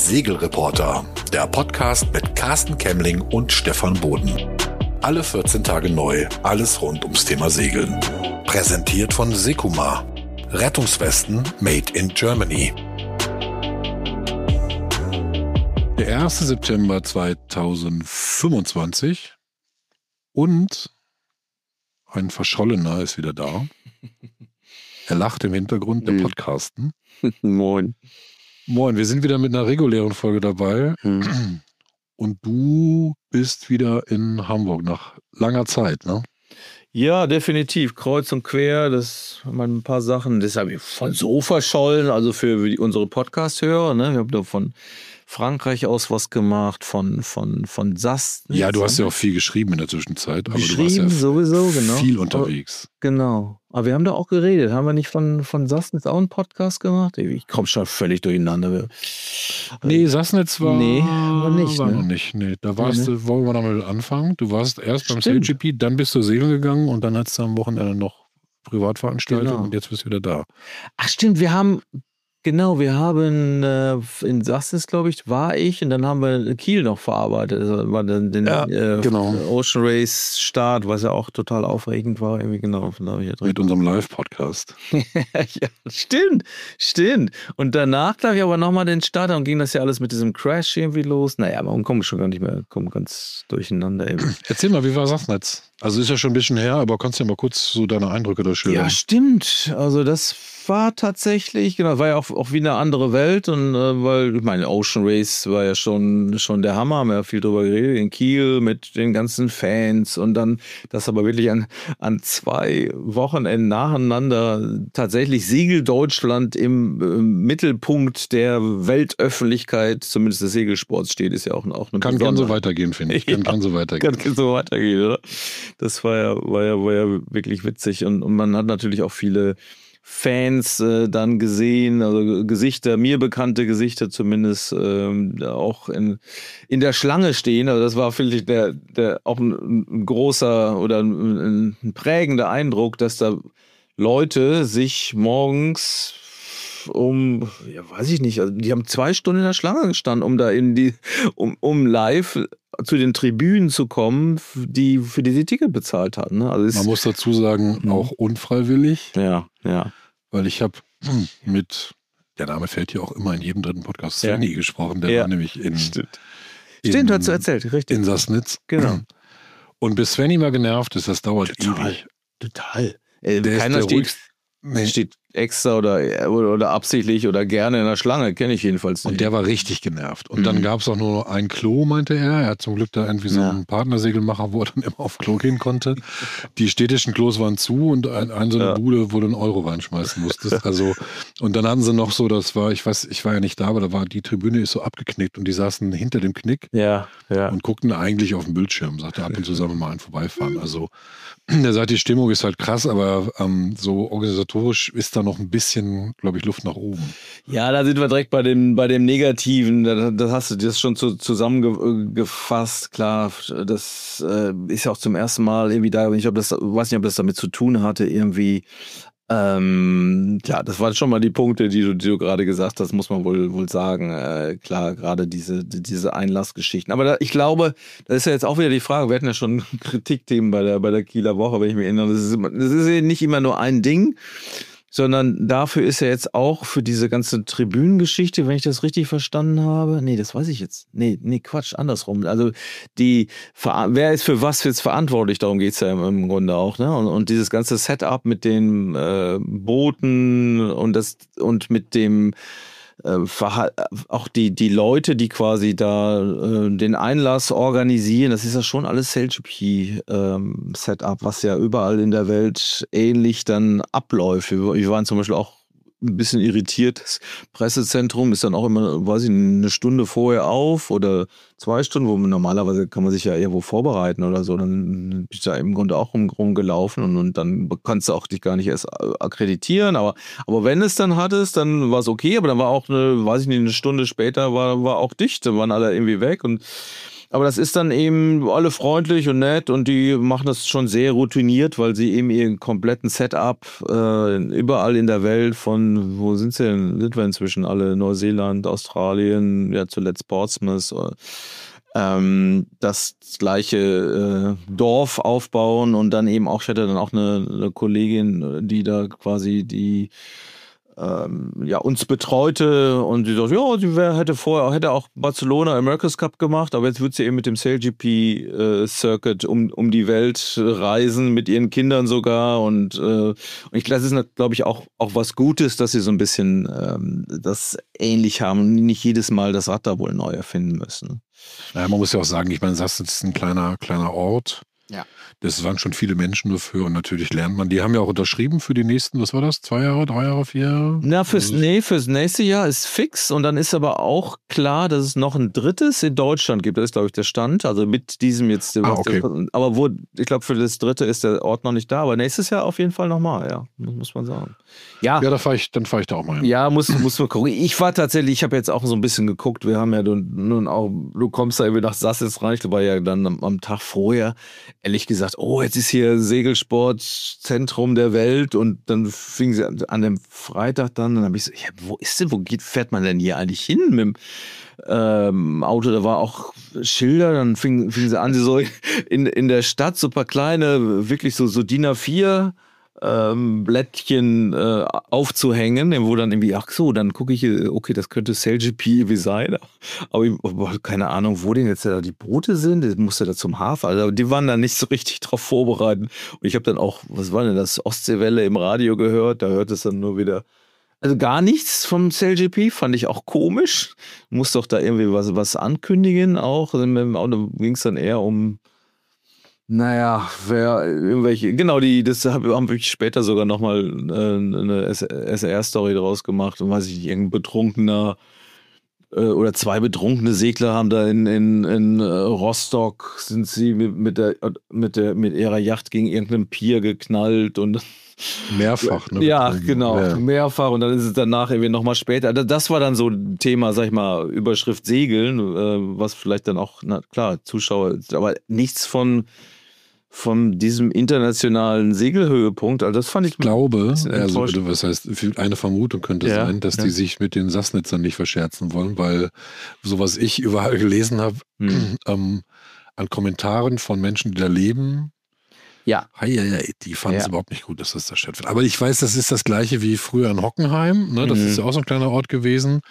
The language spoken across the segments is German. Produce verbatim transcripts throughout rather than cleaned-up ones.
Segelreporter, der Podcast mit Carsten Kemmling und Stefan Boden. Alle vierzehn Tage neu, alles rund ums Thema Segeln. Präsentiert von Sekuma. Rettungswesten made in Germany. Der erste September zweitausendfünfundzwanzig und ein Verschollener ist wieder da. Er lacht im Hintergrund, der Podcasten. Moin. Moin, wir sind wieder mit einer regulären Folge dabei. Hm. Und du bist wieder in Hamburg nach langer Zeit, ne? Ja, definitiv. Kreuz und quer, das waren ein paar Sachen. Das habe ich von so verschollen, also für unsere Podcast-Hörer. Ne? Wir haben da von Frankreich aus was gemacht, von, von, von Sassnitz. Ja, du hast ja auch viel geschrieben in der Zwischenzeit. Aber geschrieben, du warst ja sowieso, genau. viel unterwegs. Aber, genau. Aber wir haben da auch geredet. Haben wir nicht von, von Sassnitz auch einen Podcast gemacht? Ich komme schon völlig durcheinander. Nee, Sassnitz war, nee, war nicht. War ne? noch nicht. Nee, da warst nee, du, wollen wir damit anfangen? Du warst erst beim Stimmt. Sail G P, dann bist du segeln gegangen und dann hattest du am Wochenende noch Privatveranstaltung Genau. und jetzt bist du wieder da. Ach stimmt, wir haben... Genau, wir haben äh, in Sassnitz, glaube ich, war ich und dann haben wir Kiel noch verarbeitet. Also war dann den Ja, äh, genau. Ocean Race Start, was ja auch total aufregend war. Irgendwie genau. Von da hab ich ja Mit unserem Live-Podcast. ja, stimmt, stimmt. Und danach, glaube ich, aber nochmal den Start und ging das ja alles mit diesem Crash irgendwie los. Naja, man kommt schon gar nicht mehr, kommt ganz durcheinander eben. Erzähl mal, wie war Sassnitz? Also ist ja schon ein bisschen her, aber kannst du ja mal kurz so deine Eindrücke da schildern? Ja, stimmt. Also das war tatsächlich, genau, war ja auch, auch wie eine andere Welt und äh, weil, ich meine, Ocean Race war ja schon, schon der Hammer, haben wir ja viel drüber geredet, in Kiel mit den ganzen Fans und dann das aber wirklich an, an zwei Wochenenden nacheinander tatsächlich Segeldeutschland im äh, Mittelpunkt der Weltöffentlichkeit, zumindest des Segelsports steht, ist ja auch, auch eine Kann, kann so weitergehen, finde ich. Kann, ja, kann so weitergehen. Kann so weitergehen, oder? Das war ja, war ja, war ja wirklich witzig und, und man hat natürlich auch viele Fans äh, dann gesehen, also Gesichter, mir bekannte Gesichter zumindest, ähm, auch in, in der Schlange stehen. Also das war vielleicht der, der auch ein, ein großer oder ein, ein prägender Eindruck, dass da Leute sich morgens um, ja weiß ich nicht, also die haben zwei Stunden in der Schlange gestanden, um da in die, um, um live zu den Tribünen zu kommen, die für die sie Ticket bezahlt hatten. Ne? Also Man muss dazu sagen, auch unfreiwillig. Ja, ja. Weil ich habe mit, der Name fällt hier auch immer in jedem dritten Podcast, Ja. Svenny gesprochen, der Ja. war nämlich in, Stimmt. in, Stimmt, hast du erzählt, richtig. in Sassnitz. Genau. Und bis Svenny mal genervt ist, das dauert Total. ewig. Total. Äh, Der ist keiner der steht, ruhigste. Nee. steht extra oder, oder, oder absichtlich oder gerne in der Schlange, kenne ich jedenfalls nicht. Und der war richtig genervt. Und Mhm. dann gab es auch nur ein Klo, meinte er. Er hat zum Glück da irgendwie so Ja. einen Partnersegelmacher, wo er dann immer auf Klo gehen konnte. Die städtischen Klos waren zu und ein, ein so eine Ja. Bude, wo du einen Euro reinschmeißen musstest. Also, und dann hatten sie noch so, das war, ich weiß, ich war ja nicht da, aber da war die Tribüne ist so abgeknickt und die saßen hinter dem Knick Ja, ja. und guckten eigentlich auf den Bildschirm. Sagte ab und zu sollen wir mal einen vorbeifahren. Also, der sagt, die Stimmung ist halt krass, aber ähm, so organisatorisch ist da noch ein bisschen, glaube ich, Luft nach oben. Ja, da sind wir direkt bei dem, bei dem Negativen. Da, das hast du das schon zu, zusammengefasst. Klar, das äh, ist ja auch zum ersten Mal irgendwie da. Ich glaube, das weiß nicht, ob das damit zu tun hatte, irgendwie. Ähm, ja, das waren schon mal die Punkte, die du, die du gerade gesagt hast, muss man wohl, wohl sagen. Äh, klar, gerade diese, diese Einlassgeschichten. Aber da, ich glaube, das ist ja jetzt auch wieder die Frage, wir hatten ja schon Kritikthemen bei der, bei der Kieler Woche, wenn ich mich erinnere. Das ist, immer, das ist ja nicht immer nur ein Ding, sondern dafür ist ja jetzt auch für diese ganze Tribünengeschichte, wenn ich das richtig verstanden habe, nee, das weiß ich jetzt, nee, nee, Quatsch, andersrum. Also die, wer ist für was jetzt verantwortlich, darum geht's ja im, im Grunde auch, ne? Und, und dieses ganze Setup mit den äh, Booten und das und mit dem äh, Verhal- auch die, die Leute, die quasi da äh, den Einlass organisieren, das ist ja schon alles Sail G P-Setup, was ja überall in der Welt ähnlich dann abläuft. Wir, wir waren zum Beispiel auch ein bisschen irritiert. Das Pressezentrum ist dann auch immer, weiß ich, eine Stunde vorher auf oder zwei Stunden, wo man normalerweise kann man sich ja irgendwo vorbereiten oder so. Dann bin ich da im Grunde auch rum, rumgelaufen und, und dann kannst du auch dich gar nicht erst akkreditieren. Aber, aber wenn es dann hattest, dann war es okay. Aber dann war auch eine, weiß ich nicht, eine Stunde später war, war auch dicht. Dann waren alle irgendwie weg und Aber das ist dann eben alle freundlich und nett und die machen das schon sehr routiniert, weil sie eben ihren kompletten Setup äh, überall in der Welt von, wo sind sie denn? Sind wir inzwischen alle? Neuseeland, Australien, ja zuletzt Portsmouth, ähm, das gleiche äh, Dorf aufbauen und dann eben auch, ich hatte dann auch eine, eine Kollegin, die da quasi die Ähm, ja, uns betreute und sie sagte, ja, sie wär, hätte vorher hätte auch Barcelona America's Cup gemacht, aber jetzt wird sie eben mit dem SailGP äh, Circuit um, um die Welt reisen, mit ihren Kindern sogar und, äh, und ich glaube, das ist, glaube ich, auch, auch was Gutes, dass sie so ein bisschen ähm, das ähnlich haben und nicht jedes Mal das Rad da wohl neu erfinden müssen. Ja, man muss ja auch sagen, ich meine, Sassnitz ist ein kleiner, kleiner Ort. Ja. Das waren schon viele Menschen dafür und natürlich lernt man. Die haben ja auch unterschrieben für die nächsten, was war das? Zwei Jahre, drei Jahre, vier Jahre? Na, fürs, nee, fürs nächste Jahr ist fix und dann ist aber auch klar, dass es noch ein drittes in Deutschland gibt. Das ist, glaube ich, der Stand. Also mit diesem jetzt. Ah, okay. Aber wo, ich glaube, für das dritte ist der Ort noch nicht da. Aber nächstes Jahr auf jeden Fall nochmal, ja. Muss man sagen. Ja, ja da fahr ich, dann fahre ich da auch mal hin. Ja, muss, muss man gucken. Ich war tatsächlich, ich habe jetzt auch so ein bisschen geguckt. Wir haben ja nun auch, du kommst da irgendwie nach Sassnitz rein. Ich war ja dann am, am Tag vorher, ehrlich gesagt, oh, jetzt ist hier Segelsportzentrum der Welt und dann fing sie an, an dem Freitag dann, dann habe ich so, ja, wo ist denn, wo geht, fährt man denn hier eigentlich hin mit dem ähm, Auto? Da war auch Schilder, dann fingen fing sie an, sie so in, in der Stadt, so ein paar kleine, wirklich so, so D I N A vier Ähm, Blättchen äh, aufzuhängen, wo dann irgendwie, ach so, dann gucke ich, okay, das könnte SailGP irgendwie sein, aber ich habe keine Ahnung, wo denn jetzt da die Boote sind, das musste da zum Hafen, also die waren da nicht so richtig drauf vorbereitet und ich habe dann auch, was war denn das, Ostseewelle im Radio gehört, da hört es dann nur wieder, also gar nichts vom SailGP, fand ich auch komisch, muss doch da irgendwie was, was ankündigen auch, also mit dem Auto ging es dann eher um Naja, wer irgendwelche, genau, die, das haben wir später sogar nochmal äh, eine S R-Story draus gemacht und weiß ich nicht, irgendein betrunkener äh, oder zwei betrunkene Segler haben da in, in, in Rostock, sind sie mit, mit, der, mit, der, mit ihrer Yacht gegen irgendeinen Pier geknallt und mehrfach, ne? Ja, genau, ja. mehrfach und dann ist es danach irgendwie nochmal später. Das war dann so ein Thema, sag ich mal, Überschrift Segeln, äh, was vielleicht dann auch, na klar, Zuschauer, aber nichts von von diesem internationalen Segelhöhepunkt, also das fand ich. Ich glaube, also, was heißt, eine Vermutung könnte ja, sein, dass ja. die sich mit den Sassnitzern nicht verscherzen wollen, weil so was ich überall gelesen habe, hm. ähm, an Kommentaren von Menschen, die da leben, ja. Hei, hei, hei, die fanden es ja. überhaupt nicht gut, dass das da stattfindet. Aber ich weiß, das ist das Gleiche wie früher in Hockenheim, ne? Das mhm. ist ja auch so ein kleiner Ort gewesen.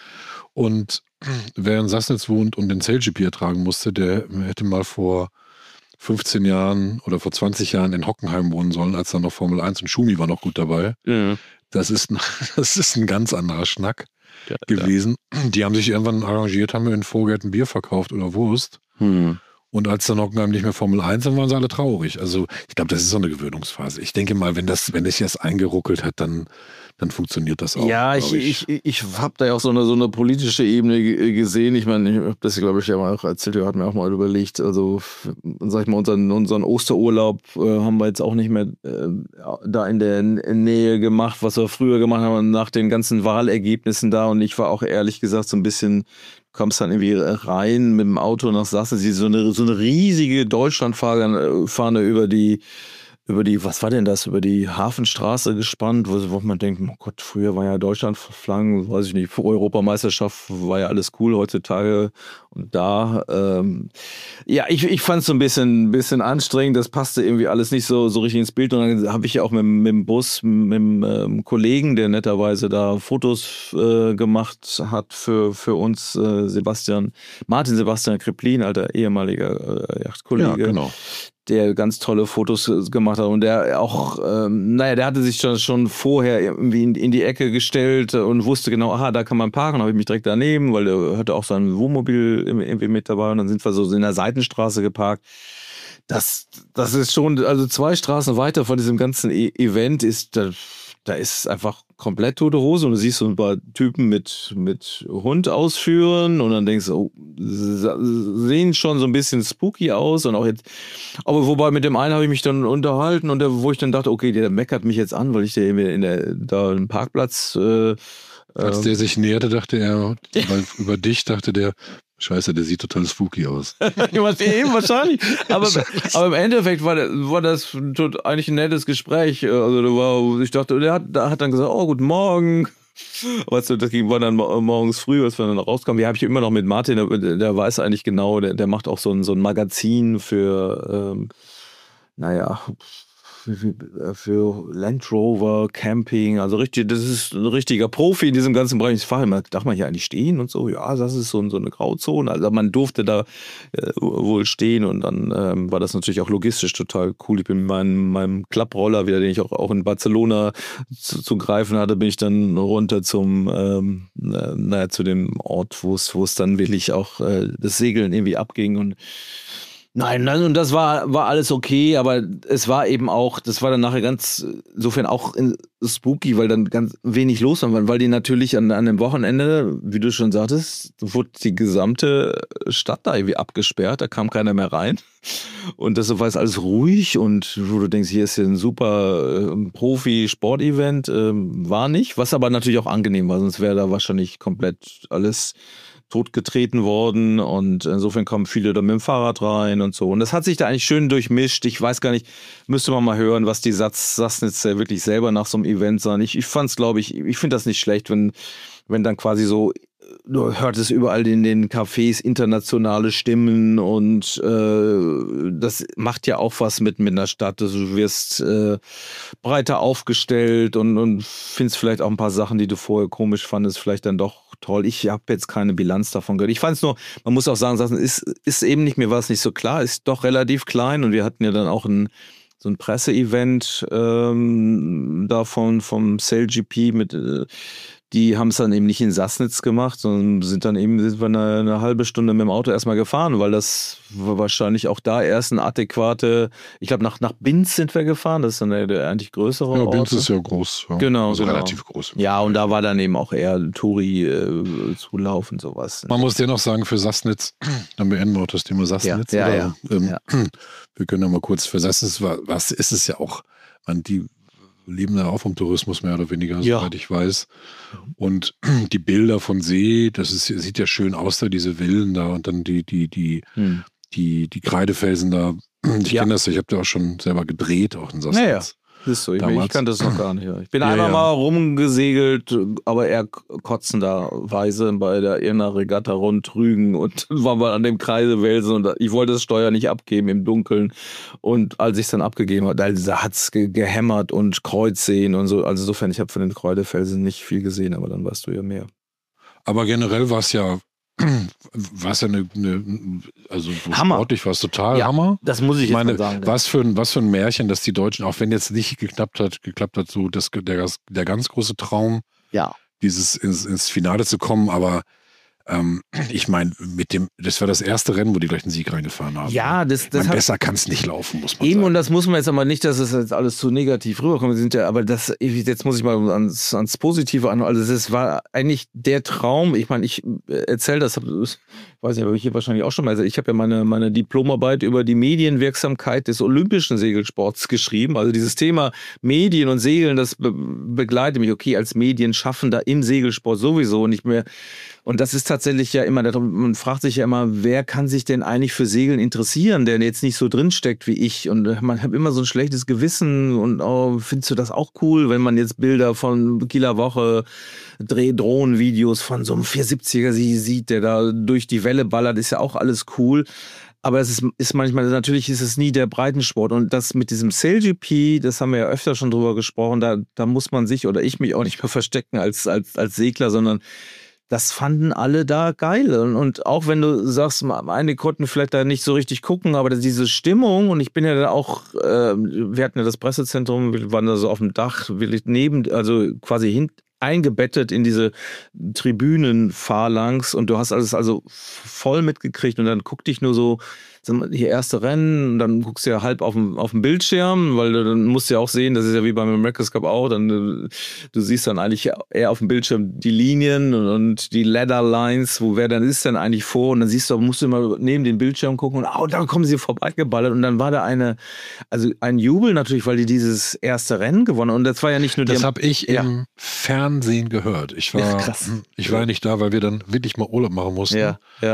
Und wer in Sassnitz wohnt und den SailGP ertragen musste, der hätte mal vor fünfzehn Jahren oder vor zwanzig Jahren in Hockenheim wohnen sollen, als dann noch Formel eins und Schumi war noch gut dabei. Ja. Das ist, das ist ein ganz anderer Schnack ja, gewesen. Ja. Die haben sich irgendwann arrangiert, haben mir in Vorgärten Bier verkauft oder Wurst. Hm. Und als dann Hockenheim nicht mehr Formel eins, dann waren sie alle traurig. Also ich glaube, das ist so eine Gewöhnungsphase. Ich denke mal, wenn das, wenn das jetzt eingeruckelt hat, dann, dann funktioniert das auch. Ja, ich, ich, ich, ich habe da ja auch so eine, so eine politische Ebene gesehen. Ich meine, ich habe das, glaube ich, ja mal auch erzählt, wir hatten mir auch mal überlegt, also sag ich mal, unseren, unseren Osterurlaub äh, haben wir jetzt auch nicht mehr äh, da in der Nähe gemacht, was wir früher gemacht haben, nach den ganzen Wahlergebnissen da. Und ich war auch ehrlich gesagt so ein bisschen, kommst dann irgendwie rein mit dem Auto nach Sassnitz, so eine, so eine riesige Deutschlandfahne über die, über die, was war denn das, über die Hafenstraße gespannt, wo, wo man denkt, oh Gott, früher war ja Deutschlandflaggen, weiß ich nicht, Europameisterschaft war ja alles cool heutzutage und da, ähm, ja, ich, ich fand es so ein bisschen, bisschen anstrengend, das passte irgendwie alles nicht so, so richtig ins Bild und dann habe ich ja auch mit, mit dem Bus, mit dem ähm, Kollegen, der netterweise da Fotos äh, gemacht hat für, für uns, äh, Sebastian, Martin Sebastian Kriplin, alter ehemaliger äh, Yachtkollege. Ja, genau. Der ganz tolle Fotos gemacht hat und der auch, ähm, naja, der hatte sich schon, schon vorher irgendwie in, in die Ecke gestellt und wusste genau, aha, da kann man parken, habe ich mich direkt daneben, weil der hatte auch sein Wohnmobil irgendwie mit dabei und dann sind wir so in der Seitenstraße geparkt. Das, das ist schon, also zwei Straßen weiter von diesem ganzen e- Event ist, da, da ist einfach komplett tote Hose und du siehst so ein paar Typen mit, mit Hund ausführen und dann denkst du, oh, sehen schon so ein bisschen spooky aus und auch jetzt, aber wobei mit dem einen habe ich mich dann unterhalten und der, wo ich dann dachte, okay, der meckert mich jetzt an, weil ich der in der, da einen Parkplatz, äh, als der sich näherte, dachte er, weil über dich dachte der, Scheiße, der sieht total spooky aus. Eben wahrscheinlich. Aber, aber im Endeffekt war, war das eigentlich ein nettes Gespräch. Also da war, ich dachte, der hat, der hat dann gesagt, oh, guten Morgen. Weißt du, das ging, war dann morgens früh, als wir dann rauskamen. Ja, habe ich immer noch mit Martin, der, der weiß eigentlich genau, der, der macht auch so ein, so ein Magazin für, ähm, naja, für, für Land Rover, Camping, also richtig, das ist ein richtiger Profi in diesem ganzen Bereich. Ich frage immer, darf man hier eigentlich stehen und so? Ja, das ist so, so eine Grauzone. Also man durfte da äh, wohl stehen und dann ähm, war das natürlich auch logistisch total cool. Ich bin mit meinem, meinem Klapproller wieder, den ich auch, auch in Barcelona zu, zu greifen hatte, bin ich dann runter zum, ähm, äh, naja, zu dem Ort, wo es, wo es dann wirklich auch äh, das Segeln irgendwie abging und Nein, nein, und das war, war alles okay, aber es war eben auch, das war dann nachher ganz, insofern auch spooky, weil dann ganz wenig los war, weil die natürlich an, an dem Wochenende, wie du schon sagtest, wurde die gesamte Stadt da irgendwie abgesperrt, da kam keiner mehr rein und das war jetzt alles ruhig und wo du denkst, hier ist hier ein super äh, Profi-Sportevent, äh, war nicht, was aber natürlich auch angenehm war, sonst wäre da wahrscheinlich komplett alles totgetreten worden und insofern kommen viele da mit dem Fahrrad rein und so. Und das hat sich da eigentlich schön durchmischt. Ich weiß gar nicht, müsste man mal hören, was die Satz Sassnitz wirklich selber nach so einem Event sagen. Ich, ich fand es, glaube ich, ich finde das nicht schlecht, wenn, wenn dann quasi so, du hörtest überall in den Cafés internationale Stimmen und äh, das macht ja auch was mit, mit einer Stadt. Also du wirst äh, breiter aufgestellt und, und findest vielleicht auch ein paar Sachen, die du vorher komisch fandest, vielleicht dann doch toll. Ich habe jetzt keine Bilanz davon gehört. Ich fand es nur, man muss auch sagen, es ist, ist eben nicht, mir war es nicht so klar, ist doch relativ klein und wir hatten ja dann auch ein so ein Presseevent ähm, davon vom SailGP mit äh, die haben es dann eben nicht in Sassnitz gemacht, sondern sind dann eben sind wir eine, eine halbe Stunde mit dem Auto erstmal gefahren, weil das war wahrscheinlich auch da erst eine adäquate, ich glaube nach, nach Binz sind wir gefahren, das ist dann der, der eigentlich größere ja, Ort. Binz ist ja groß. Ja. Genau, also genau. relativ groß. Ja, und da war dann eben auch eher Touri-Zulauf äh, und sowas. Man muss dennoch sagen, für Sassnitz, dann beenden wir auch das Thema Sassnitz. Ja, ja, oder, ja. Ähm, ja. Wir können ja mal kurz, für Sassnitz war, was ist es ja auch, man, die leben da auch vom Tourismus mehr oder weniger, ja. soweit ich weiß. Und die Bilder von See, das ist, sieht ja schön aus da, diese Villen da und dann die, die, die, hm. die, die Kreidefelsen da. Ich ja. kenne das, ich habe da auch schon selber gedreht, auch in Sassnitz. Naja. Siehst du, ich, ich kannte das noch gar nicht. Ich bin ja, einmal ja. mal rumgesegelt, aber eher kotzenderweise bei der Irner Regatta rund Rügen und war mal an dem Kreisewelsen und ich wollte das Steuer nicht abgeben im Dunkeln und als ich es dann abgegeben habe, da hat es ge- gehämmert und Kreuzseen und so. Also insofern, ich habe von den Kreidefelsen nicht viel gesehen, aber dann weißt du ja mehr. Aber generell war es ja war es ja eine, eine also so Hammer. Sportlich war es total ja, Hammer. Das muss ich, ich jetzt meine, mal sagen. Was für, ein, was für ein Märchen, dass die Deutschen, auch wenn jetzt nicht geklappt hat, geklappt hat, so das, der, der ganz große Traum, ja. dieses ins, ins Finale zu kommen, aber ähm, ich meine, mit dem, das war das erste Rennen, wo die gleich einen Sieg reingefahren haben. Ja, das, das meine, besser kann es nicht laufen, muss man eben, sagen. Und das muss man jetzt aber nicht, dass es jetzt alles zu negativ rüberkommt. Sind ja, aber das, jetzt muss ich mal ans, ans Positive an. Also es war eigentlich der Traum. Ich meine, ich erzähle das, hab, weiß nicht, habe ich hier wahrscheinlich auch schon mal gesagt. Ich habe ja meine, meine Diplomarbeit über die Medienwirksamkeit des olympischen Segelsports geschrieben. Also dieses Thema Medien und Segeln, das be- begleitet mich. Okay, als Medienschaffender im Segelsport sowieso nicht mehr. Und das ist tatsächlich ja immer, man fragt sich ja immer, wer kann sich denn eigentlich für Segeln interessieren, der jetzt nicht so drinsteckt wie ich. Und man hat immer so ein schlechtes Gewissen und oh, findest du das auch cool, wenn man jetzt Bilder von Kieler Woche, Dreh-Drohnen-Videos von so einem vierhundertsiebziger sieht, der da durch die Welle ballert, ist ja auch alles cool. Aber es ist, ist manchmal, natürlich ist es nie der Breitensport. Und das mit diesem SailGP, das haben wir ja öfter schon drüber gesprochen, da, da muss man sich oder ich mich auch nicht mehr verstecken als, als, als Segler, sondern das fanden alle da geil. Und auch wenn du sagst, einige konnten vielleicht da nicht so richtig gucken, aber diese Stimmung, und ich bin ja da auch, äh, wir hatten ja das Pressezentrum, wir waren da so auf dem Dach, wirklich neben, also quasi hin, eingebettet in diese Tribünen-Phalanx und du hast alles also voll mitgekriegt und dann guck dich nur so, hier erste Rennen, und dann guckst du ja halb auf dem, auf dem Bildschirm, weil du dann musst du ja auch sehen, das ist ja wie beim America's Cup auch, dann du siehst dann eigentlich eher auf dem Bildschirm die Linien und die Ladder Lines, wo wer dann ist denn eigentlich vor und dann siehst du, musst du immer neben den Bildschirm gucken und oh, da kommen sie vorbeigeballert und dann war da eine, also ein Jubel natürlich, weil die dieses erste Rennen gewonnen und das war ja nicht nur... Das habe ich ja. im Fernsehen gehört. Ich war, ja, krass. ich war ja nicht da, weil wir dann wirklich mal Urlaub machen mussten. Ja, ja.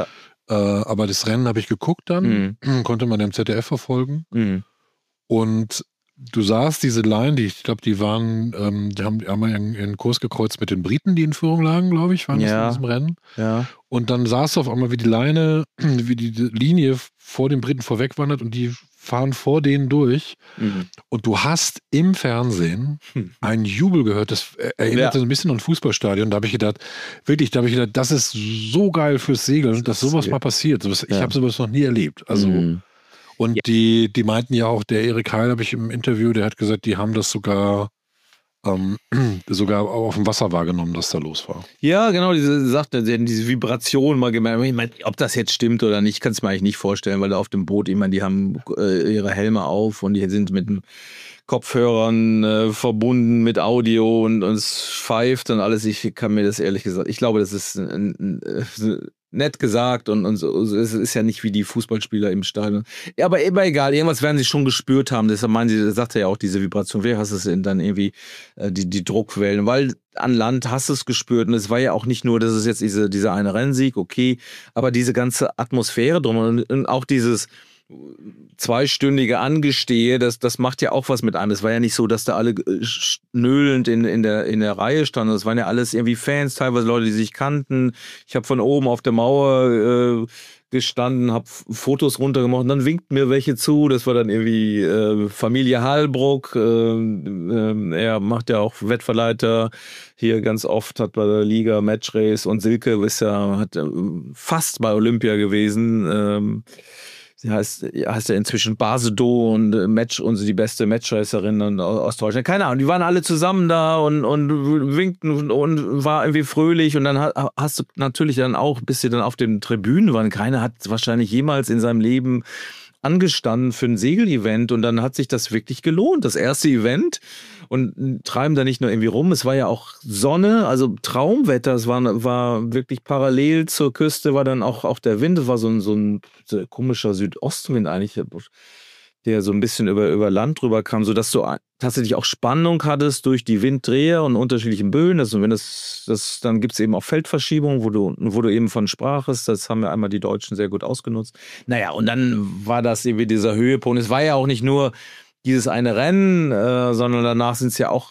Äh, aber das Rennen habe ich geguckt dann, mhm. konnte man im Z D F verfolgen. Mhm. Und du sahst diese Line, die ich glaube, die waren, ähm, die haben einmal ihren, ihren Kurs gekreuzt mit den Briten, die in Führung lagen, glaube ich, waren das ja. in diesem Rennen. Ja. Und dann sahst du auf einmal, wie die Leine, wie die Linie vor den Briten vorweg wandert und die fahren vor denen durch. Mhm. Und du hast im Fernsehen hm. einen Jubel gehört, das erinnert ja. ein bisschen an ein Fußballstadion. Da habe ich gedacht, wirklich, da habe ich gedacht, das ist so geil fürs Segeln, dass sowas mal passiert. Ich ja. habe sowas noch nie erlebt. Also mhm. Und ja. die, die meinten ja auch, der Erik Heil habe ich im Interview, der hat gesagt, die haben das sogar ähm, sogar auf dem Wasser wahrgenommen, dass da los war. Ja, genau, diese sagte, diese Vibration mal gemerkt. Ich meine, ob das jetzt stimmt oder nicht, kann es mir eigentlich nicht vorstellen, weil da auf dem Boot, ich meine, die haben äh, ihre Helme auf und die sind mit Kopfhörern äh, verbunden mit Audio und, und es pfeift und alles. Ich kann mir das ehrlich gesagt, ich glaube, das ist ein, ein, ein, nett gesagt und, und so. Es ist ja nicht wie die Fußballspieler im Stadion. Ja, aber immer egal, irgendwas werden sie schon gespürt haben. Deshalb meinen sie, sagt er ja auch diese Vibration. Vielleicht hast du es dann irgendwie äh, die, die Druckwellen, weil an Land hast du es gespürt und es war ja auch nicht nur, dass es jetzt diese, dieser eine Rennsieg, okay, aber diese ganze Atmosphäre drum und, und auch dieses zweistündige Angestehe, das, das macht ja auch was mit einem. Es war ja nicht so, dass da alle nöhlend in, in, der, in der Reihe standen. Das waren ja alles irgendwie Fans, teilweise Leute, die sich kannten. Ich habe von oben auf der Mauer äh, gestanden, habe Fotos runtergemacht und dann winkt mir welche zu. Das war dann irgendwie äh, Familie Hallbruck. Äh, äh, er macht ja auch Wettverleiter hier ganz oft, hat bei der Liga Matchrace und Silke ist ja hat, äh, fast bei Olympia gewesen. Ähm, Sie heißt, heißt ja inzwischen Basedow und Match und die beste Matchracerin aus Deutschland. Keine Ahnung, die waren alle zusammen da und, und winkten und war irgendwie fröhlich. Und dann hast du natürlich dann auch, bis sie dann auf den Tribünen waren, keiner hat wahrscheinlich jemals in seinem Leben angestanden für ein Segelevent und dann hat sich das wirklich gelohnt. Das erste Event und treiben da nicht nur irgendwie rum, es war ja auch Sonne, also Traumwetter, es war, war wirklich parallel zur Küste, war dann auch, auch der Wind, es war so ein, so ein komischer Südostwind eigentlich, der so ein bisschen über, über Land drüber kam, sodass du tatsächlich auch Spannung hattest durch die Winddreher und unterschiedlichen Böen. Also wenn das, das dann gibt es eben auch Feldverschiebungen, wo du, wo du eben von sprachest. Das haben ja einmal die Deutschen sehr gut ausgenutzt. Naja, und dann war das irgendwie dieser Höhepunkt. Es war ja auch nicht nur dieses eine Rennen, äh, sondern danach sind es ja auch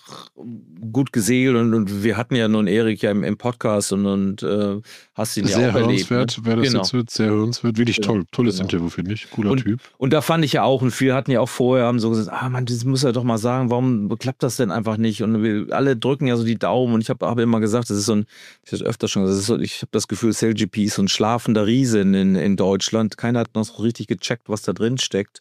gut gesegelt und, und wir hatten ja nun Erik ja im, im Podcast und, und äh, hast ihn sehr ja auch erlebt. Sehr hörenswert, ne? wer das genau. jetzt wird, sehr hörenswert. Wirklich genau. toll, tolles genau. Interview, finde ich. Cooler und, Typ. Und da fand ich ja auch, und viele hatten ja auch vorher, haben so gesagt, ah man, das muss er doch mal sagen, warum klappt das denn einfach nicht? Und wir alle drücken ja so die Daumen und ich habe hab immer gesagt, das ist so ein, ich habe das öfter schon gesagt, das ist so, ich habe das Gefühl, SailGP ist so ein schlafender Riese in, in Deutschland. Keiner hat noch so richtig gecheckt, was da drin steckt.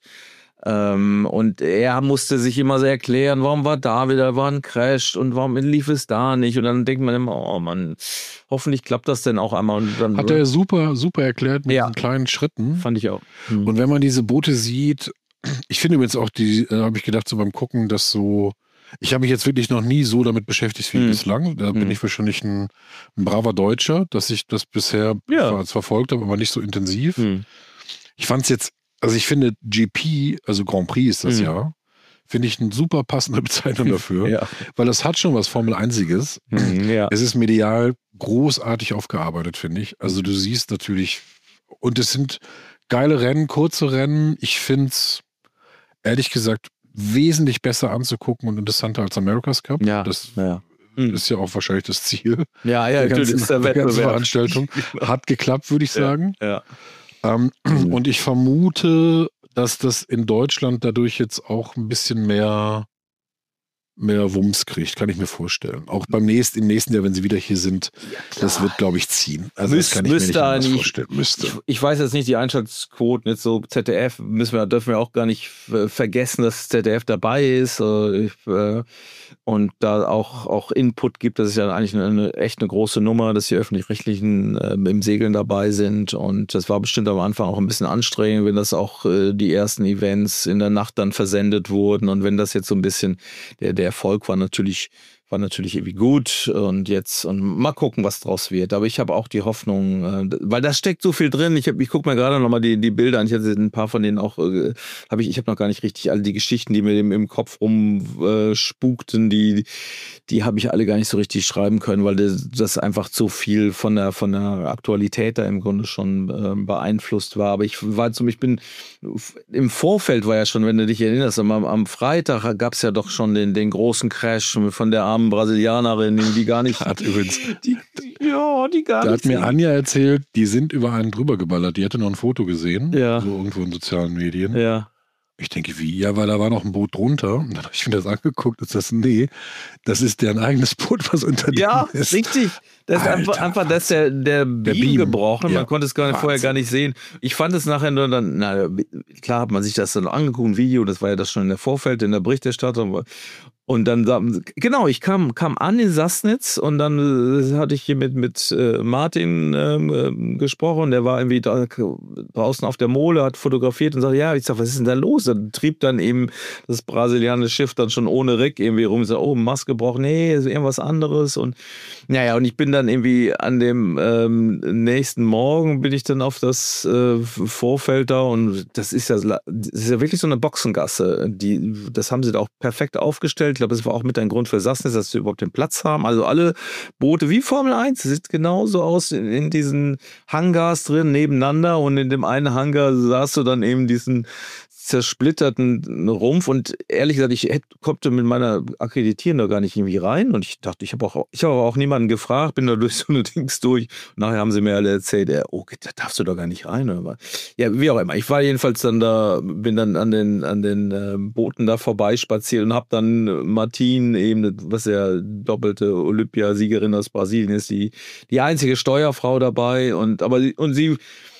Ähm, und er musste sich immer so erklären, warum war da wieder, war ein Crash und warum lief es da nicht und dann denkt man immer, oh Mann, hoffentlich klappt das denn auch einmal. Und dann, hat er super, super erklärt mit ja. diesen kleinen Schritten. Fand ich auch. Mhm. Und wenn man diese Boote sieht, ich finde übrigens auch, die, da habe ich gedacht, so beim Gucken, dass so, ich habe mich jetzt wirklich noch nie so damit beschäftigt wie mhm. bislang. Da mhm. bin ich wahrscheinlich ein, ein braver Deutscher, dass ich das bisher ja. verfolgt habe, aber nicht so intensiv. Mhm. Ich fand es jetzt, also ich finde G P, also Grand Prix ist das mhm. ja, finde ich eine super passende Bezeichnung dafür, ja. weil das hat schon was Formel-Einziges. Mhm, ja. Es ist medial großartig aufgearbeitet, finde ich. Also du siehst natürlich, und es sind geile Rennen, kurze Rennen. Ich finde es, ehrlich gesagt, wesentlich besser anzugucken und interessanter als America's Cup. Ja, das ja. ist ja auch wahrscheinlich das Ziel. Ja, ja, der ganzen, ist der der ganzen Wettbewerb. Veranstaltung. Hat geklappt, würde ich sagen. Ja, ja. Ähm, Mhm. Und ich vermute, dass das in Deutschland dadurch jetzt auch ein bisschen mehr, mehr Wumms kriegt, kann ich mir vorstellen. Auch beim nächsten, im nächsten Jahr, wenn sie wieder hier sind, Ja, das wird, glaube ich, ziehen. Also Müsst- das kann ich mir nicht müsste anders eigentlich- vorstellen. Müsste. Ich, ich weiß jetzt nicht die Einschaltquoten, jetzt so Z D F, müssen wir, dürfen wir auch gar nicht äh, vergessen, dass Z D F dabei ist äh, ich, äh, und da auch, auch Input gibt. Das ist ja eigentlich eine, eine echt eine große Nummer, dass die Öffentlich-Rechtlichen äh, im Segeln dabei sind und das war bestimmt am Anfang auch ein bisschen anstrengend, wenn das auch äh, die ersten Events in der Nacht dann versendet wurden und wenn das jetzt so ein bisschen, der, der Erfolg war natürlich war natürlich irgendwie gut und jetzt und mal gucken, was draus wird. Aber ich habe auch die Hoffnung, äh, weil da steckt so viel drin. Ich, hab, ich gucke mir gerade nochmal die, die Bilder an. Ich hatte ein paar von denen auch, äh, habe ich, ich habe noch gar nicht richtig alle die Geschichten, die mir im, im Kopf rumspukten, äh, die, die habe ich alle gar nicht so richtig schreiben können, weil das, das einfach zu viel von der, von der Aktualität da im Grunde schon äh, beeinflusst war. Aber ich war zum ich bin im Vorfeld war ja schon, wenn du dich erinnerst, am, am Freitag gab es ja doch schon den, den großen Crash von der armen Brasilianerin, die gar nicht. Hat übrigens, die, ja, die gar da nicht. hat mir Anja erzählt, die sind über einen drüber geballert. Die hatte noch ein Foto gesehen, ja. so irgendwo in sozialen Medien. Ja. Ich denke, wie? Ja, weil da war noch ein Boot drunter. Und dann habe ich mir das angeguckt und das, nee, das ist deren eigenes Boot, was unter dem ja, ist. Ja, richtig. Das ist einfach, einfach das der, der, Beam der Beam gebrochen. Ja. Man konnte es gar nicht, vorher gar nicht sehen. Ich fand es nachher nur dann, na, klar hat man sich das dann angeguckt, ein Video, das war ja das schon in der Vorfeld, in der Berichterstattung. Und dann, genau, ich kam, kam an in Sassnitz und dann äh, hatte ich hier mit, mit äh, Martin äh, gesprochen. Der war irgendwie da, draußen auf der Mole, hat fotografiert und sagte, ja, ich sag, was ist denn da los? Dann trieb dann eben das brasilianische Schiff dann schon ohne Rick irgendwie rum. Ich sag, oh, Mast gebrochen, nee, ist irgendwas anderes. Und naja, und ich bin dann irgendwie an dem ähm, nächsten Morgen bin ich dann auf das äh, Vorfeld da und das ist ja, das ist ja wirklich so eine Boxengasse. Die, das haben sie da auch perfekt aufgestellt. Ich glaube, das war auch mit ein Grund für Sassnitz, dass sie überhaupt den Platz haben. Also alle Boote wie Formel eins, das sieht genauso aus in, in diesen Hangars drin, nebeneinander. Und in dem einen Hangar sahst du dann eben diesen zersplitterten Rumpf. Und ehrlich gesagt, ich hätte, konnte mit meiner Akkreditierung da gar nicht irgendwie rein. Und ich dachte, ich habe auch, ich habe auch niemanden gefragt, bin da durch so eine Dings durch. Und nachher haben sie mir alle erzählt, ja, oh, da darfst du doch gar nicht rein. Aber ja, wie auch immer. Ich war jedenfalls dann da, bin dann an den, an den äh, Booten da vorbeispaziert und habe dann Martin, eben, was ja doppelte Olympiasiegerin aus Brasilien ist, die, die einzige Steuerfrau dabei. Und, aber, und sie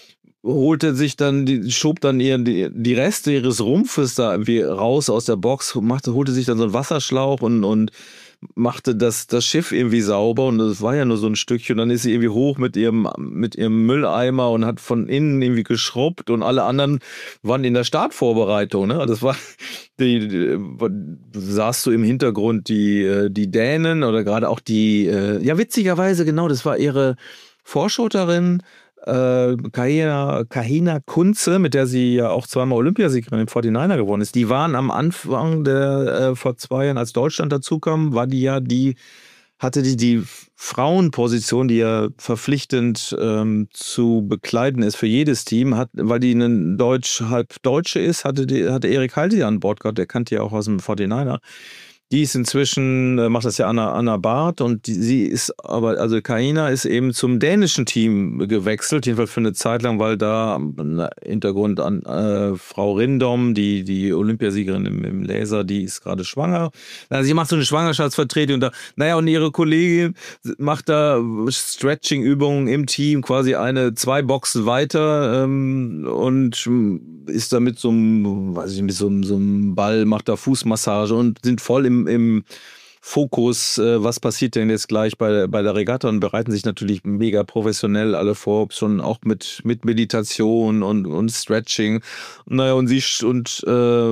holte sich dann, die, schob dann ihren, die, die Reste ihres Rumpfes da irgendwie raus aus der Box, machte, holte sich dann so einen Wasserschlauch und, und machte das, das Schiff irgendwie sauber und das war ja nur so ein Stückchen. Und dann ist sie irgendwie hoch mit ihrem, mit ihrem Mülleimer und hat von innen irgendwie geschrubbt und alle anderen waren in der Startvorbereitung. Ne? Das war, die, die, sahst du im Hintergrund die, die Dänen oder gerade auch die, ja witzigerweise genau, das war ihre Vorschauterin, Äh, Kahina, Kahina Kunze, mit der sie ja auch zweimal Olympiasiegerin im forty-niner geworden ist, die waren am Anfang der, äh, vor zwei Jahren, als Deutschland dazukam, war die ja die, hatte die die Frauenposition, die ja verpflichtend ähm, zu bekleiden ist für jedes Team, hat, weil die eine Deutsch, halb Deutsche ist, hatte, die, hatte Erik Halti an Bord gehabt, der kannte ja auch aus dem forty-niner. Die ist inzwischen, macht das ja Anna, Anna Barth und die, sie ist aber, also Kahina ist eben zum dänischen Team gewechselt, jedenfalls für eine Zeit lang, weil da im Hintergrund an äh, Frau Rindom, die, die Olympiasiegerin im, im Laser, die ist gerade schwanger. Also sie macht so eine Schwangerschaftsvertretung da. Naja, und ihre Kollegin macht da Stretching-Übungen im Team, quasi eine, zwei Boxen weiter ähm, und ist da mit so einem, weiß ich, mit so einem, so einem Ball, macht da Fußmassage und sind voll im im Fokus, äh, was passiert denn jetzt gleich bei, bei der Regatta und bereiten sich natürlich mega professionell alle vor, schon auch mit, mit Meditation und, und Stretching. Naja, und sie und äh,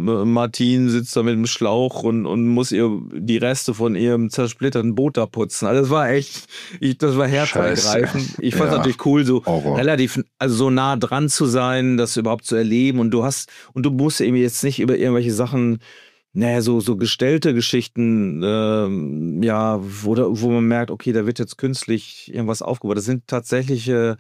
Martin sitzt da mit dem Schlauch und, und muss ihr die Reste von ihrem zersplitterten Boot da putzen. Also das war echt, ich, das war herzergreifend. Ich fand es ja natürlich cool, so Horror. relativ, also so nah dran zu sein, das überhaupt zu erleben und du hast, und du musst eben jetzt nicht über irgendwelche Sachen, naja, so, so gestellte Geschichten, ähm, ja, wo, wo man merkt, okay, da wird jetzt künstlich irgendwas aufgebaut. Das sind tatsächliche,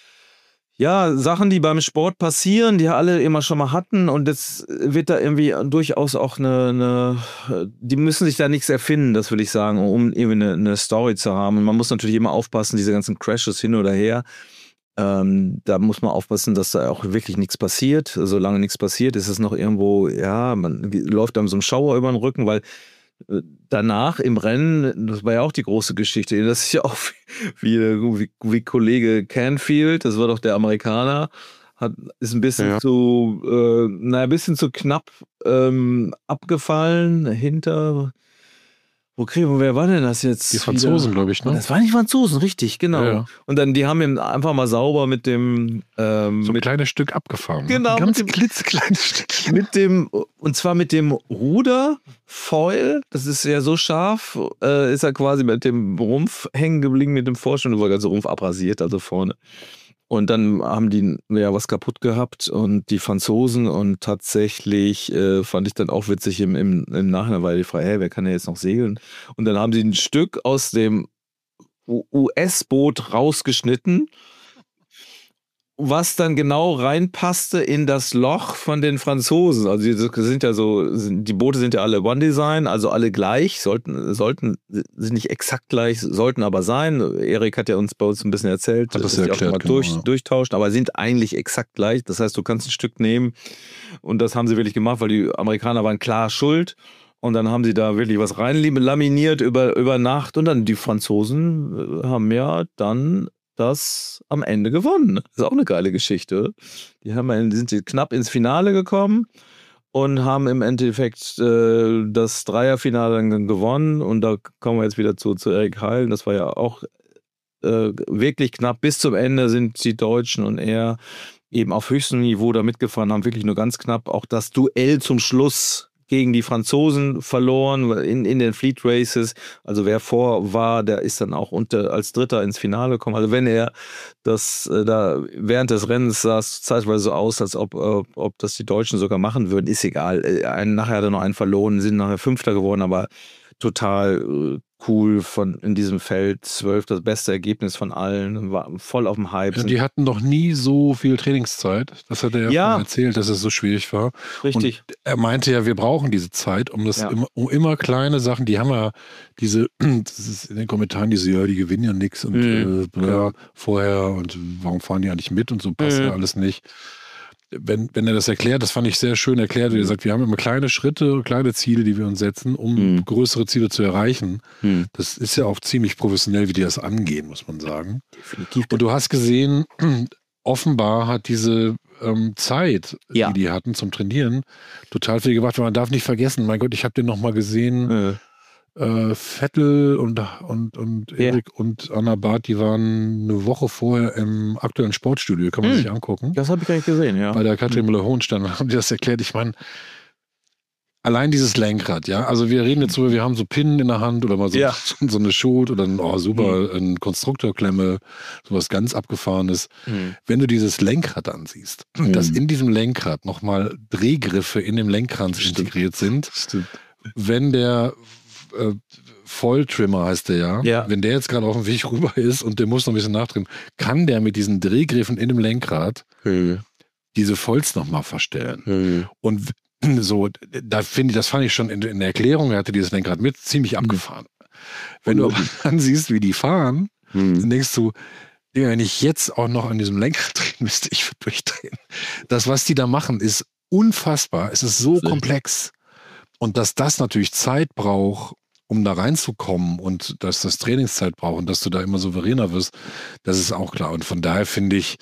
ja, Sachen, die beim Sport passieren, die alle immer schon mal hatten und jetzt wird da irgendwie durchaus auch eine, eine die müssen sich da nichts erfinden, das will ich sagen, um irgendwie eine, eine Story zu haben. Und man muss natürlich immer aufpassen, diese ganzen Crashes hin oder her. Ähm, da muss man aufpassen, dass da auch wirklich nichts passiert. Solange nichts passiert, ist es noch irgendwo, ja, man läuft einem so ein Schauer über den Rücken, weil äh, danach im Rennen, das war ja auch die große Geschichte, das ist ja auch wie, wie, wie Kollege Canfield, das war doch der Amerikaner, hat, ist ein bisschen ja. zu, äh, naja, ein bisschen zu knapp ähm, abgefallen hinter. Okay, wer war denn das jetzt? Die Franzosen, glaube ich, ne? Das waren die Franzosen, richtig, genau. Ja, ja. Und dann, die haben ihn einfach mal sauber mit dem... Ähm, so ein mit, kleines Stück abgefahren. Genau. Ein ganz mit dem, klitzekleines Stückchen. Mit dem, und zwar mit dem Ruderfoil, das ist ja so scharf, äh, ist er quasi mit dem Rumpf hängen geblieben, mit dem Vorstand, war der ganze Rumpf abrasiert, also vorne. Und dann haben die ja was kaputt gehabt und die Franzosen und tatsächlich äh, fand ich dann auch witzig im, im, im Nachhinein, weil die Frage, hey, wer kann denn jetzt noch segeln? Und dann haben sie ein Stück aus dem U S-Boot rausgeschnitten, was dann genau reinpasste in das Loch von den Franzosen. Also die sind ja so, die Boote sind ja alle One Design, also alle gleich, sollten, sollten, sind nicht exakt gleich, sollten aber sein. Erik hat ja uns bei uns ein bisschen erzählt, hat das dass erklärt, die auch mal genau, durch, ja. durchtauscht, aber sind eigentlich exakt gleich. Das heißt, du kannst ein Stück nehmen und das haben sie wirklich gemacht, weil die Amerikaner waren klar schuld. Und dann haben sie da wirklich was rein laminiert über, über Nacht und dann die Franzosen haben ja dann das am Ende gewonnen. Das ist auch eine geile Geschichte. Die haben, die sind knapp ins Finale gekommen und haben im Endeffekt äh, das Dreierfinale dann gewonnen. Und da kommen wir jetzt wieder zu, zu Erik Heil. Das war ja auch äh, wirklich knapp. Bis zum Ende sind die Deutschen und er eben auf höchstem Niveau da mitgefahren, haben wirklich nur ganz knapp auch das Duell zum Schluss gegen die Franzosen verloren in, in den Fleet Races. Also wer vor war, der ist dann auch unter, als Dritter ins Finale gekommen. Also wenn er das äh, da während des Rennens sah es zeitweise so aus, als ob, äh, ob das die Deutschen sogar machen würden, ist egal. Äh, ein, nachher hat er noch einen verloren, sind nachher Fünfter geworden, aber total äh, cool von in diesem Feld. Zwölf, das beste Ergebnis von allen, war voll auf dem Hype. Ja, die hatten noch nie so viel Trainingszeit. Das hat er ja, Ja. schon erzählt, dass es so schwierig war. Richtig. Und er meinte ja, wir brauchen diese Zeit, um das Ja. immer, um immer kleine Sachen, die haben ja diese, das ist in den Kommentaren diese, ja, die gewinnen ja nichts und Mhm. äh, ja, vorher und warum fahren die ja nicht mit und so passt Mhm. ja alles nicht. Wenn, wenn er das erklärt, das fand ich sehr schön erklärt, er sagt, wir haben immer kleine Schritte, kleine Ziele, die wir uns setzen, um Mhm. größere Ziele zu erreichen. Hm. Das ist ja auch ziemlich professionell, wie die das angehen, muss man sagen. Definitiv. Und du hast gesehen, offenbar hat diese ähm, Zeit, Ja. die die hatten zum Trainieren, total viel gemacht. Weil man darf nicht vergessen, mein Gott, ich habe den nochmal gesehen, Äh. äh, Vettel und, und, und Ja. Erik und Anna Barth, die waren eine Woche vorher im aktuellen Sportstudio, kann man Hm. sich angucken. Das habe ich gar nicht gesehen, ja. Bei der Katrin Müller-Hohenstein haben die das erklärt. Ich meine, allein dieses Lenkrad, ja. Also wir reden jetzt drüber, wir haben so Pinnen in der Hand oder mal so, Ja. so eine Schot oder ein, oh super, ein Konstruktorklemme, sowas ganz Abgefahrenes. Hm. Wenn du dieses Lenkrad ansiehst, Mhm. dass in diesem Lenkrad nochmal Drehgriffe in dem Lenkkranz Stimmt. integriert sind, Stimmt. wenn der äh, Volltrimmer heißt der ja, Ja. wenn der jetzt gerade auf dem Weg rüber ist und der muss noch ein bisschen nachtrimmen, kann der mit diesen Drehgriffen in dem Lenkrad Hm. diese Volts nochmal verstellen. Hm. Und so, da finde ich, das fand ich schon in, in der Erklärung, er hatte dieses Lenkrad mit, ziemlich abgefahren. Wenn du aber dann siehst, wie die fahren, dann Hm. denkst du, Digga, wenn ich jetzt auch noch an diesem Lenkrad drehen müsste, ich würde durchdrehen. Das, was die da machen, ist unfassbar. Es ist so Richtig. komplex. Und dass das natürlich Zeit braucht, um da reinzukommen und dass das Trainingszeit braucht und dass du da immer souveräner wirst, das ist auch klar. Und von daher finde ich,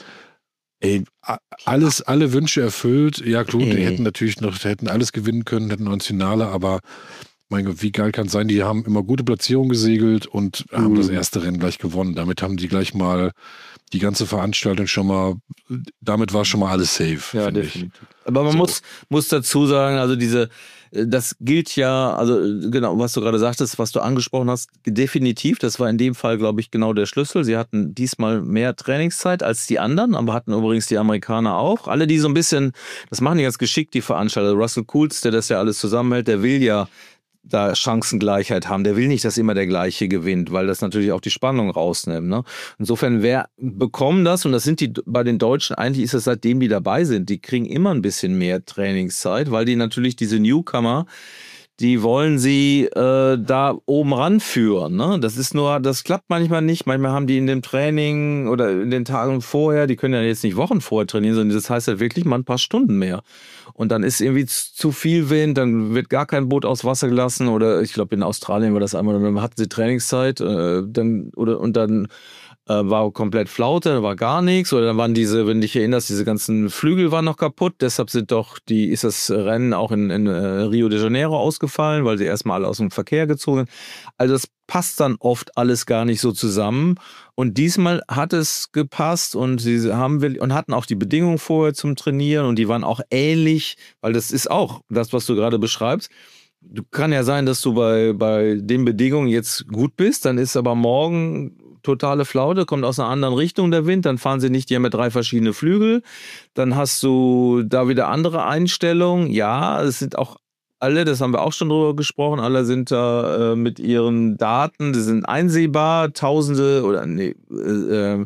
ey, a- alles, alle Wünsche erfüllt. Ja, klar, die Mhm. hätten natürlich noch, hätten alles gewinnen können, hätten noch ins Finale, aber mein Gott, wie geil kann es sein? Die haben immer gute Platzierungen gesegelt und haben Mhm. das erste Rennen gleich gewonnen. Damit haben die gleich mal die ganze Veranstaltung schon mal, damit war schon mal alles safe. Ja, finde ich. definitiv. Aber man So. muss, muss dazu sagen, also diese, äh, das gilt ja, also äh, genau, was du gerade sagtest, was du angesprochen hast, definitiv, das war in dem Fall, glaube ich, genau der Schlüssel. Sie hatten diesmal mehr Trainingszeit als die anderen, aber hatten übrigens die Amerikaner auch. Alle, die so ein bisschen, das machen die ganz geschickt, die Veranstalter. Russell Coults, der das ja alles zusammenhält, der will ja da Chancengleichheit haben. Der will nicht, dass immer der Gleiche gewinnt, weil das natürlich auch die Spannung rausnimmt. Ne? Insofern, wer bekommen das, und das sind die bei den Deutschen, eigentlich ist das seitdem die dabei sind, die kriegen immer ein bisschen mehr Trainingszeit, weil die natürlich diese Newcomer, die wollen sie äh, da oben ranführen. Ne? Das ist nur, das klappt manchmal nicht. Manchmal haben die in dem Training oder in den Tagen vorher, die können ja jetzt nicht Wochen vorher trainieren, sondern das heißt ja wirklich mal ein paar Stunden mehr. Und dann ist irgendwie zu viel Wind, dann wird gar kein Boot aus Wasser gelassen oder ich glaube in Australien war das einmal, dann hatten sie Trainingszeit, äh, dann oder und dann äh, war komplett Flaute, da war gar nichts. Oder dann waren diese, wenn du dich erinnerst, diese ganzen Flügel waren noch kaputt. Deshalb sind doch die, ist das Rennen auch in, in äh, Rio de Janeiro ausgefallen, weil sie erstmal alle aus dem Verkehr gezogen sind. Also das passt dann oft alles gar nicht so zusammen. Und diesmal hat es gepasst und sie haben will und hatten auch die Bedingungen vorher zum Trainieren und die waren auch ähnlich, weil das ist auch das, was du gerade beschreibst. Du kann ja sein, dass du bei, bei den Bedingungen jetzt gut bist, dann ist aber morgen totale Flaute, kommt aus einer anderen Richtung der Wind, dann fahren sie nicht, die haben ja drei verschiedene Flügel, dann hast du da wieder andere Einstellungen. Ja, es sind auch alle, das haben wir auch schon drüber gesprochen, alle sind da äh, mit ihren Daten, die sind einsehbar, tausende oder nee, äh,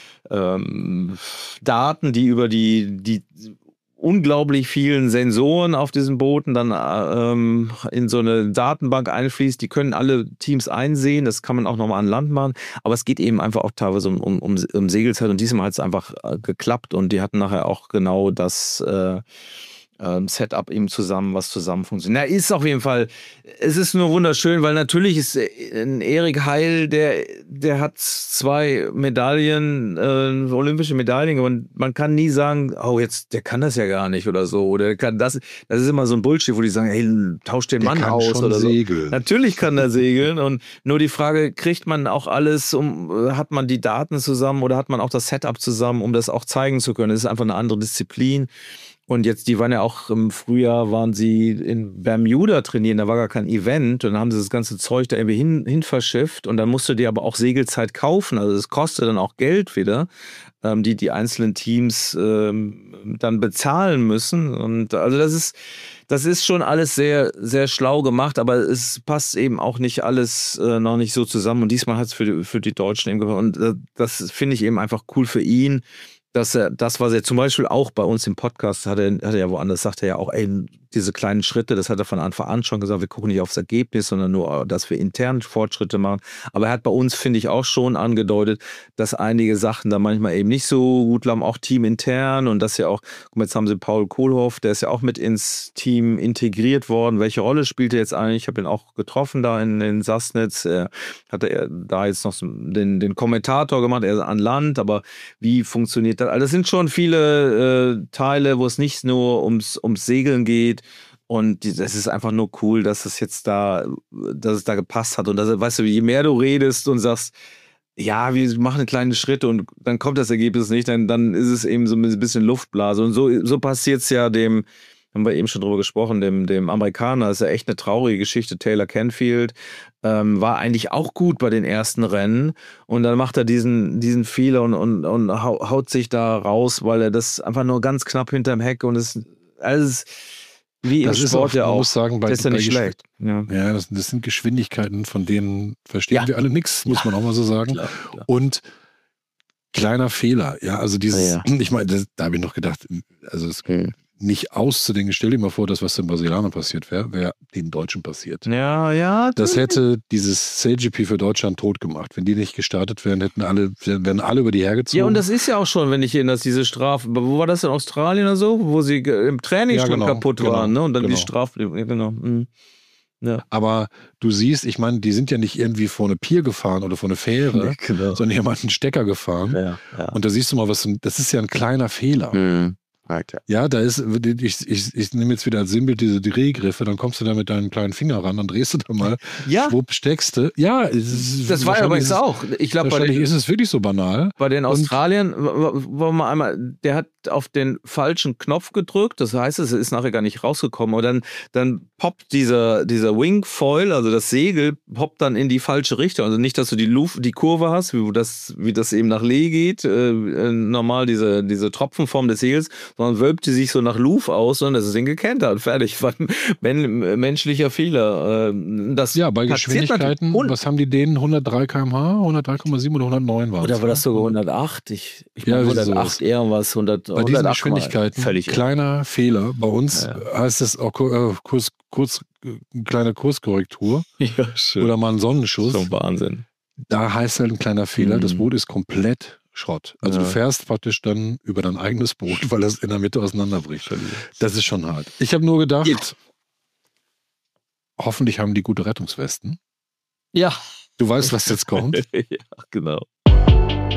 äh, Daten, die über die, die unglaublich vielen Sensoren auf diesen Booten dann ähm, in so eine Datenbank einfließt. Die können alle Teams einsehen. Das kann man auch nochmal an Land machen. Aber es geht eben einfach auch teilweise um, um, um, um Segelzeit. Und diesmal hat es einfach äh, geklappt. Und die hatten nachher auch genau das äh, ähm, Setup eben zusammen, was zusammen funktioniert. Na, ist auf jeden Fall, es ist nur wunderschön, weil natürlich ist ein Erik Heil, der, der hat zwei Medaillen, äh, olympische Medaillen, und man kann nie sagen, oh, jetzt, der kann das ja gar nicht oder so, oder der kann das, das ist immer so ein Bullshit, wo die sagen, hey, tausch den der Mann kann aus schon oder so. segeln. Natürlich kann er segeln, und nur die Frage, kriegt man auch alles, um, hat man die Daten zusammen oder hat man auch das Setup zusammen, um das auch zeigen zu können. Das ist einfach eine andere Disziplin. Und jetzt, die waren ja auch im Frühjahr, waren sie in Bermuda trainieren, da war gar kein Event, und dann haben sie das ganze Zeug da irgendwie hin, hin verschifft, und dann musst du dir aber auch Segelzeit kaufen, also das kostet dann auch Geld wieder, ähm, die die einzelnen Teams ähm, dann bezahlen müssen, und also das ist, das ist schon alles sehr, sehr schlau gemacht, aber es passt eben auch nicht alles äh, noch nicht so zusammen, und diesmal hat es für die, für die Deutschen eben gemacht, und äh, das finde ich eben einfach cool für ihn, dass er das, was er zum Beispiel auch bei uns im Podcast hat, er, hat er ja woanders, sagt er ja auch, ey, diese kleinen Schritte, das hat er von Anfang an schon gesagt, wir gucken nicht aufs Ergebnis, sondern nur, dass wir intern Fortschritte machen. Aber er hat bei uns, finde ich, auch schon angedeutet, dass einige Sachen da manchmal eben nicht so gut laufen, auch teamintern, und dass ja auch, guck mal, jetzt haben sie Paul Kohlhoff, der ist ja auch mit ins Team integriert worden. Welche Rolle spielt er jetzt eigentlich? Ich habe ihn auch getroffen da in, in Sassnitz. Er hatte er da jetzt noch so den, den Kommentator gemacht, er ist an Land, aber wie funktioniert das? Also das sind schon viele äh, Teile, wo es nicht nur ums, ums Segeln geht. Und es ist einfach nur cool, dass es jetzt da, dass es da gepasst hat. Und dass, weißt du, je mehr du redest und sagst, ja, wir machen kleine Schritte und dann kommt das Ergebnis nicht, dann, dann ist es eben so ein bisschen Luftblase. Und so, so passiert es ja dem, haben wir eben schon drüber gesprochen, dem, dem Amerikaner, das ist ja echt eine traurige Geschichte. Taylor Canfield ähm, war eigentlich auch gut bei den ersten Rennen, und dann macht er diesen, diesen Fehler und, und, und haut sich da raus, weil er das einfach nur ganz knapp hinterm Heck, und es alles wie im Sport ja auch. Man muss sagen, bei, das ist ja nicht bei schlecht. Ja, ja das, das sind Geschwindigkeiten, von denen verstehen Ja. wir alle nichts, muss Ja. man auch mal so sagen. Klar, klar. Und kleiner Fehler, ja, also dieses, Ja, ich meine, das, da habe ich noch gedacht, also es Hm. nicht auszudenken, stell dir mal vor, das, was den Brasilianern passiert wäre, wäre den Deutschen passiert. Ja, ja. Das hätte dieses C G P für Deutschland tot gemacht. Wenn die nicht gestartet wären, hätten alle, wären alle über die hergezogen. Ja, und das ist ja auch schon, wenn ich erinnere, diese Strafe, wo war das in Australien oder so, wo sie ge- im Training Ja, schon genau, kaputt genau, waren, ne? Und dann genau. die Strafe, ja, genau. Mhm. Ja. Aber du siehst, ich meine, die sind ja nicht irgendwie vor eine Pier gefahren oder vor eine Fähre, genau. sondern die haben halt einen Stecker gefahren. Ja, ja. Und da siehst du mal, was, das ist ja ein kleiner Fehler. Mhm. Right, ja. Ja, da ist, ich, ich, ich nehme jetzt wieder als Sinnbild diese Drehgriffe, dann kommst du da mit deinem kleinen Finger ran, dann drehst du da mal, Ja. schwupp, steckst du. Ja, es ist, Das war ja wahrscheinlich übrigens ist es- auch. Ich glaube, bei Wahrscheinlich den, ist es wirklich so banal. bei den Und- Australiern, wollen wir einmal, der hat auf den falschen Knopf gedrückt, das heißt, es ist nachher gar nicht rausgekommen, und dann, dann poppt dieser, dieser Wingfoil, also das Segel, poppt dann in die falsche Richtung. Also nicht, dass du die Luft, die Kurve hast, wie das, wie das eben nach Lee geht, äh, normal diese, diese Tropfenform des Segels, sondern wölbt die sich so nach Luft aus, und das ist gekentert, fertig. War ein men- menschlicher Fehler. Äh, Das Ja, bei passiert Geschwindigkeiten, natürlich. Und- was haben die denen? hundertdrei Kilometer pro Stunde, hundertdrei Komma sieben oder hundertneun war Oder es, war das ne? sogar hundertacht? Ich, ich Ja, meine irgendwie hundertacht sowas. eher was, hundert, Bei diesen hundertacht Geschwindigkeiten, völlig. kleiner Fehler. Bei uns Ja. heißt es auch Kur- äh, Kurs, kurz, äh, kleine Kurskorrektur Ja, schön. oder mal ein Sonnenschuss. So Wahnsinn. Da heißt halt ein kleiner Fehler, Mhm. das Boot ist komplett Schrott. Also Ja. du fährst praktisch dann über dein eigenes Boot, weil das in der Mitte auseinanderbricht. Das ist schon hart. Ich habe nur gedacht, Geht. hoffentlich haben die gute Rettungswesten. Ja. Du weißt, was jetzt kommt. Ja, genau.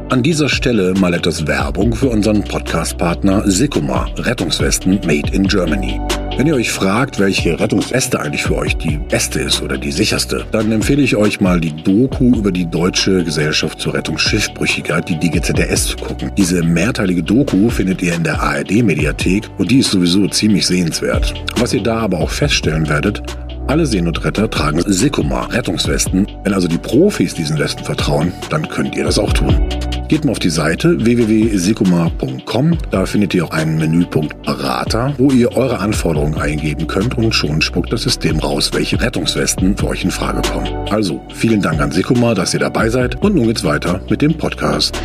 An dieser Stelle mal etwas Werbung für unseren Podcast-Partner Sekuma, Rettungswesten made in Germany. Wenn ihr euch fragt, welche Rettungsweste eigentlich für euch die beste ist oder die sicherste, dann empfehle ich euch mal die Doku über die Deutsche Gesellschaft zur Rettung Schiffbrüchigkeit, die D G Z D S, zu gucken. Diese mehrteilige Doku findet ihr in der A R D-Mediathek und die ist sowieso ziemlich sehenswert. Was ihr da aber auch feststellen werdet: alle Seenotretter tragen Sekuma Rettungswesten. Wenn also die Profis diesen Westen vertrauen, dann könnt ihr das auch tun. Geht mal auf die Seite w w w punkt sekuma punkt com, da findet ihr auch einen Menüpunkt Berater, wo ihr eure Anforderungen eingeben könnt und schon spuckt das System raus, welche Rettungswesten für euch in Frage kommen. Also, vielen Dank an Sekuma, dass ihr dabei seid, und nun geht's weiter mit dem Podcast.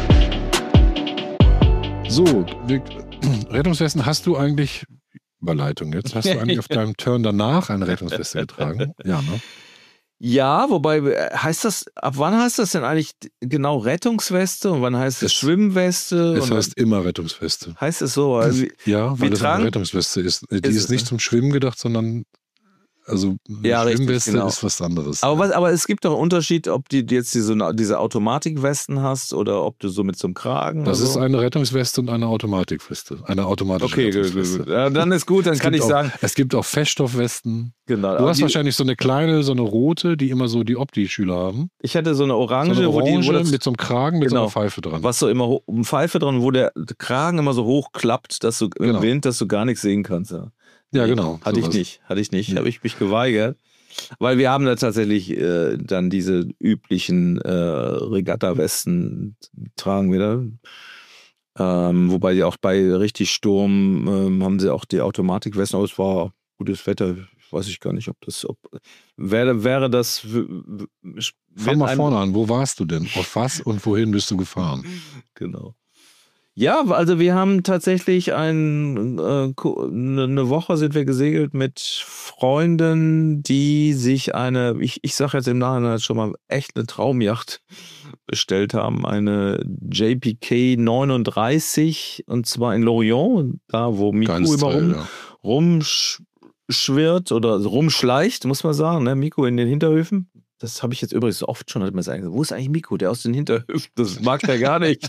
So, Rettungswesten hast du eigentlich, Überleitung jetzt, hast du eigentlich auf deinem Turn danach eine Rettungsweste getragen? Ja, ne? Ja, wobei, heißt das, ab wann heißt das denn eigentlich genau Rettungsweste und wann heißt es Schwimmweste? Es heißt immer Rettungsweste. Heißt es so? Also, ja, weil wir das tragen, eine Rettungsweste ist. Die ist, ist nicht zum Schwimmen gedacht, sondern also ja, Schwimmweste richtig, genau. ist was anderes. Aber, was, aber es gibt doch einen Unterschied, ob du jetzt diese, diese Automatikwesten hast oder ob du so mit so einem Kragen. Das ist so. eine Rettungsweste und eine Automatikweste. Eine automatische okay, Rettungsweste. Gut, gut. Ja, dann ist gut, dann es kann ich auch, sagen. Es gibt auch Feststoffwesten. Genau. Du hast die, wahrscheinlich so eine kleine, so eine rote, die immer so die Opti-Schüler haben. Ich hatte so eine orange, so eine orange wo die, wo das, mit so einem Kragen mit genau, so einer Pfeife dran. Was so immer eine Pfeife dran, wo der Kragen immer so hochklappt, dass du im genau. Wind, dass du gar nichts sehen kannst. Ja, ja genau. Hatte sowas. ich nicht, hatte ich nicht, ja. Habe ich mich geweigert. Weil wir haben da tatsächlich äh, dann diese üblichen äh, Regatta-Westen tragen wir da. Ähm, wobei die auch bei richtig Sturm ähm, haben sie auch die Automatikwesten, aber es war gutes Wetter. Weiß ich gar nicht, ob das, ob, wäre, wäre das. Fang mal vorne an, wo warst du denn? Auf was und wohin bist du gefahren? Genau. Ja, also wir haben tatsächlich ein, äh, eine Woche sind wir gesegelt mit Freunden, die sich eine, ich, ich sage jetzt im Nachhinein schon mal, echt eine Traumyacht bestellt haben. Eine J P K neununddreißig, und zwar in Lorient, da wo Miku Ganz immer toll, rum, ja. rumschwirrt oder rumschleicht, muss man sagen, ne? Miku in den Hinterhöfen. Das habe ich jetzt übrigens oft schon, hat man gesagt, wo ist eigentlich Miku, der aus den Hinterhöfen? Das mag der gar nicht.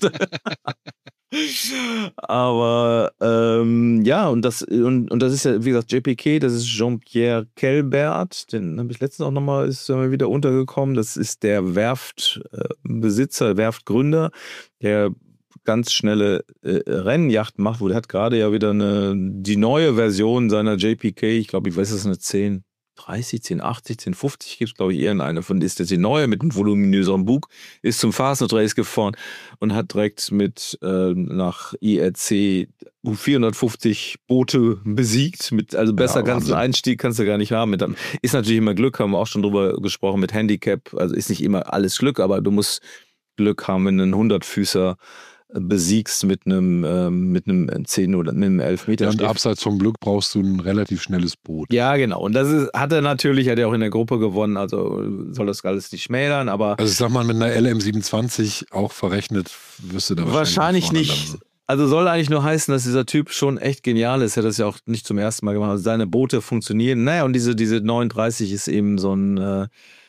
Aber ähm, ja, und das, und, und das ist ja, wie gesagt, J P K, das ist Jean-Pierre Kelbert, den habe ich letztens auch nochmal, ist mal wieder untergekommen. Das ist der Werftbesitzer, Werftgründer, der ganz schnelle äh, Rennjachten macht, wo der hat gerade ja wieder eine, die neue Version seiner J P K, ich glaube, ich weiß, es ist eine zehn dreißig, zehn achtzig, zehn fünfzig gibt es, glaube ich, eher in einer von, ist das die neue mit einem voluminöseren Bug, ist zum Fast and Race gefahren und hat direkt mit äh, nach I R C vierhundertfünfzig Boote besiegt, mit, also besser ja, ganzen Einstieg kannst du gar nicht haben. Mit, ist natürlich immer Glück, haben wir auch schon drüber gesprochen, mit Handicap, also ist nicht immer alles Glück, aber du musst Glück haben, wenn du einen hundertfüßer besiegst mit einem, ähm, mit einem zehn oder mit einem elf Meter. Ja, und abseits vom Glück brauchst du ein relativ schnelles Boot. Ja, genau. Und das ist, hat er natürlich, hat er auch in der Gruppe gewonnen, also soll das alles nicht schmälern, aber. Also ich sag mal, mit einer L M siebenundzwanzig auch verrechnet, wirst du da wahrscheinlich, wahrscheinlich nicht. Landen. Also soll eigentlich nur heißen, dass dieser Typ schon echt genial ist. Er hat das ja auch nicht zum ersten Mal gemacht. Also seine Boote funktionieren. Naja, und diese, diese neununddreißig ist eben so ein äh,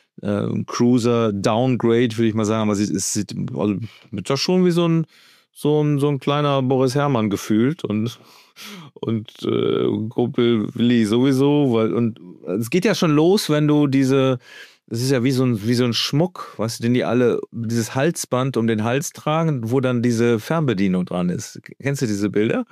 äh, Cruiser Downgrade, würde ich mal sagen. Aber sie es sieht also mit doch schon wie so ein So ein, so ein kleiner Boris Herrmann gefühlt und, und äh, Kumpel Willi sowieso, weil, und es geht ja schon los, wenn du diese, es ist ja wie so ein, wie so ein Schmuck, weißt du, den die alle, dieses Halsband um den Hals tragen, wo dann diese Fernbedienung dran ist. Kennst du diese Bilder?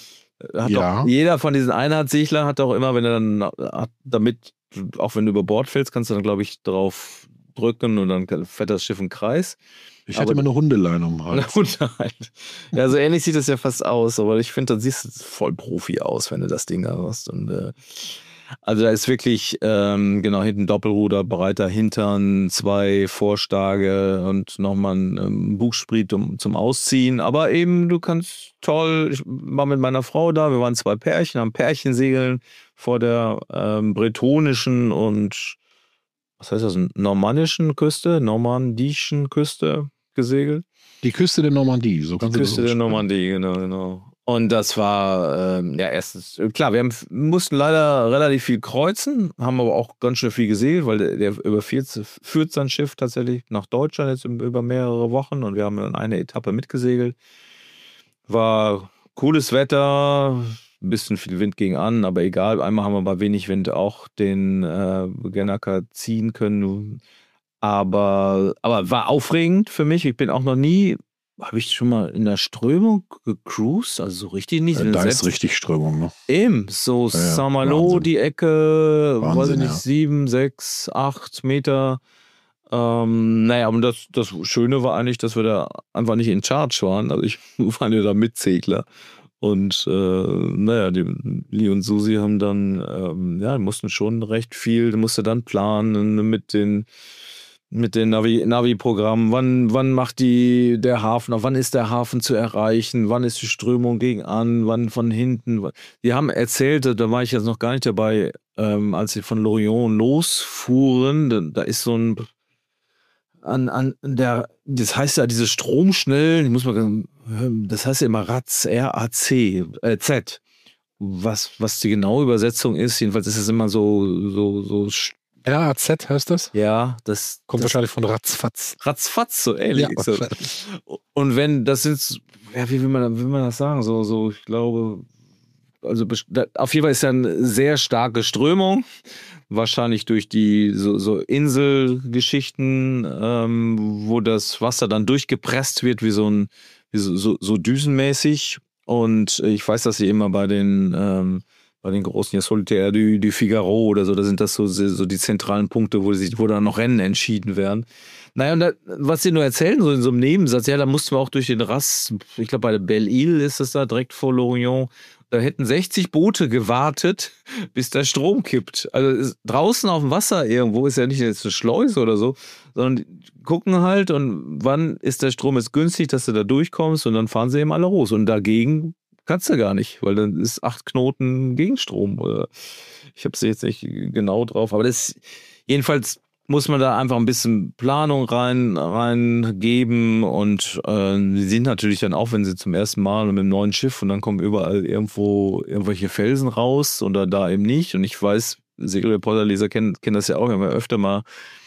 Hat ja. Doch, jeder von diesen Einheitsseglern hat auch immer, wenn er dann, hat, damit, auch wenn du über Bord fällst, kannst du dann, glaube ich, drauf drücken und dann fährt das Schiff im Kreis. Ich hatte immer eine Hundeleine um den Hals. Hundeleine. Ja, so ähnlich sieht das ja fast aus, aber ich finde, dann siehst du voll Profi aus, wenn du das Ding da hast. Und, äh, also da ist wirklich, ähm, genau, hinten Doppelruder, breiter Hintern, zwei Vorstage und nochmal ein ähm, Bugspriet um, zum Ausziehen. Aber eben, du kannst toll, ich war mit meiner Frau da, wir waren zwei Pärchen, haben Pärchensegeln vor der ähm, bretonischen und was heißt das, normannischen Küste, normandischen Küste gesegelt. Die Küste der Normandie, so Die Küste der Normandie, genau, genau. Und das war, ähm, ja, erstens, klar, wir haben, mussten leider relativ viel kreuzen, haben aber auch ganz schön viel gesegelt, weil der, der überführt führt sein Schiff tatsächlich nach Deutschland jetzt über mehrere Wochen und wir haben dann eine Etappe mitgesegelt. War cooles Wetter, ein bisschen viel Wind ging an, aber egal. Einmal haben wir bei wenig Wind auch den äh, Gennaker ziehen können. Aber, aber war aufregend für mich. Ich bin auch noch nie, habe ich schon mal in der Strömung gecruised? Also so richtig nicht. Ja, da ist richtig Strömung, ne? Eben, so Ja, ja, Saint-Malo, Wahnsinn. die Ecke, weiß ich Wahnsinn, nicht, ja. sieben, sechs, acht Meter. Ähm, naja, und das, das Schöne war eigentlich, dass wir da einfach nicht in Charge waren. Also ich war ja da Mitsegler. Und äh, naja, die Lee und Susi haben dann, ähm, ja, mussten schon recht viel, musste dann planen mit den mit den Navi, Navi-Programmen, wann, wann macht die der Hafen auf, wann ist der Hafen zu erreichen, wann ist die Strömung gegen an, wann von hinten. Die haben erzählt, da war ich jetzt noch gar nicht dabei, ähm, als sie von Lorient losfuhren, da, da ist so ein an, an der, das heißt ja diese Stromschnellen, ich muss mal, das heißt ja immer R A C, R A C, äh, Z. Was, was die genaue Übersetzung ist, jedenfalls ist es immer so, so, so, R A Z heißt das? ja, das Kommt das, wahrscheinlich von Ratzfatz. ratzfatz, so ähnlich. Ja, so. Und wenn, das sind, ja, wie will man, will man das sagen? So, so, ich glaube, also auf jeden Fall ist ja eine sehr starke Strömung. Wahrscheinlich durch die so, so Inselgeschichten, ähm, wo das Wasser dann durchgepresst wird, wie so ein, wie so, so, so düsenmäßig. Und ich weiß, dass sie immer bei den, ähm, bei den großen, ja, Solitaire du, du Figaro oder so, da sind das so, so die zentralen Punkte, wo, sie, wo dann noch Rennen entschieden werden. Naja, und da, was sie nur erzählen, so in so einem Nebensatz, ja, da mussten wir auch durch den Ras, ich glaube bei der Belle-Île ist das da, direkt vor Lorient, da hätten sechzig Boote gewartet, bis der Strom kippt. Also ist, draußen auf dem Wasser irgendwo ist ja nicht jetzt eine Schleuse oder so, sondern die gucken halt und wann ist der Strom jetzt günstig, dass du da durchkommst und dann fahren sie eben alle los. Und dagegen kannst du gar nicht, weil dann ist acht Knoten Gegenstrom. Ich habe es jetzt nicht genau drauf, aber das jedenfalls muss man da einfach ein bisschen Planung rein reingeben und äh, die sind natürlich dann auch, wenn sie zum ersten Mal mit einem neuen Schiff und dann kommen überall irgendwo irgendwelche Felsen raus oder da eben nicht. Und ich weiß, Segelreporterleser kennen, kennen das ja auch, wir haben ja öfter mal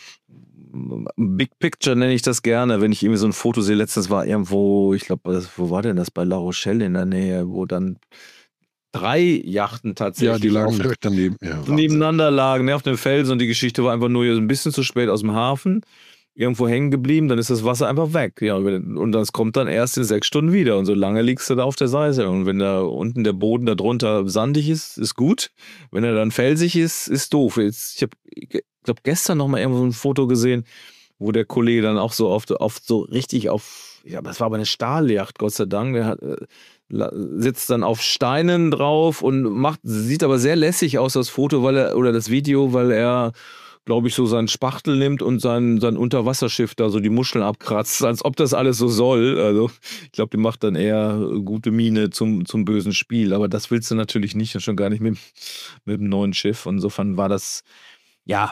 Big Picture nenne ich das gerne, wenn ich irgendwie so ein Foto sehe. Letztens war irgendwo, ich glaube, wo war denn das? Bei La Rochelle in der Nähe, wo dann drei Yachten tatsächlich Ja, die lagen auf, direkt daneben. Ja, nebeneinander lagen, ne, auf dem Felsen und die Geschichte war einfach nur ein bisschen zu spät aus dem Hafen, irgendwo hängen geblieben, dann ist das Wasser einfach weg. Ja, und das kommt dann erst in sechs Stunden wieder und so lange liegst du da auf der Seite. Und wenn da unten der Boden darunter sandig ist, ist gut. Wenn er dann felsig ist, ist doof. Jetzt, ich habe, ich glaube, gestern noch mal irgendwo ein Foto gesehen, wo der Kollege dann auch so oft, oft so richtig auf, ja, das war aber eine Stahljacht, Gott sei Dank, der hat, sitzt dann auf Steinen drauf und macht, sieht aber sehr lässig aus, das Foto, weil er, oder das Video, weil er, glaube ich, so seinen Spachtel nimmt und sein, sein Unterwasserschiff da so die Muscheln abkratzt, als ob das alles so soll. Also ich glaube, die macht dann eher gute Miene zum, zum bösen Spiel. Aber das willst du natürlich nicht und schon gar nicht mit, mit dem neuen Schiff. Insofern war das, ja,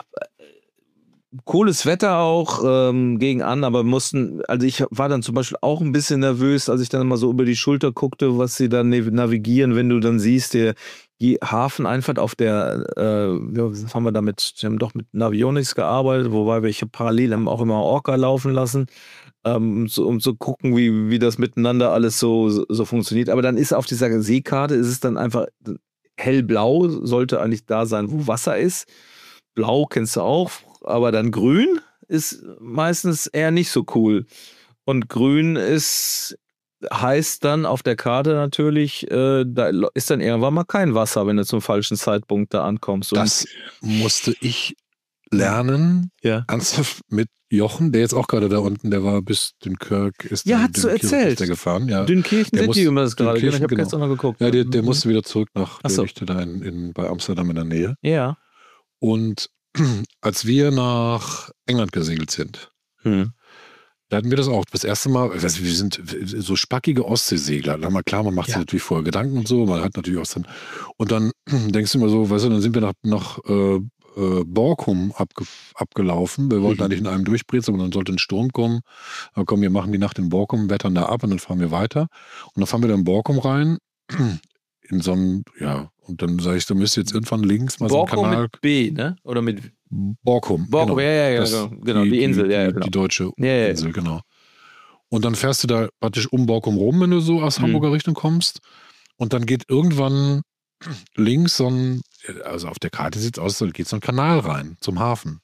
cooles Wetter auch ähm, gegen an, aber mussten, also ich war dann zum Beispiel auch ein bisschen nervös, als ich dann mal so über die Schulter guckte, was sie dann navigieren, wenn du dann siehst, der die Hafeneinfahrt auf der, äh, ja, was haben wir damit, wir haben doch mit Navionics gearbeitet, wobei wir, ich habe parallel haben auch immer Orca laufen lassen, ähm, so, um zu gucken, wie, wie das miteinander alles so, so, so funktioniert. Aber dann ist auf dieser Seekarte, ist es dann einfach hellblau, sollte eigentlich da sein, wo Wasser ist. Blau kennst du auch, aber dann grün ist meistens eher nicht so cool. Und grün ist, heißt dann auf der Karte natürlich, äh, da ist dann irgendwann mal kein Wasser, wenn du zum falschen Zeitpunkt da ankommst. Und das musste ich lernen, ja. ernsthaft mit Jochen, der jetzt auch gerade da unten, der war bis Dünkirk, ist ja, der, hat so erzählt. der gefahren. Ja. Dünkirchen der sind muss, die immer das gerade. Dünkirchen, Ich habe genau. gestern noch geguckt. Ja, der, der musste wieder zurück nach Ach der so. Lichte da in, in, bei Amsterdam in der Nähe. Ja. Und als wir nach England gesegelt sind, Hm. da hatten wir das auch. Das erste Mal, wir sind so spackige Ostseesegler. Na mal klar, man macht Ja. sich natürlich vorher Gedanken und so. Man hat natürlich auch dann. Und dann denkst du immer so, weißt du, dann sind wir nach, nach äh, äh, Borkum abge, abgelaufen. Wir wollten Mhm. eigentlich in einem durchbrezeln und dann sollte ein Sturm kommen. Aber komm, wir machen die Nacht in Borkum, wettern da ab und dann fahren wir weiter. Und dann fahren wir dann in Borkum rein. in so einem, ja, und dann sage ich, da müsst ihr jetzt irgendwann links mal Borkum so einen Kanal. mit B, ne? Oder mit Borkum. Borkum, genau. ja, ja, ja, Das, genau, genau, die, die Insel, die, ja, ja, die, genau. die deutsche ja, ja, Insel, genau. Und dann fährst du da praktisch um Borkum rum, wenn du so aus Mhm. Hamburger Richtung kommst. Und dann geht irgendwann links so ein, also auf der Karte sieht es aus, da geht so ein Kanal rein zum Hafen.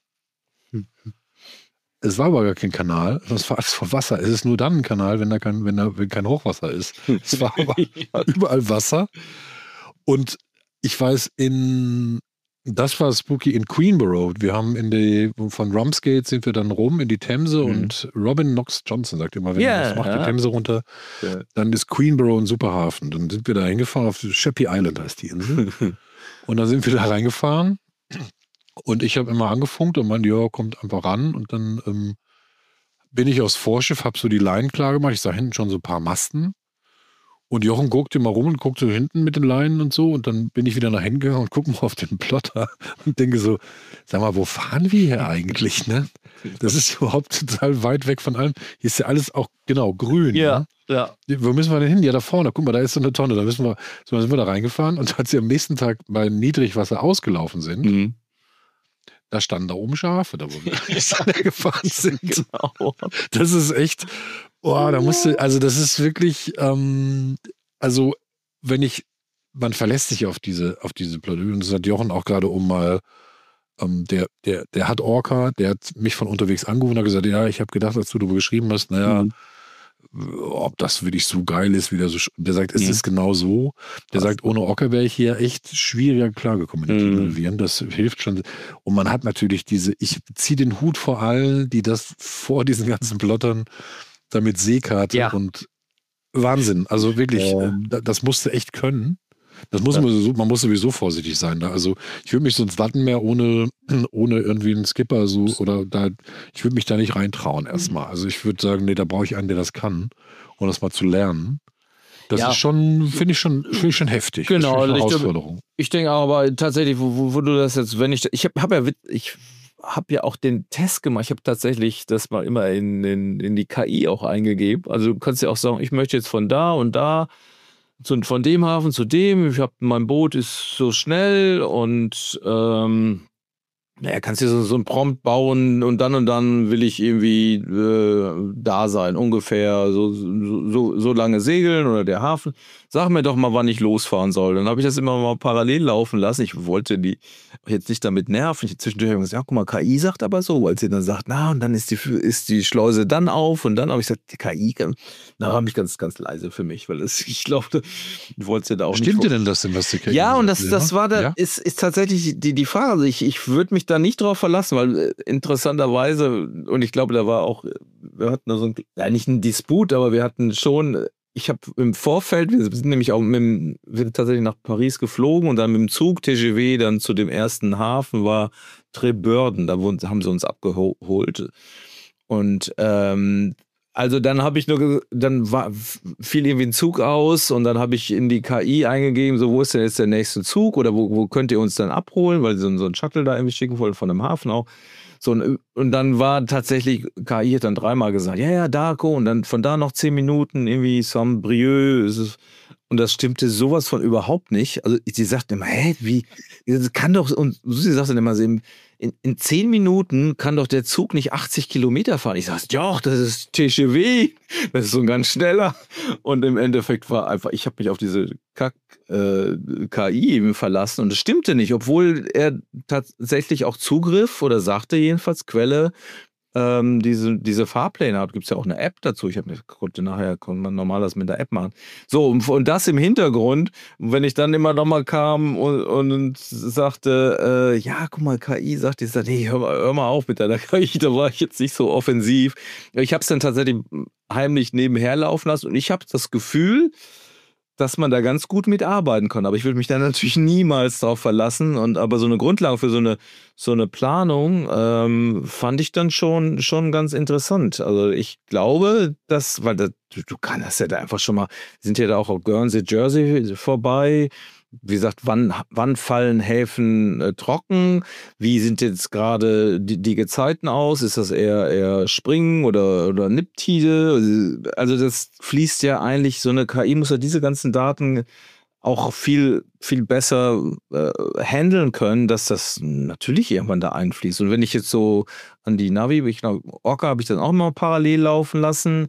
Es war aber gar kein Kanal, das war alles voll Wasser. Es ist nur dann ein Kanal, wenn da kein, wenn da wenn kein Hochwasser ist. Es war aber überall Wasser. Und ich weiß, in das war spooky in Queenborough. Wir haben in die, von Ramsgate sind wir dann rum in die Themse Mhm. und Robin Knox Johnson sagt immer, wenn Ja, ihr das macht, ja. die Themse runter, Ja. dann ist Queenborough ein super Hafen. Dann sind wir da hingefahren, auf Sheppey Island heißt die Insel. Und dann sind wir da reingefahren und ich habe immer angefunkt und meinte, ja, kommt einfach ran. Und dann ähm, bin ich aufs Vorschiff, habe so die Leinen klar gemacht. Ich sah hinten schon so ein paar Masten. Und Jochen guckte immer rum und guckte hinten mit den Leinen und so. Und dann bin ich wieder nach hinten gegangen und gucke mal auf den Plotter und denke so, sag mal, wo fahren wir hier eigentlich? Ne? Das ist überhaupt total weit weg von allem. Hier ist ja alles auch, genau, grün. Ja, Ne? ja. Wo müssen wir denn hin? Ja, da vorne. Guck mal, da ist so eine Tonne. Da müssen wir, so, dann sind wir da reingefahren. Und als wir am nächsten Tag bei Niedrigwasser ausgelaufen sind, Mhm. da standen da oben Schafe, da wo wir gefahren sind. Genau. Das ist echt, boah, da musste, also das ist wirklich, ähm, also wenn ich, man verlässt sich auf diese, auf diese Plädoyer, und das hat Jochen auch gerade um mal, ähm, der, der, der hat Orca, der hat mich von unterwegs angerufen und hat gesagt, ja, ich habe gedacht, als du darüber geschrieben hast, naja, Mhm. ob das wirklich so geil ist, wie der so, sch- der sagt, es Mhm. ist genau so. Der Krass. sagt, ohne Orca wäre ich hier echt schwieriger klargekommen in den Mhm. Tiefenrevieren. Das hilft schon. Und man hat natürlich diese, ich ziehe den Hut vor allen, die das vor diesen ganzen Plottern damit Seekarte Ja. und Wahnsinn. Also wirklich, Ja. äh, da- das musste echt können. Das muss man, so, man muss sowieso vorsichtig sein da. Also ich würde mich sonst Wattenmeer ohne, ohne irgendwie einen Skipper so oder da, ich würde mich da nicht reintrauen erstmal. Also ich würde sagen, nee, da brauche ich einen, der das kann, um das mal zu lernen. Das Ja. ist schon, finde ich schon, finde ich schon heftig. Genau, Das ist also eine ich glaube- Herausforderung. Ich denke auch, aber tatsächlich, wo, wo, wo du das jetzt, wenn ich, ich habe hab ja, wit- ich habe ja auch den Test gemacht. Ich habe tatsächlich das mal immer in, in, in die K I auch eingegeben. Also du kannst ja auch sagen, ich möchte jetzt von da und da, zu, von dem Hafen zu dem. Ich habe, mein Boot ist so schnell und ähm, naja, kannst dir so, so ein Prompt bauen und dann und dann will ich irgendwie äh, da sein, ungefähr so, so, so, so lange segeln oder der Hafen. Sag mir doch mal, wann ich losfahren soll. Dann habe ich das immer mal parallel laufen lassen. Ich wollte die jetzt nicht damit nerven. Ich zwischendurch habe ich gesagt, ja, guck mal, K I sagt aber so, weil sie dann sagt, na, und dann ist die, ist die Schleuse dann auf und dann habe ich gesagt, die K I, kann, da war mich ganz, ganz leise für mich, weil das, ich glaube, du wolltest ja da auch nicht. Stimmte denn das denn, was die K I Ja, und das, sagt? das war da, Ja? ist, ist tatsächlich die, die Frage. Also ich, ich würde mich da nicht drauf verlassen, weil äh, interessanterweise, und ich glaube, da war auch, wir hatten da so ein, ja, nicht einen Disput, aber wir hatten schon, ich habe im Vorfeld, wir sind nämlich auch mit dem, wir sind tatsächlich nach Paris geflogen und dann mit dem Zug T G V dann zu dem ersten Hafen war Trebeurden, da wurden, haben sie uns abgeholt. Und ähm, also dann habe ich nur, ge- dann war, fiel irgendwie ein Zug aus und dann habe ich in die K I eingegeben, so wo ist denn jetzt der nächste Zug oder wo, wo könnt ihr uns dann abholen, weil sie so, so einen Shuttle da irgendwie schicken wollten von einem Hafen auch. So, und, und dann war tatsächlich, K I hat dann dreimal gesagt, ja, ja, Darko und dann von da noch zehn Minuten irgendwie Saint-Brieuc. ist es- Und das stimmte sowas von überhaupt nicht. Also sie sagte immer, hä, wie, das kann doch, und sie sagte dann immer, so, in, in zehn Minuten kann doch der Zug nicht achtzig Kilometer fahren. Ich sagte, ja, das ist T G V, das ist so ein ganz schneller. Und im Endeffekt war einfach, ich habe mich auf diese Kack äh, K I eben verlassen und es stimmte nicht, obwohl er tatsächlich auch Zugriff oder sagte jedenfalls Quelle, ähm, diese, diese Fahrpläne hat, gibt es ja auch eine App dazu. Ich hab, mir- konnte nachher konnte man normal das mit der App machen. So, und, und das im Hintergrund, und wenn ich dann immer nochmal kam und, und sagte, äh, ja, guck mal, K I sagt, ich sag, nee, hör mal, hör mal auf mit deiner K I, da war ich jetzt nicht so offensiv. Ich habe es dann tatsächlich heimlich nebenher laufen lassen und ich habe das Gefühl, dass man da ganz gut mitarbeiten kann. Aber ich würde mich da natürlich niemals drauf verlassen. Und aber so eine Grundlage für so eine, so eine Planung ähm, fand ich dann schon, schon ganz interessant. Also ich glaube, dass, weil das, du, du kannst ja da einfach schon mal, wir sind ja da auch auf Guernsey, Jersey vorbei. wie gesagt, wann, wann fallen Häfen äh, trocken? Wie sind jetzt gerade die, die Gezeiten aus? Ist das eher, eher Springen oder, oder Niptide? Also das fließt ja eigentlich, so eine K I muss ja diese ganzen Daten auch viel, viel besser äh, handeln können, dass das natürlich irgendwann da einfließt. Und wenn ich jetzt so an die Navi, ich glaube, Orca habe ich dann auch mal parallel laufen lassen.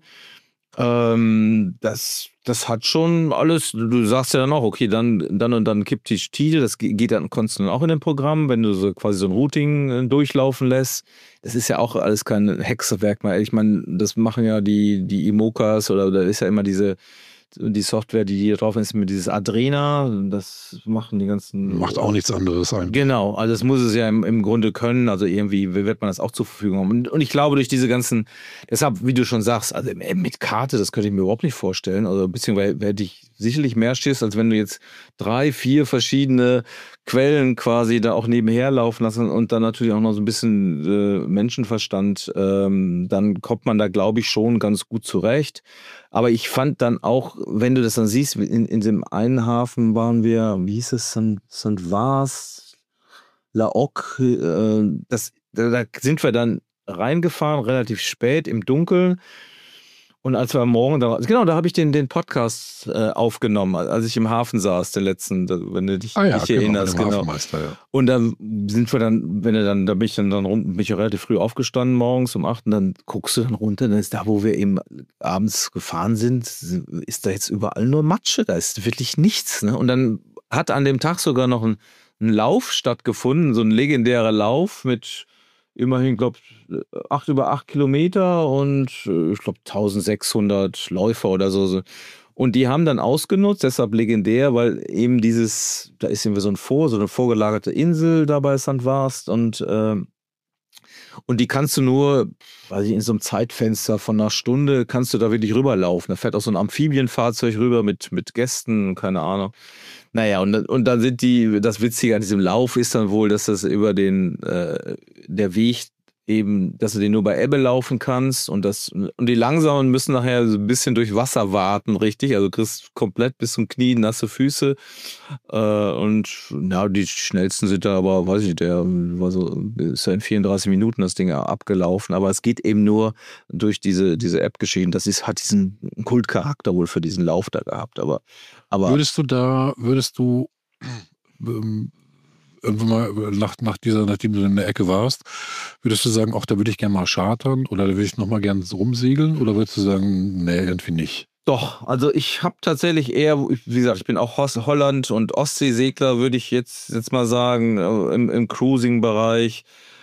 Ähm, das, das hat schon alles, du sagst ja dann auch, okay, dann, dann und dann kippt die Tide, das geht dann konstant auch in dem Programm, wenn du so quasi so ein Routing äh, durchlaufen lässt. Das ist ja auch alles kein Hexenwerk mehr. Ich meine, das machen ja die, die IMOCAs oder da ist ja immer diese die Software, die hier drauf ist, mit dieses Adrena, das machen die ganzen... Macht auch nichts anderes eigentlich. Genau, also das muss es ja im, im Grunde können, also irgendwie wird man das auch zur Verfügung haben. Und, und ich glaube, durch diese ganzen, deshalb, wie du schon sagst, also mit Karte, das könnte ich mir überhaupt nicht vorstellen, also beziehungsweise hätte ich sicherlich mehr Schiss, als wenn du jetzt drei, vier verschiedene Quellen quasi da auch nebenher laufen lassen und dann natürlich auch noch so ein bisschen äh, Menschenverstand, ähm, dann kommt man da, glaube ich, schon ganz gut zurecht. Aber ich fand dann auch, wenn du das dann siehst, in, in dem einen Hafen waren wir, wie hieß es, Saint Vaz, La Hogue, äh, das, da, da sind wir dann reingefahren, relativ spät im Dunkeln. Und als wir am Morgen, da, genau, da habe ich den, den Podcast äh, aufgenommen, als ich im Hafen saß, den letzten, wenn du dich, ah, ja, dich genau, erinnerst. Genau. Ja. Und dann sind wir dann, wenn du dann, da bin ich dann, dann rum, bin ich ja relativ früh aufgestanden morgens um acht und dann guckst du dann runter, dann ist da, wo wir eben abends gefahren sind, ist da jetzt überall nur Matsche, da ist wirklich nichts. Ne? Und dann hat an dem Tag sogar noch ein, ein Lauf stattgefunden, so ein legendärer Lauf mit immerhin, glaube ich, acht über acht Kilometer und ich glaube eintausendsechshundert Läufer oder so. Und die haben dann ausgenutzt, deshalb legendär, weil eben dieses, da ist irgendwie so ein Vor, so eine vorgelagerte Insel da bei Sankt Vaz und, äh, und die kannst du nur, weiß ich, in so einem Zeitfenster von einer Stunde kannst du da wirklich rüberlaufen. Da fährt auch so ein Amphibienfahrzeug rüber mit, mit Gästen, keine Ahnung. Naja, und, und dann sind die, das Witzige an diesem Lauf ist dann wohl, dass das über den, äh, der Weg eben, dass du den nur bei Ebbe laufen kannst und das, und die Langsamen müssen nachher so ein bisschen durch Wasser warten, richtig? Also du kriegst komplett bis zum Knie nasse Füße äh, und ja, die schnellsten sind da aber, weiß ich nicht, der war so, ist ja in vierunddreißig Minuten das Ding abgelaufen, aber es geht eben nur durch diese, diese App geschehen. Das ist, hat diesen Kultcharakter wohl für diesen Lauf da gehabt, aber, aber würdest du da, würdest du ähm, irgendwann mal, nach, nach dieser, nachdem du in der Ecke warst, würdest du sagen, ach, da würde ich gerne mal chartern oder da würde ich nochmal gerne rumsegeln oder würdest du sagen, nee, irgendwie nicht? Doch, also ich habe tatsächlich eher, wie gesagt, ich bin auch Holland- und Ostseesegler, würde ich jetzt, jetzt mal sagen, im, im Cruising-Bereich.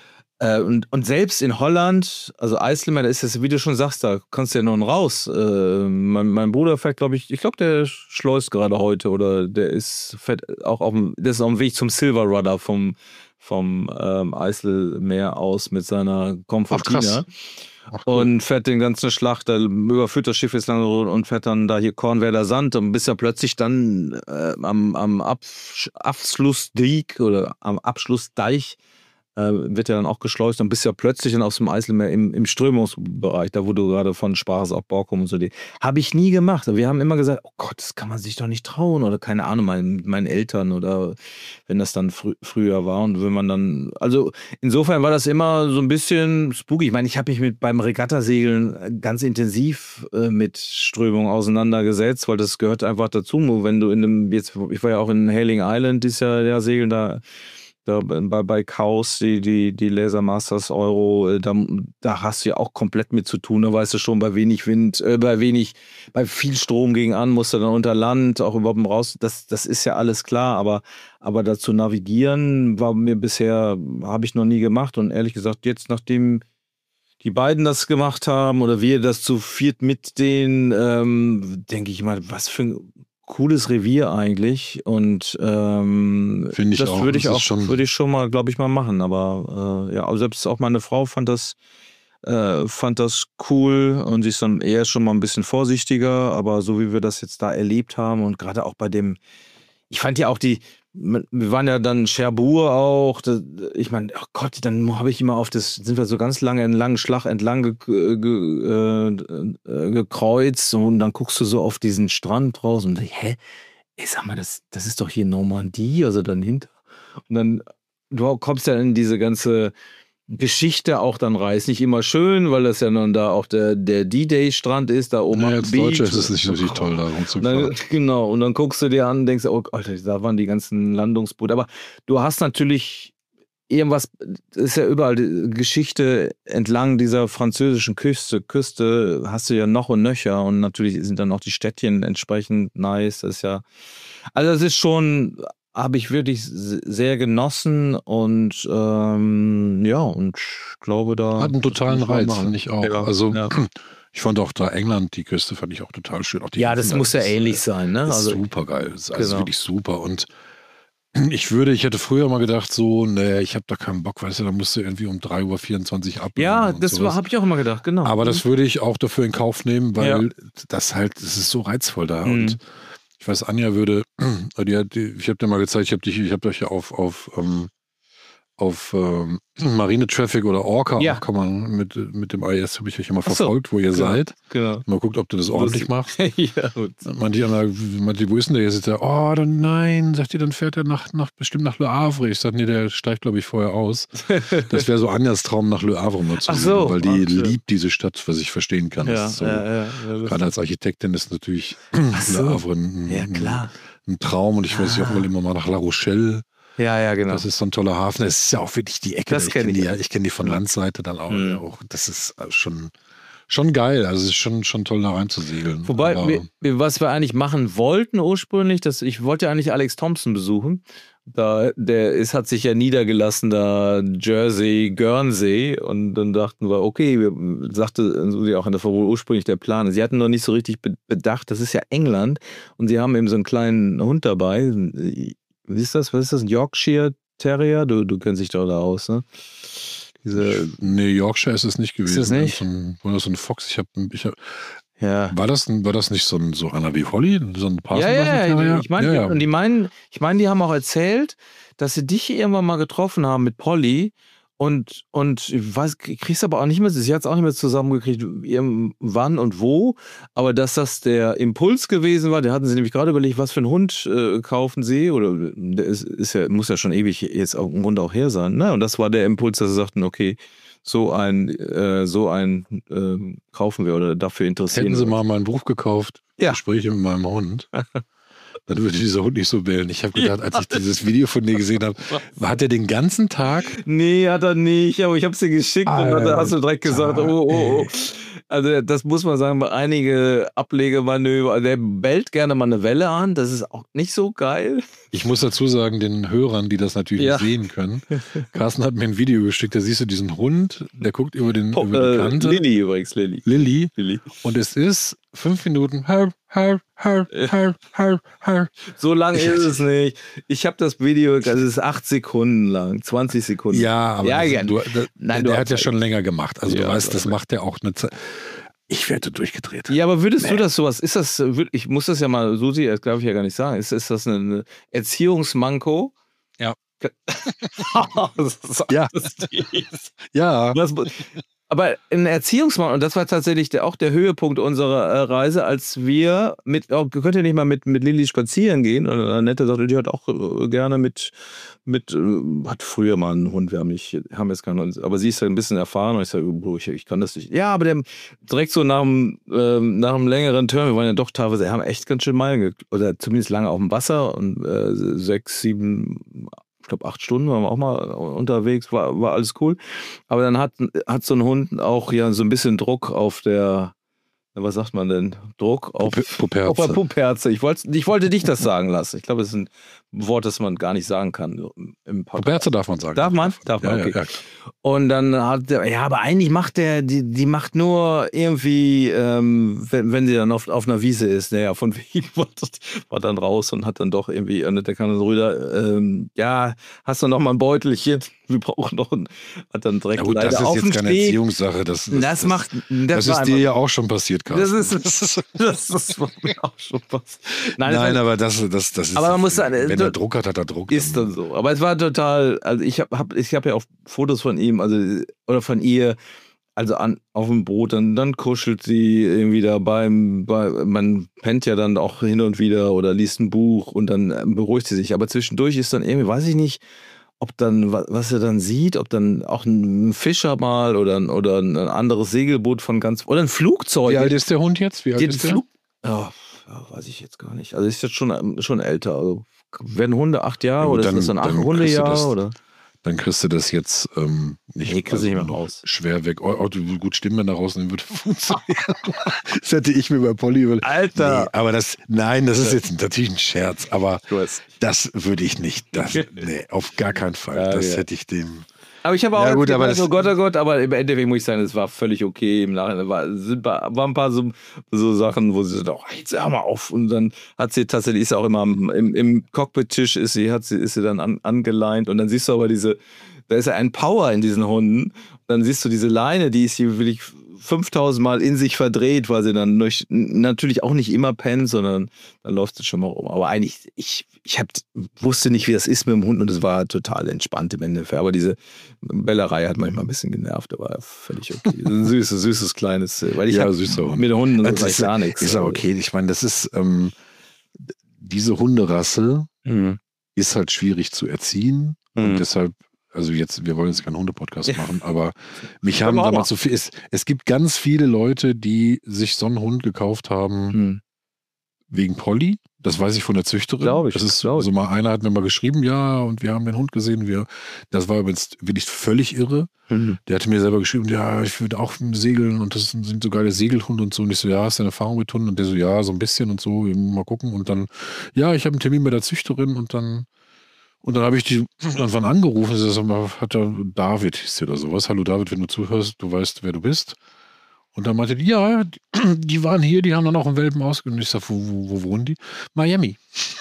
Und, und selbst in Holland, also Eisleben, da ist das, wie du schon sagst, da kannst du ja nun raus. Äh, mein, mein Bruder fährt, glaube ich, ich glaube, der schleust gerade heute oder der ist fährt auch auf dem, der ist auf dem Weg zum Silver Rudder vom, vom ähm, Eiselmeer aus mit seiner Komfortina. Ach, cool. Und fährt den ganzen Schlag, da überführt das Schiff jetzt lang und fährt dann da hier Kornwerder Sand und bis er plötzlich dann äh, am, am Absch- Abschlussdeich oder am Abschlussdeich äh, wird ja dann auch geschleust und bist ja plötzlich dann aus dem Eiselmeer im, im Strömungsbereich, da wo du gerade von sprachst, auch Borkum und so. Habe ich nie gemacht. Wir haben immer gesagt, oh Gott, das kann man sich doch nicht trauen oder keine Ahnung, meinen, meinen Eltern oder wenn das dann frü- früher war und wenn man dann, also insofern war das immer so ein bisschen spooky. Ich meine, ich habe mich mit beim Regattasegeln ganz intensiv äh, mit Strömung auseinandergesetzt, weil das gehört einfach dazu. Wenn du in einem, jetzt, ich war ja auch in Hailing Island, ist ja der Segeln da, Da bei, bei Chaos, die, die, die Laser Masters Euro, da, da hast du ja auch komplett mit zu tun. Da weißt du schon, bei wenig Wind, äh, bei wenig, bei viel Strom gegen an, musst du dann unter Land, auch überhaupt raus. Das, das ist ja alles klar, aber, aber dazu navigieren war mir bisher, habe ich noch nie gemacht. Und ehrlich gesagt, jetzt, nachdem die beiden das gemacht haben oder wir das zu viert mit denen, ähm, denke ich mal, was für ein cooles Revier eigentlich und ähm, Finde ich das auch. würde ich Das auch, ist schon- würde ich schon mal, glaube ich, mal machen. Aber äh, ja, also selbst auch meine Frau fand das, äh, fand das cool und sie ist dann eher schon mal ein bisschen vorsichtiger. Aber so wie wir das jetzt da erlebt haben und gerade auch bei dem, ich fand ja auch die, wir waren ja dann Cherbourg auch. Das, ich meine, oh Gott, dann habe ich immer auf das, sind wir so ganz lange einen langen Schlag entlang ge, ge, äh, äh, gekreuzt und dann guckst du so auf diesen Strand draußen und hä? ey, sag mal, das, das ist doch hier Normandie, also dann hinter. Und dann, du kommst ja in diese ganze Geschichte auch dann rein. Ist nicht immer schön, weil das ja dann da auch der, der D-Day-Strand ist, da oben. Ja, am als Beach. Deutscher ist es nicht natürlich toll, da rumzufahren. Dann, genau, und dann guckst du dir an und denkst, oh, Alter, da waren die ganzen Landungsboote. Aber du hast natürlich irgendwas, das ist ja überall die Geschichte entlang dieser französischen Küste, Küste hast du ja noch und nöcher und natürlich sind dann auch die Städtchen entsprechend nice. Das ist ja, also das ist schon, habe ich wirklich sehr genossen und ähm, ja, und ich glaube, da hat einen totalen Reiz, machen. fand ich auch. Ja, also ja. ich fand auch da England, die Küste fand ich auch total schön. Auch die Ja, das Insel, muss ja ist, ähnlich sein, ne? Ist Also, super geil. Das ist also genau. wirklich super. Und ich würde, ich hätte früher mal gedacht, so, nee, ich habe da keinen Bock, weißt du, da musst du irgendwie um drei Uhr vierundzwanzig ab. Ja, das habe ich auch immer gedacht, genau. Aber das würde ich auch dafür in Kauf nehmen, weil Ja. das halt, das ist so reizvoll da. Mhm. Und ich weiß, Anja würde, die hat, die, ich habe dir mal gezeigt, ich habe dich, ich habe euch ja auf, auf, ähm, auf ähm, Marine Traffic oder Orca Ja. auch kann man mit, mit dem I S habe ich euch immer Ach so, verfolgt, wo ihr genau. seid. Genau. Mal guckt, ob du das ordentlich machst. ja, gut. Manche, manche, wo ist denn der jetzt? Der, oh, dann nein, sagt ihr, dann fährt er nach, nach, bestimmt nach Le Havre. Ich sag, nee, der steigt, glaube ich, vorher aus. Das wäre so Anjas Traum, nach Le Havre mal zu Ach sehen, so, weil die ach, schön. liebt diese Stadt, was ich verstehen kann. Das Ja, ist so, ja, ja, ja, das- gerade als Architektin ist natürlich Ach so. Le Havre ein, ja, klar. ein Traum. Und ich weiß, ich auch Ah. mal immer mal nach La Rochelle. Ja, ja, genau. Das ist so ein toller Hafen. Das ist ja auch wirklich die Ecke. Das ich kenn kenne ich. die, ja- ich kenn die von Landseite dann auch. Mhm. auch. Das ist schon, schon geil. Also es ist schon, schon toll, da reinzusegeln. Wobei, Aber- wir, wir, was wir eigentlich machen wollten ursprünglich, dass ich wollte ja eigentlich Alex Thompson besuchen. Da, der ist, hat sich ja niedergelassen, da Jersey, Guernsey. Und dann dachten wir, okay, wir, sagte so ja auch in der Verwohl ursprünglich der Plan. Sie hatten noch nicht so richtig be- bedacht, das ist ja England. Und sie haben eben so einen kleinen Hund dabei. Wie ist das? Was ist das? Ein Yorkshire Terrier? Du, du kennst dich doch da aus, ne? Diese, Nee, Yorkshire ist es nicht gewesen. das nicht? So ein, war das so ein Fox? Ich hab, ich hab, ja. war, das, ein- war das nicht so, ein, so einer wie Holly? So ein Ja, ja, ja, Terrier? ich meine, ja, ja. und die meinen, ich meine, die haben auch erzählt, dass sie dich irgendwann mal getroffen haben mit Polly und, und ich weiß, kriegst aber auch nicht mehr, sie hat es auch nicht mehr zusammengekriegt, irgend- wann und wo, aber dass das der Impuls gewesen war, der hatten sie nämlich gerade überlegt, was für einen Hund äh, kaufen sie, oder der ist, ist ja, muss ja schon ewig jetzt auch im Grunde auch her sein, ne? Und das war der Impuls, dass sie sagten, okay, so ein, äh, so ein äh, kaufen wir oder dafür interessieren Hätten sie wir uns. mal mein Buch gekauft, Ja. Gespräche mit meinem Hund, dann würde dieser Hund nicht so bellen. Ich habe gedacht, als ich dieses Video von dir gesehen habe, hat er den ganzen Tag. Nee, hat er nicht, aber ich habe sie geschickt und Alter. da hast du direkt gesagt, oh, oh, oh. Also das muss man sagen, bei einige Ablegemanöver, der bellt gerne mal eine Welle an, das ist auch nicht so geil. Ich muss dazu sagen, den Hörern, die das natürlich Ja. nicht sehen können, Carsten hat mir ein Video geschickt, da siehst du diesen Hund, der guckt über, den, Po- über die äh, Kante. Lilly übrigens, Lilly. Lilly. Lilly. Und es ist fünf Minuten. Har, har, har, har, har, har. So lang ist es nicht. Ich habe das Video, das ist acht Sekunden lang, zwanzig Sekunden. Ja, aber Ja, das, ja. du, da, Nein, der du hat ja hast- schon länger gemacht. Also Ja, du weißt, du das hast- macht er auch eine Zeit. Ich werde durchgedreht. Ja, aber würdest du das sowas, ist das, ich muss das ja mal, Susi, das darf ich ja gar nicht sagen, ist, ist das eine Erziehungsmanko? Ja. Das ist Ja. alles dies. Ja. Was, aber ein Erziehungsmann, und das war tatsächlich der, auch der Höhepunkt unserer äh, Reise, als wir mit, oh, könnt ihr nicht mal mit, mit Lilly spazieren gehen? Und Annette sagte, die hat auch äh, gerne mit, mit äh, hat früher mal einen Hund, wir haben nicht, haben jetzt keinen Hund, aber sie ist ja ein bisschen erfahren und ich sage, oh, ich, ich kann das nicht. Ja, aber der, direkt so nach dem, ähm, nach einem längeren Turn, wir waren ja doch teilweise, haben echt ganz schön Meilen, ge- oder zumindest lange auf dem Wasser und äh, sechs, sieben, ich glaube, acht Stunden waren wir auch mal unterwegs, war, war alles cool. Aber dann hat, hat so ein Hund auch ja so ein bisschen Druck auf der, was sagt man denn? Druck auf, Pupe- Puperze. auf der Puperze. Ich wollte, ich wollte dich das sagen lassen. Ich glaube, das ist ein Wort, das man gar nicht sagen kann im Podcast. Puperze darf man sagen. Darf man? Darf man, Ja, okay. ja, ja. Und dann hat der, ja, aber eigentlich macht der, die, die macht nur irgendwie, ähm, wenn, wenn sie dann auf, auf einer Wiese ist, naja, von wegen war, war dann raus und hat dann doch irgendwie, und der kann dann Rüder, ähm, ja, hast du noch mal ein Beutelchen? Wir brauchen noch ein, hat dann direkt Ja gut, leider das ist auf jetzt den keine Steg. Erziehungssache. Das, das, Das, macht, das, Das, war ist dir einfach- ja auch schon passiert, das Carsten. ist, das ist mir auch schon was. Nein, Nein, das aber das, das, das ist. Aber man muss sagen, wenn du- er Druck hat, hat er Druck. ist dann so. Aber es war total, also ich habe hab, ich hab ja auch Fotos von ihm, also oder von ihr. also an, auf dem Boot, dann, dann kuschelt sie irgendwie da beim, bei, man pennt ja dann auch hin und wieder oder liest ein Buch und dann beruhigt sie sich. Aber zwischendurch ist dann irgendwie, weiß ich nicht, ob dann, was er dann sieht, ob dann auch ein Fischer mal oder, oder ein anderes Segelboot von ganz, oder ein Flugzeug. Wie alt ist der Hund jetzt? Wie alt Den ist der? Flug, ja, ja, weiß ich jetzt gar nicht. Also ist jetzt schon, schon älter. Also werden Hunde acht Jahre Ja, gut, oder dann- ist das ein acht dann kriegst du Hundejahr das- oder? Dann kriegst du das jetzt ähm, nicht, Nee, kriegst du nicht mehr noch raus. schwer weg. Oh, oh, du- gut, Stimmbänder rausnehmen würde funktionieren. Das hätte ich mir bei Polly über. Alter! Nee, aber das, nein, das ist jetzt natürlich ein Scherz, aber Du hast- das würde ich nicht. Das, nee, auf gar keinen Fall. Ja, das ja. hätte ich dem. Aber ich habe auch Ja, gut, gedacht, aber das- oh Gott, oh Gott, aber im Endeffekt muss ich sagen, es war völlig okay. Im Nachhinein war, sind war, waren ein paar so, so Sachen, wo sie so, oh, jetzt hör mal auf. Und dann hat sie tatsächlich, ist sie auch immer am, im, im Cockpit-Tisch, ist sie, hat sie, ist sie dann an, angeleint. Und dann siehst du aber diese, da ist ja ein Power in diesen Hunden. Und dann siehst du diese Leine, die ist hier wirklich fünftausend Mal in sich verdreht, weil sie dann durch, natürlich auch nicht immer pennt, sondern dann läuft es schon mal rum. Aber eigentlich, ich, ich hab, wusste nicht, wie das ist mit dem Hund und es war total entspannt im Endeffekt. Aber diese Bellerei hat manchmal ein bisschen genervt, aber völlig okay. Ein süßes, süßes, kleines, weil ich Ja, hab süßer Hund. mit den Hunden Das so ist, gar nichts. ist aber okay. Ich meine, das ist ähm, diese Hunderasse Mhm. ist halt schwierig zu erziehen Mhm. und deshalb, also jetzt, wir wollen jetzt keinen Hundepodcast machen, aber mich Können haben wir auch damals so viel, es, es gibt ganz viele Leute, die sich so einen Hund gekauft haben Mhm. wegen Polly. Das weiß ich von der Züchterin. Glaub ich, Das ist glaub ich. so mal, einer hat mir mal geschrieben, ja, und wir haben den Hund gesehen, wir, das war übrigens wirklich völlig irre. Mhm. Der hatte mir selber geschrieben, ja, ich würde auch segeln und das sind so geile Segelhunde und so. Und ich so, ja, hast du eine Erfahrung mit Hunden? Und der so, ja, so ein bisschen und so, mal gucken. Und dann, ja, ich habe einen Termin bei der Züchterin und dann, und dann habe ich die irgendwann angerufen. Sie sagt, hat der David, hieß der oder sowas. Hallo David, wenn du zuhörst, du weißt, wer du bist. Und dann meinte die, ja, die, die waren hier, die haben dann auch einen Welpen ausgenommen. Und ich sag, wo, wo, wo wohnen die? Miami.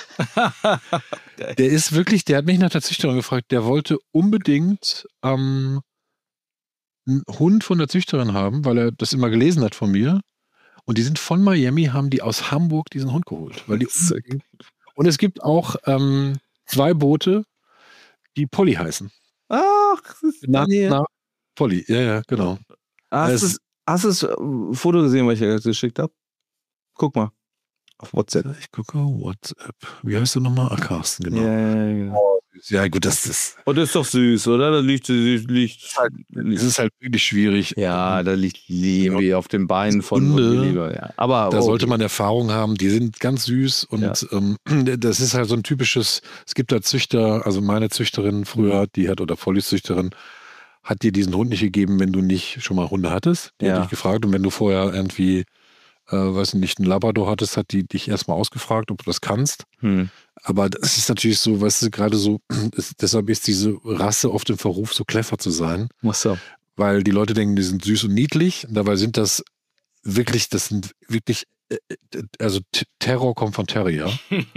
Der ist wirklich, der hat mich nach der Züchterin gefragt, der wollte unbedingt ähm, einen Hund von der Züchterin haben, weil er das immer gelesen hat von mir. Und die sind von Miami, haben die aus Hamburg diesen Hund geholt. Weil die, und es gibt auch ähm, zwei Boote, die Polly heißen. Ach, das ist Na, nee. na, Polly, ja, ja, genau. Hast Es- du hast du das äh, Foto gesehen, was ich dir geschickt habe? Guck mal. Auf WhatsApp. Ich gucke, WhatsApp. Wie heißt du nochmal? Ah, Carsten, genau. Ja, Ja, ja, genau. gut, das ist, Und das ist doch süß, oder? Da liegt, liegt, liegt, es ist halt wirklich schwierig. ja, da liegt Liebe auf den Beinen von Hunde, von Liebe. Ja. Aber Da oh, sollte man Erfahrung haben, die sind ganz süß und Ja. ähm, das ist halt so ein typisches, es gibt da Züchter, also meine Züchterin früher, die hat, oder Pollys Züchterin, hat dir diesen Hund nicht gegeben, wenn du nicht schon mal Hunde hattest. Die Ja. hat dich gefragt und wenn du vorher irgendwie, äh, weiß nicht, einen Labrador hattest, hat die dich erstmal ausgefragt, ob du das kannst. Hm. Aber das ist natürlich so, weißt du, gerade so, es, deshalb ist diese Rasse oft im Verruf, so clever zu sein, Ach so. weil die Leute denken, die sind süß und niedlich. Dabei sind das wirklich, das sind wirklich, äh, also T- Terror kommt von Terrier.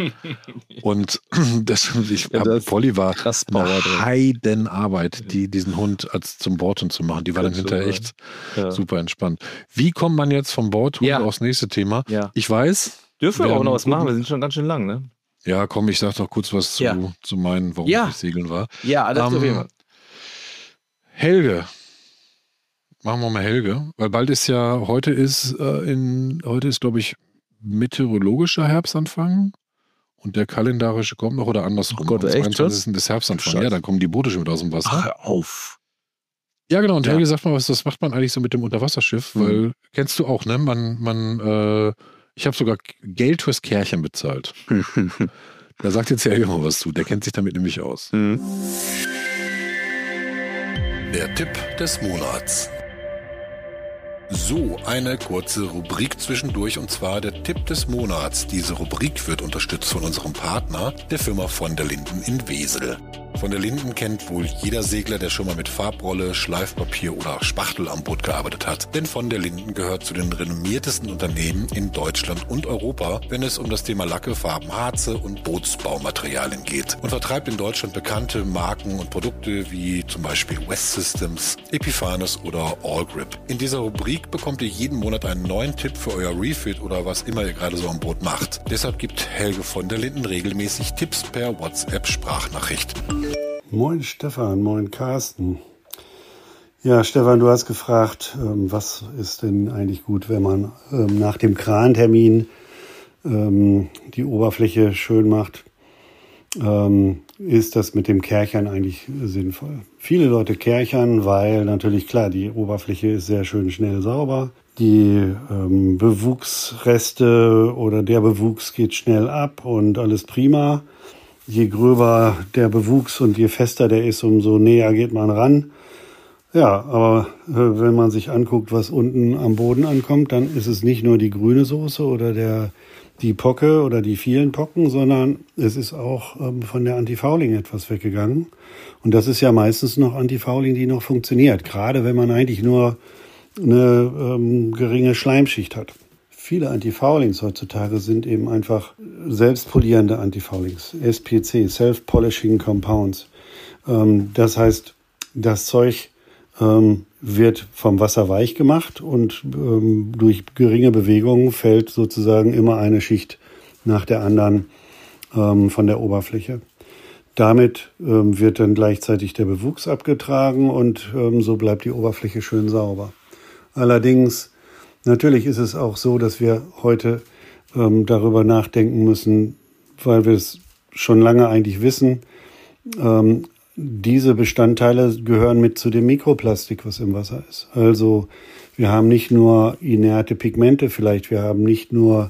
Und das, ich, Ja, das- Polly war krass Power eine drin. Heidenarbeit, die, diesen Hund als zum Bordhund zu machen. Die war dann Ganz hinterher super. echt Ja. super entspannt. Wie kommt man jetzt vom Bordhund Ja. aufs nächste Thema? Ja. Ich weiß, Dürfen wir Wir auch noch haben was machen? guten- Wir sind schon ganz schön lang, ne? ja, komm, ich sag doch kurz was zu, Ja. zu meinen, warum Ja. ich segeln war. Ja, das Ähm, auf jeden Fall. Helge. Machen wir mal Helge, weil bald ist ja, heute ist äh, in, heute ist, glaube ich, meteorologischer Herbstanfang und der kalendarische kommt noch oder andersrum. Oh Gott, Am echt, zweiundzwanzigsten ist Herbstanfang. Scheiße. Ja, dann kommen die Boote schon wieder aus dem Wasser. Ach, hör auf. Ja, genau. Und Ja. Helge sagt mal, was das macht man eigentlich so mit dem Unterwasserschiff, Mhm. weil kennst du auch, ne? Man, man, äh, ich habe sogar Geld fürs Kärchen bezahlt. Da sagt jetzt Helge mal was zu. Der kennt sich damit nämlich aus. Hm. Der Tipp des Monats. So, eine kurze Rubrik zwischendurch und zwar der Tipp des Monats. Diese Rubrik wird unterstützt von unserem Partner, der Firma von der Linden in Wesel. Von der Linden kennt wohl jeder Segler, der schon mal mit Farbrolle, Schleifpapier oder Spachtel am Boot gearbeitet hat. Denn von der Linden gehört zu den renommiertesten Unternehmen in Deutschland und Europa, wenn es um das Thema Lacke, Farben, Harze und Bootsbaumaterialien geht. Und vertreibt in Deutschland bekannte Marken und Produkte wie zum Beispiel West Systems, Epiphanes oder Allgrip. In dieser Rubrik bekommt ihr jeden Monat einen neuen Tipp für euer Refit oder was immer ihr gerade so am Boot macht. Deshalb gibt Helge von der Linden regelmäßig Tipps per WhatsApp-Sprachnachricht. Moin Stefan, moin Carsten. Ja, Stefan, du hast gefragt, ähm, was ist denn eigentlich gut, wenn man ähm, nach dem Krantermin ähm, die Oberfläche schön macht. Ähm, ist das mit dem Kärchern eigentlich sinnvoll? Viele Leute kärchern, weil natürlich klar, die Oberfläche ist sehr schön schnell sauber. Die ähm, Bewuchsreste oder der Bewuchs geht schnell ab und alles prima. Je gröber der Bewuchs und je fester der ist, umso näher geht man ran. Ja, aber äh, wenn man sich anguckt, was unten am Boden ankommt, dann ist es nicht nur die grüne Soße oder der die Pocke oder die vielen Pocken, sondern es ist auch ähm, von der Antifouling etwas weggegangen. Und das ist ja meistens noch Antifouling, die noch funktioniert, gerade wenn man eigentlich nur eine ähm, geringe Schleimschicht hat. Viele Antifoulings heutzutage sind eben einfach selbstpolierende Antifoulings, S P C, Self-Polishing Compounds. Ähm, das heißt, das Zeug ähm, wird vom Wasser weich gemacht und ähm, durch geringe Bewegungen fällt sozusagen immer eine Schicht nach der anderen ähm, von der Oberfläche. Damit ähm, wird dann gleichzeitig der Bewuchs abgetragen und ähm, so bleibt die Oberfläche schön sauber. Allerdings, natürlich ist es auch so, dass wir heute ähm, darüber nachdenken müssen, weil wir es schon lange eigentlich wissen, ähm, diese Bestandteile gehören mit zu dem Mikroplastik, was im Wasser ist. Also wir haben nicht nur inerte Pigmente vielleicht, wir haben nicht nur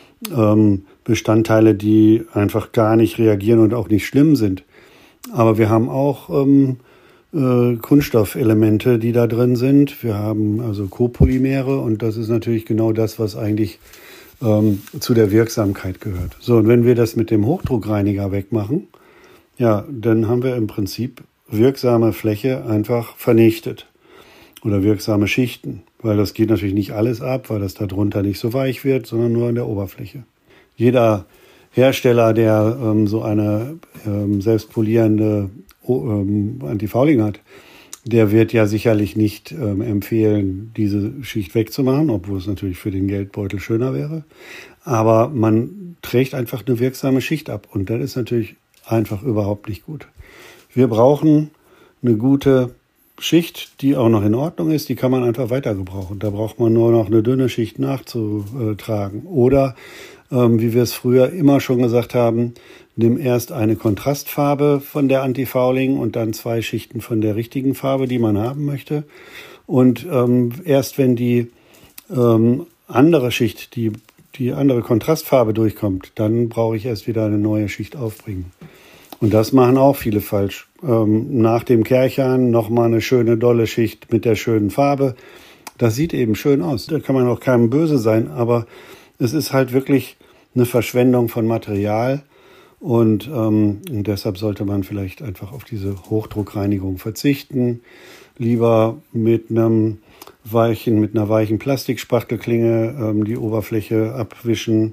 ähm, Bestandteile, die einfach gar nicht reagieren und auch nicht schlimm sind. Aber wir haben auch ähm, äh, Kunststoffelemente, die da drin sind. Wir haben also Copolymere und das ist natürlich genau das, was eigentlich ähm, zu der Wirksamkeit gehört. So, und wenn wir das mit dem Hochdruckreiniger wegmachen, ja, dann haben wir im Prinzip wirksame Fläche einfach vernichtet oder wirksame Schichten, weil das geht natürlich nicht alles ab, weil das darunter nicht so weich wird, sondern nur an der Oberfläche. Jeder Hersteller, der ähm, so eine ähm, selbstpolierende ähm, Antifouling hat, der wird ja sicherlich nicht ähm, empfehlen, diese Schicht wegzumachen, obwohl es natürlich für den Geldbeutel schöner wäre. Aber man trägt einfach eine wirksame Schicht ab und das ist natürlich einfach überhaupt nicht gut. Wir brauchen eine gute Schicht, die auch noch in Ordnung ist, die kann man einfach weiter gebrauchen. Da braucht man nur noch eine dünne Schicht nachzutragen. Oder, ähm, wie wir es früher immer schon gesagt haben, nimm erst eine Kontrastfarbe von der Antifouling und dann zwei Schichten von der richtigen Farbe, die man haben möchte. Und ähm, erst wenn die ähm, andere Schicht, die, die andere Kontrastfarbe durchkommt, dann brauche ich erst wieder eine neue Schicht aufbringen. Und das machen auch viele falsch. Ähm, nach dem Kärchern nochmal eine schöne, dolle Schicht mit der schönen Farbe. Das sieht eben schön aus. Da kann man auch keinem böse sein, aber es ist halt wirklich eine Verschwendung von Material. Und, ähm, und deshalb sollte man vielleicht einfach auf diese Hochdruckreinigung verzichten. Lieber mit einem weichen, mit einer weichen Plastikspachtelklinge ähm, die Oberfläche abwischen.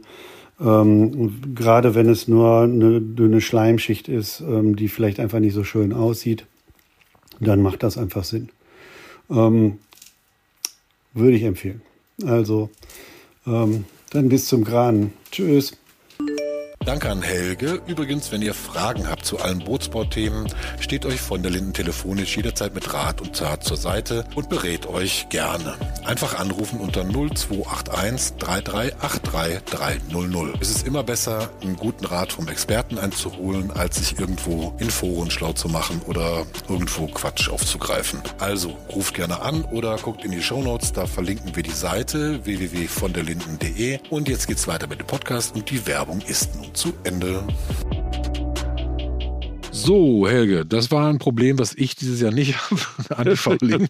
Ähm, gerade wenn es nur eine dünne Schleimschicht ist, ähm, die vielleicht einfach nicht so schön aussieht, dann macht das einfach Sinn. Ähm, würde ich empfehlen. Also, ähm, dann bis zum Granen. Tschüss. Danke an Helge. Übrigens, wenn ihr Fragen habt zu allen Bootsportthemen, steht euch von der Linden telefonisch jederzeit mit Rat und Tat zur Seite und berät euch gerne. Einfach anrufen unter null zwei acht eins drei drei acht drei drei null null. Es ist immer besser, einen guten Rat vom Experten einzuholen, als sich irgendwo in Foren schlau zu machen oder irgendwo Quatsch aufzugreifen. Also ruft gerne an oder guckt in die Shownotes, da verlinken wir die Seite w w w punkt von der linden punkt de und jetzt geht's weiter mit dem Podcast und die Werbung ist nun zu Ende. So, Helge, das war ein Problem, was ich dieses Jahr nicht habe. Antifouling.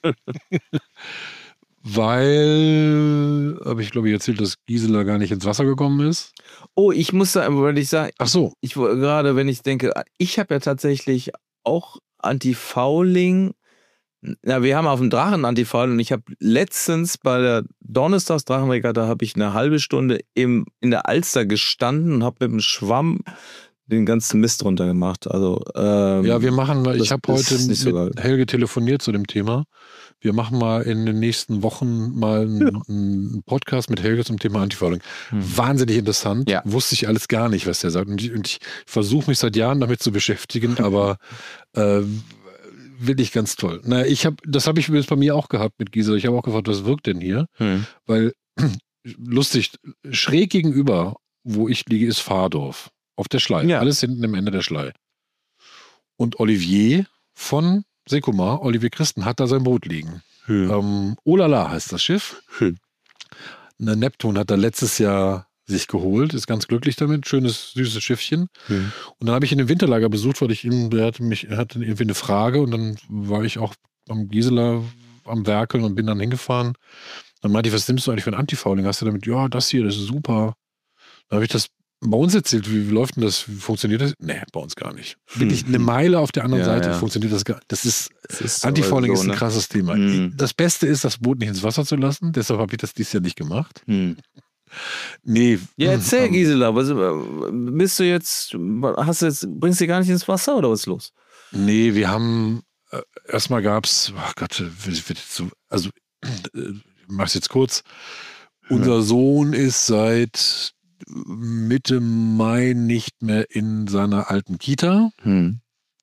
Weil, habe ich glaube ich erzählt, dass Gisela gar nicht ins Wasser gekommen ist. Oh, ich muss da, wenn ich sagen, ach so, ich gerade, wenn ich denke, ich habe ja tatsächlich auch Antifouling. Na, wir haben auf dem Drachen Antifouling und ich habe letztens bei der Donnerstags Drachenregatta habe ich eine halbe Stunde im, in der Alster gestanden und habe mit dem Schwamm den ganzen Mist runter gemacht. Also, ähm, ja, wir machen mal, ich habe heute mit so Helge telefoniert zu dem Thema. Wir machen mal in den nächsten Wochen mal einen, ja. einen Podcast mit Helge zum Thema Antifouling. Hm. Wahnsinnig interessant. Ja. Wusste ich alles gar nicht, was der sagt. Und ich, und ich versuche mich seit Jahren damit zu beschäftigen, aber äh, wirklich ganz toll. Na, ich habe, das habe ich übrigens bei mir auch gehabt mit Gisela. Ich habe auch gefragt, was wirkt denn hier? Hm. Weil, lustig, schräg gegenüber, wo ich liege, ist Fahrdorf. Auf der Schlei. Ja. Alles hinten am Ende der Schlei. Und Olivier von Sekuma, Olivier Christen, hat da sein Boot liegen. Hm. Ähm, Olala heißt das Schiff. Hm. Eine Neptun hat er letztes Jahr sich geholt, ist ganz glücklich damit, schönes, süßes Schiffchen. Hm. Und dann habe ich ihn im Winterlager besucht, weil ich ihm, der hatte mich, er hatte irgendwie eine Frage und dann war ich auch am Gisela am Werkeln und bin dann hingefahren. Dann meinte ich, was nimmst du eigentlich für ein Antifouling? Hast du damit? Ja, das hier, das ist super. Dann habe ich das bei uns erzählt, wie, wie läuft denn das, wie funktioniert das? Nee, bei uns gar nicht. Wirklich eine Meile auf der anderen ja, Seite ja. funktioniert das gar nicht. Das ist, das ist Antifouling so, ist ein ne? krasses Thema. Hm. Das Beste ist, das Boot nicht ins Wasser zu lassen, deshalb habe ich das dieses Jahr nicht gemacht. Hm. Nee. Ja, erzähl, Gisela, was, bist du jetzt, hast du jetzt, bringst du gar nicht ins Wasser oder was ist los? Nee, wir haben, äh, erstmal gab es, oh Gott, wird jetzt so, also, äh, ich mach's jetzt kurz. Unser Sohn ist seit Mitte Mai nicht mehr in seiner alten Kita hm.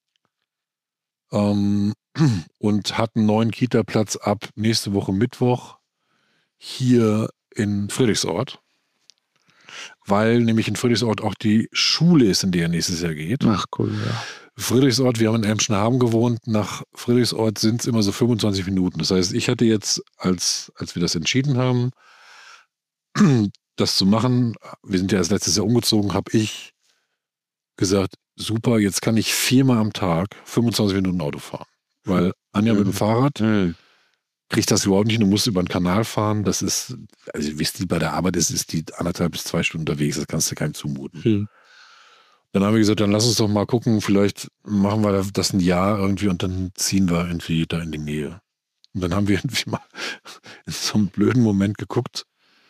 ähm, und hat einen neuen Kita-Platz ab nächste Woche Mittwoch hier in Friedrichsort, weil nämlich in Friedrichsort auch die Schule ist, in die er nächstes Jahr geht. Ach cool, ja. Friedrichsort, wir haben in Elmschenhagen gewohnt, nach Friedrichsort sind es immer so fünfundzwanzig Minuten. Das heißt, ich hatte jetzt, als, als wir das entschieden haben, das zu machen, wir sind ja erst letztes Jahr umgezogen, habe ich gesagt, super, jetzt kann ich viermal am Tag fünfundzwanzig Minuten Auto fahren. Weil Anja mhm. mit dem Fahrrad mhm. kriegt das überhaupt nicht, du musst über den Kanal fahren, das ist, also wie es die bei der Arbeit ist, ist die anderthalb bis zwei Stunden unterwegs, das kannst du keinem zumuten. Mhm. Dann haben wir gesagt, dann lass uns doch mal gucken, vielleicht machen wir das ein Jahr irgendwie und dann ziehen wir irgendwie da in die Nähe. Und dann haben wir irgendwie mal in so einem blöden Moment geguckt,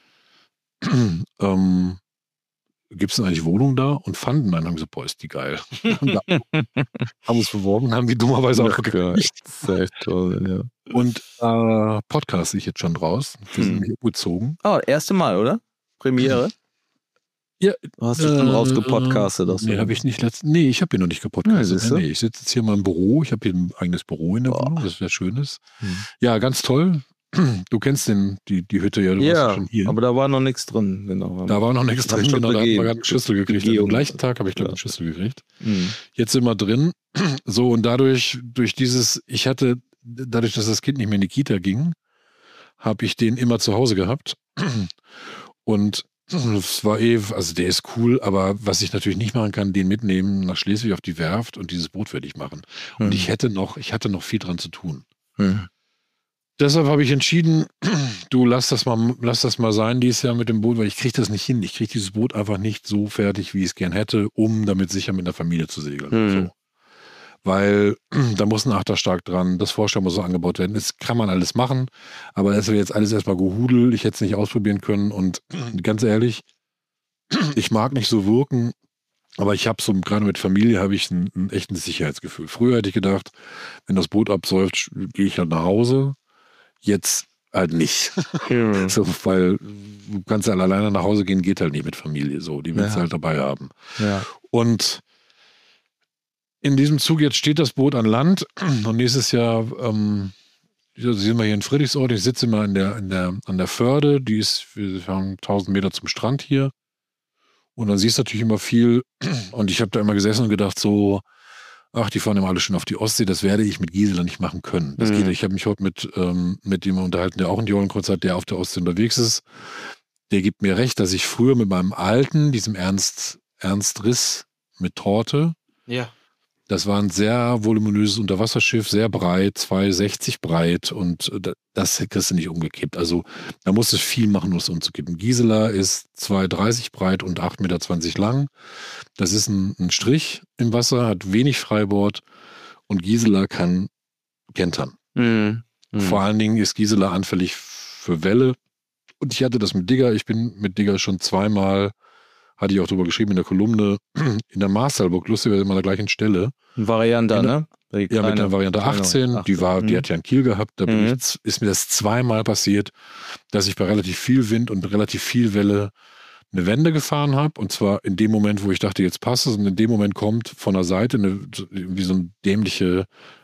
ähm, gibt es denn eigentlich Wohnungen da? Und fanden dann, haben gesagt, boah, ist die geil. haben, haben uns beworben, haben die dummerweise auch gekriegt. Sehr toll, ja. Und äh, Podcast sehe ich jetzt schon draus. Wir sind hm. umgezogen. Oh, erste Mal, oder? Premiere? Ja. Hast du schon äh, rausgepodcastet? Äh, nee, habe ich nicht letzt, nee, ich habe hier noch nicht gepodcastet. Ja, nee, ich sitze jetzt hier mal im Büro. Ich habe hier ein eigenes Büro in der Boah. Wohnung, das sehr schön ist. Hm. Ja, ganz toll. Du kennst den, die, die Hütte ja, du ja, warst ja schon hier. Aber da war noch nichts drin. Genau. Da war noch nichts drin, genau, da haben wir gerade einen Schlüssel gekriegt. Am gleichen Tag habe ich, glaube ich, einen Schlüssel gekriegt. Mhm. Jetzt sind wir drin. So, und dadurch, durch dieses, ich hatte, dadurch, dass das Kind nicht mehr in die Kita ging, habe ich den immer zu Hause gehabt. Und es war eh, also der ist cool, aber was ich natürlich nicht machen kann, den mitnehmen nach Schleswig auf die Werft und dieses Boot werde ich machen. Und mhm. ich hätte noch, ich hatte noch viel dran zu tun. Mhm. Deshalb habe ich entschieden, du lass das mal, lass das mal sein dieses Jahr mit dem Boot, weil ich kriege das nicht hin. Ich kriege dieses Boot einfach nicht so fertig, wie ich es gern hätte, um damit sicher mit der Familie zu segeln. Mhm. So. Weil da muss ein Achterstark dran, das Vorstand muss so angebaut werden. Das kann man alles machen, aber das wäre jetzt alles erstmal gehudel. Ich hätte es nicht ausprobieren können und ganz ehrlich, ich mag nicht so wirken, aber ich habe so, gerade mit Familie habe ich ein, ein echtes Sicherheitsgefühl. Früher hätte ich gedacht, wenn das Boot absäuft, gehe ich halt nach Hause. Jetzt halt nicht. Ja. So, weil du kannst halt alleine nach Hause gehen, geht halt nicht mit Familie so. Die willst du ja. halt dabei haben. Ja. Und in diesem Zug jetzt steht das Boot an Land und nächstes Jahr ähm, sind wir hier in Friedrichsort. Ich sitze immer in der, in der, an der Förde. Die ist, wir haben tausend Meter zum Strand hier. Und dann siehst du natürlich immer viel. Und ich habe da immer gesessen und gedacht so, ach, die fahren immer alle schon auf die Ostsee, das werde ich mit Gisela nicht machen können. Das mhm. geht. Ich habe mich heute mit, ähm, mit jemandem unterhalten, der auch einen Jolenkreuz hat, der auf der Ostsee unterwegs ist. Der gibt mir recht, dass ich früher mit meinem alten, diesem Ernst, Ernst Riss mit Torte, ja. das war ein sehr voluminöses Unterwasserschiff, sehr breit, zwei sechzig breit und das kriegst du nicht umgekippt. Also da musst du viel machen, um es umzukippen. Gisela ist zwei dreißig breit und acht Meter zwanzig lang. Das ist ein, ein Strich im Wasser, hat wenig Freibord und Gisela kann kentern. Mhm. Mhm. Vor allen Dingen ist Gisela anfällig für Welle. Und ich hatte das mit Digger. Ich bin mit Digger schon zweimal, hatte ich auch drüber geschrieben in der Kolumne, in der Marsalburg, lustigerweise immer an der gleichen Stelle. Variante, in, ne? Die ja, mit der Variante achtzehn, achtzehn. Die, war, mhm. die hat ja einen Kiel gehabt. Da bin mhm. ich, ist mir das zweimal passiert, dass ich bei relativ viel Wind und relativ viel Welle eine Wende gefahren habe. Und zwar in dem Moment, wo ich dachte, jetzt passt es. Und in dem Moment kommt von der Seite eine, wie so eine dämliche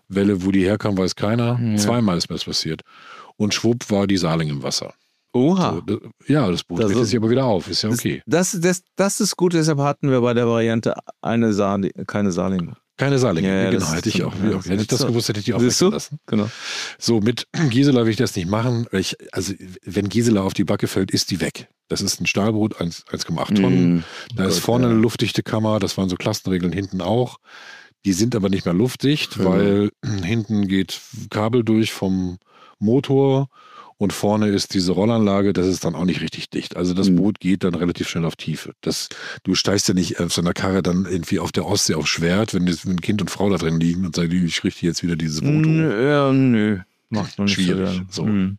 Welle, wo die herkam, weiß keiner. Ja. Zweimal ist mir das passiert. Und schwupp war die Saarling im Wasser. Oha. So, das, ja, das Boot Das richtet ist- sich aber wieder auf. Ist ja okay. Das, das, das, das ist gut, deshalb hatten wir bei der Variante eine Saarling, keine Saarling. Keine Saarlinge. Ja, ja, genau, das hätte ist ich so- auch. ja, Ja, hätte ich das so- gewusst, hätte ich die auch Siehst du? weglassen. Genau. So, mit Gisela will ich das nicht machen. Weil ich, also, wenn Gisela auf die Backe fällt, ist die weg. Das ist ein Stahlboot, eins Komma acht Tonnen. Mm. Da ist Gott, vorne ja. eine luftdichte Kammer, das waren so Klassenregeln, hinten auch. Die sind aber nicht mehr luftdicht, Ja. weil hinten geht Kabel durch vom Motor und vorne ist diese Rollanlage, das ist dann auch nicht richtig dicht. Also das Mhm. Boot geht dann relativ schnell auf Tiefe. Das, du steigst ja nicht auf so einer Karre dann irgendwie auf der Ostsee auf Schwert, wenn, das, wenn Kind und Frau da drin liegen und sagen, ich richte jetzt wieder dieses Boot hoch. Nö, ja, nö. Macht noch nicht Schwierig, so. so. Mm.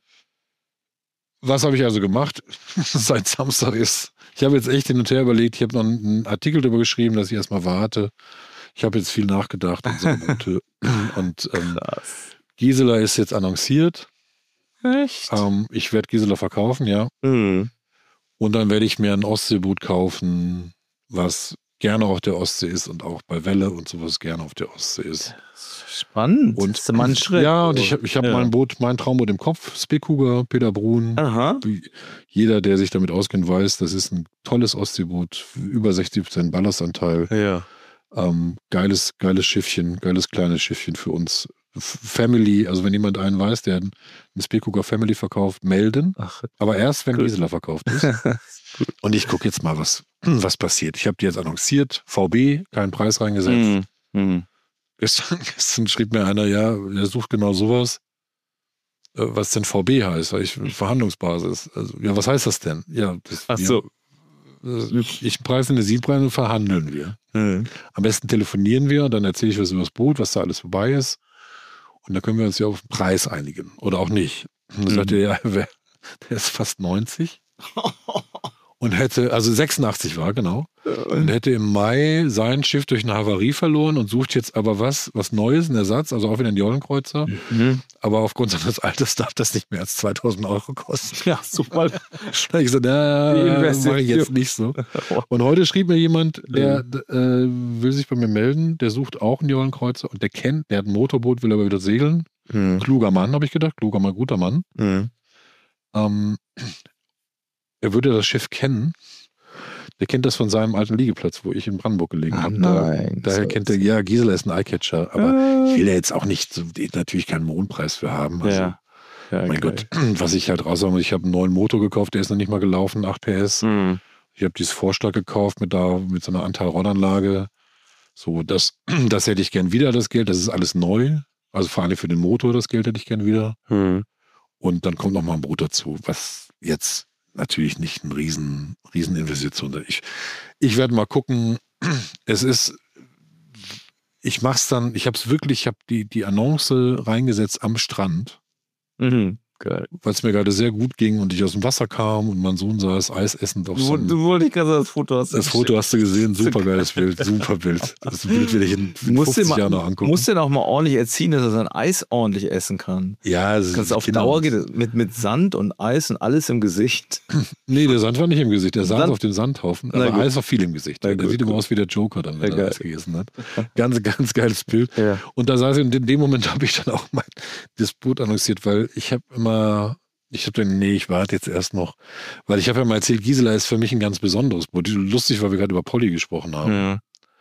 Was habe ich also gemacht? Seit Samstag ist, ich habe jetzt echt hin und her überlegt, ich habe noch einen Artikel darüber geschrieben, dass ich erstmal warte. Ich habe jetzt viel nachgedacht und so. und und ähm, Krass. Gisela ist jetzt annonciert. Echt? Ähm, ich werde Gisela verkaufen, ja. Mm. Und dann werde ich mir ein Ostseeboot kaufen, was gerne auf der Ostsee ist und auch bei Welle und sowas gerne auf der Ostsee ist. Spannend. Und- das ist mal ein Schritt. Ja, und ich habe ich hab Ja. mein Boot, mein Traumboot im Kopf, Speekuger, Peter Brun. Aha. Wie jeder, der sich damit auskennt, weiß, das ist ein tolles Ostseeboot, über sechzig Prozent Ballastanteil. Ja. Ähm, geiles, geiles Schiffchen, geiles kleines Schiffchen für uns. F- Family, also wenn jemand einen weiß, der einen Speekuger Family verkauft, melden. Ach, Aber erst, wenn Gut. Gisela verkauft ist. Und ich gucke jetzt mal, was, was passiert. Ich habe die jetzt annonciert, V B, keinen Preis reingesetzt. mm. Mm. Gestern, gestern schrieb mir einer, ja, der sucht genau sowas, äh, was denn V B heißt, weil ich Verhandlungsbasis. Also, ja, was heißt das denn? Ja, das, Ach wir- so. äh, ich preise eine Siebpreise und verhandeln wir. Mm. Am besten telefonieren wir, dann erzähle ich was über das Boot, was da alles vorbei ist. Und dann können wir uns ja auf den Preis einigen. Oder auch nicht. Und dann Mhm. sagt er, ja, wer- der ist fast neunzig. Und hätte, also sechsundachtzig war, genau. Und hätte im Mai sein Schiff durch eine Havarie verloren und sucht jetzt aber was, was Neues, einen Ersatz, also auch wieder einen Jollenkreuzer. Mhm. Aber aufgrund seines Alters darf das nicht mehr als zweitausend Euro kosten. Ja, super. Da hab ich gesagt, na, Die mache Investition. ich jetzt nicht so. Und heute schrieb mir jemand, der äh, will sich bei mir melden, der sucht auch einen Jollenkreuzer und der kennt, der hat ein Motorboot, will aber wieder segeln. Mhm. Kluger Mann, habe ich gedacht, kluger Mann, guter Mann. Mhm. Ähm, er würde das Schiff kennen. Der kennt das von seinem alten Liegeplatz, wo ich in Brandenburg gelegen Ah, habe. Da, nein. daher So- kennt er, ja, Gisela ist ein Eyecatcher, aber Ah. ich will ja jetzt auch nicht, so, natürlich keinen Mondpreis für haben. Also, Ja. Ja, mein geil. Gott, was ich halt raus habe, ich habe einen neuen Motor gekauft, der ist noch nicht mal gelaufen, acht P S. Mhm. Ich habe dieses Vorschlag gekauft mit, da, mit so einer Anteilrollanlage. So, das, das hätte ich gern wieder, das Geld. Das ist alles neu. Also vor allem für den Motor, das Geld hätte ich gern wieder. Mhm. Und dann kommt noch mal ein Boot dazu, was jetzt natürlich nicht ein riesen, riesen Investition ist. Ich, ich werde mal gucken. Es ist, ich mache es dann, ich habe es wirklich, ich habe die, die Annonce reingesetzt am Strand, Mhm. Geil. weil es mir gerade sehr gut ging und ich aus dem Wasser kam und mein Sohn saß Eis essend auf so Du, einem, du wollte ich gerade das Foto hast. du das Foto hast du gesehen, super geiles Bild, super Bild. Das Bild will ich in Musst du fünfzig mal- Jahren noch angucken. musst den auch mal ordentlich erziehen, dass er sein Eis ordentlich essen kann. ja, es Du ist kannst auf Kinder- Dauer geht es mit, mit Sand und Eis und alles im Gesicht. Nee, der Sand war nicht im Gesicht, der saß Sand- auf dem Sandhaufen. Na Aber gut. Eis war viel im Gesicht. Na Der gut, sieht immer gut. aus wie der Joker dann, wenn Ja, er geil. Eis gegessen hat. Ganz, ganz geiles Bild. Ja. Und da saß ich, und in dem Moment habe ich dann auch mein, das Boot annonciert, weil ich habe immer, ich habe dann, nee, ich warte jetzt erst noch, weil ich habe ja mal erzählt, Gisela ist für mich ein ganz besonderes Boot. Lustig, weil wir gerade über Polly gesprochen haben. Ja.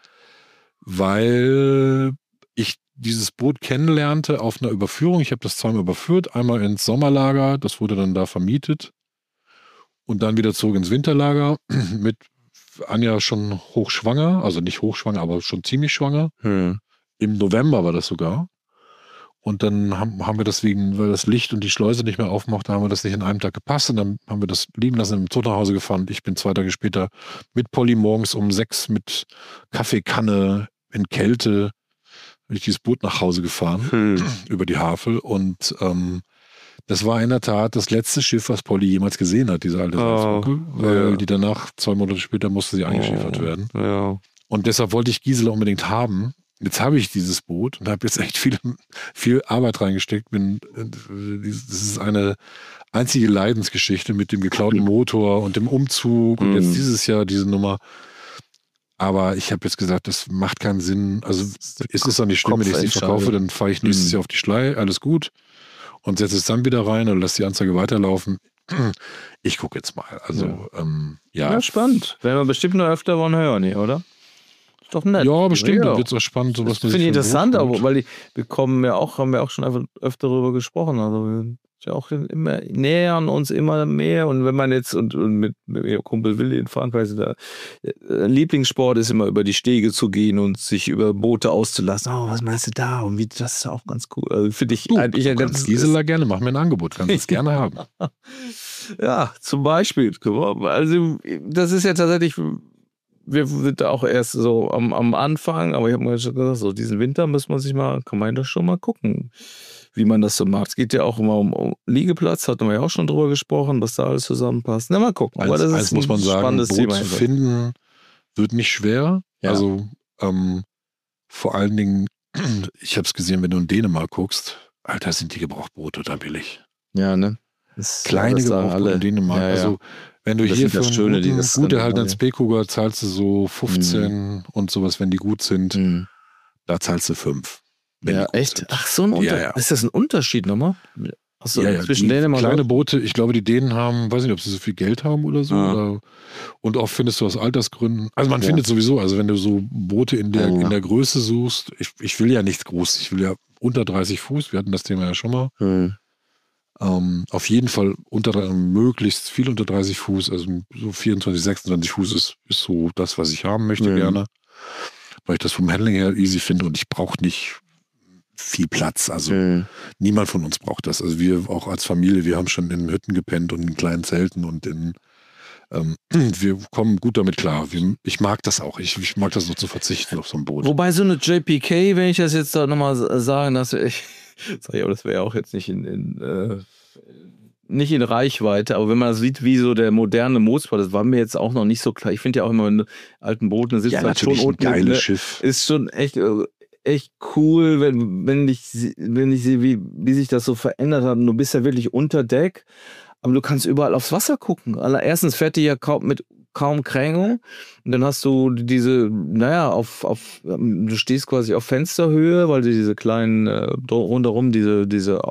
Weil ich dieses Boot kennenlernte auf einer Überführung. Ich habe das zweimal überführt, einmal ins Sommerlager, das wurde dann da vermietet und dann wieder zurück ins Winterlager mit Anja schon hochschwanger, also nicht hochschwanger, aber schon ziemlich schwanger. Hm. Im November war das sogar. Und dann haben, haben wir das wegen, weil das Licht und die Schleuse nicht mehr aufmachte, haben wir das nicht in einem Tag gepasst und dann haben wir das liegen lassen, im Zug nach Hause gefahren. Ich bin zwei Tage später mit Polly morgens um sechs mit Kaffeekanne in Kälte durch dieses Boot nach Hause gefahren, Hm. über die Havel. Und ähm, das war in der Tat das letzte Schiff, was Polly jemals gesehen hat, diese alte Oh, Salzbrücke, weil ja. die danach, zwei Monate später, musste sie eingeschäfert Oh, werden. Ja. Und deshalb wollte ich Gisela unbedingt haben. Jetzt habe ich dieses Boot und habe jetzt echt viel, viel Arbeit reingesteckt. Bin, das ist eine einzige Leidensgeschichte mit dem geklauten Motor und dem Umzug und Mhm. jetzt dieses Jahr diese Nummer. Aber ich habe jetzt gesagt, das macht keinen Sinn. Also es ist auch nicht schlimm, wenn ich sie verkaufe, dann fahre ich nächstes mhm. Jahr auf die Schlei, alles gut. Und setze es dann wieder rein und lasse die Anzeige weiterlaufen. Ich gucke jetzt mal. Also, ja. Ähm, ja. ja, spannend. Werden wir bestimmt noch öfter von hören hier, oder? Ist doch nett. Ja, bestimmt. Dann wird es auch spannend. So das finde ich interessant, aber weil die bekommen ja auch, haben wir auch schon einfach öfter darüber gesprochen. Also, wir ja auch immer nähern uns immer mehr. Und wenn man jetzt, und, und mit, mit ihr Kumpel Willi in Frankreich, der Lieblingssport ist immer über die Stege zu gehen und sich über Boote auszulassen. Oh, was meinst du da? Und wie, das ist auch ganz cool. Also, finde ich du, eigentlich du ja ganz. Gisela gerne, mach mir ein Angebot, kannst du es gerne haben. Ja, zum Beispiel. Also, das ist ja tatsächlich. Wir sind auch erst so am, am Anfang, aber ich habe mir schon gesagt, so diesen Winter muss man sich mal, kann man doch schon mal gucken, wie man das so macht. Es geht ja auch immer um, um Liegeplatz, hatten wir ja auch schon drüber gesprochen, was da alles zusammenpasst. Na, mal gucken. Aber das ist muss man sagen, Boot Thema zu finden wird nicht schwer. Ja. Also ähm, vor allen Dingen, ich habe es gesehen, wenn du in Dänemark guckst, Alter, sind die Gebrauchtboote da billig. Ja, ne? Das Kleine Gebrauchtboote in Dänemark. Ja, ja. Also wenn du das hier für Schöne, guten, das gute halt als Spekuger zahlst du so fünfzehn mhm. und sowas, wenn die gut sind, mhm. da zahlst du fünf. Ja, echt? Sind. Ach, so ein Unterschied. Ja, ja. Ist das ein Unterschied nochmal? Achso, ja, ja, zwischen Dänemark kleine Boote, ich glaube, die Dänen haben, weiß nicht, ob sie so viel Geld haben oder so. Ah. Oder, und oft findest du aus Altersgründen, also man ja. findet sowieso, also wenn du so Boote in der, ja. in der Größe suchst, ich, ich will ja nichts groß, ich will ja unter dreißig Fuß, wir hatten das Thema ja schon mal. Mhm. Ähm, auf jeden Fall unter möglichst viel unter dreißig Fuß, also so vierundzwanzig, sechsundzwanzig Fuß ist, ist so das, was ich haben möchte mhm. gerne, weil ich das vom Handling her easy finde und ich brauche nicht viel Platz, also mhm. niemand von uns braucht das, also wir auch als Familie, wir haben schon in Hütten gepennt und in kleinen Zelten und in ähm, wir kommen gut damit klar, wir, ich mag das auch, ich, ich mag das noch zu verzichten auf so ein Boot. Wobei so eine J P K, wenn ich das jetzt da nochmal sagen, dass ich Sag ich, aber das wäre ja auch jetzt nicht in, in äh, nicht in Reichweite, aber wenn man sieht, wie so der moderne Moosboot, das war mir jetzt auch noch nicht so klar. Ich finde ja auch immer in alten Booten sitzt ja, halt schon unten. Ein geiles Schiff. Ist schon echt, echt cool, wenn, wenn ich, wenn ich sehe, wie, wie sich das so verändert hat. Und du bist ja wirklich unter Deck, aber du kannst überall aufs Wasser gucken. Erstens fährt die ja kaum mit kaum Krängung. Und dann hast du diese, naja, auf, auf, du stehst quasi auf Fensterhöhe, weil du diese kleinen, äh, rundherum diese, diese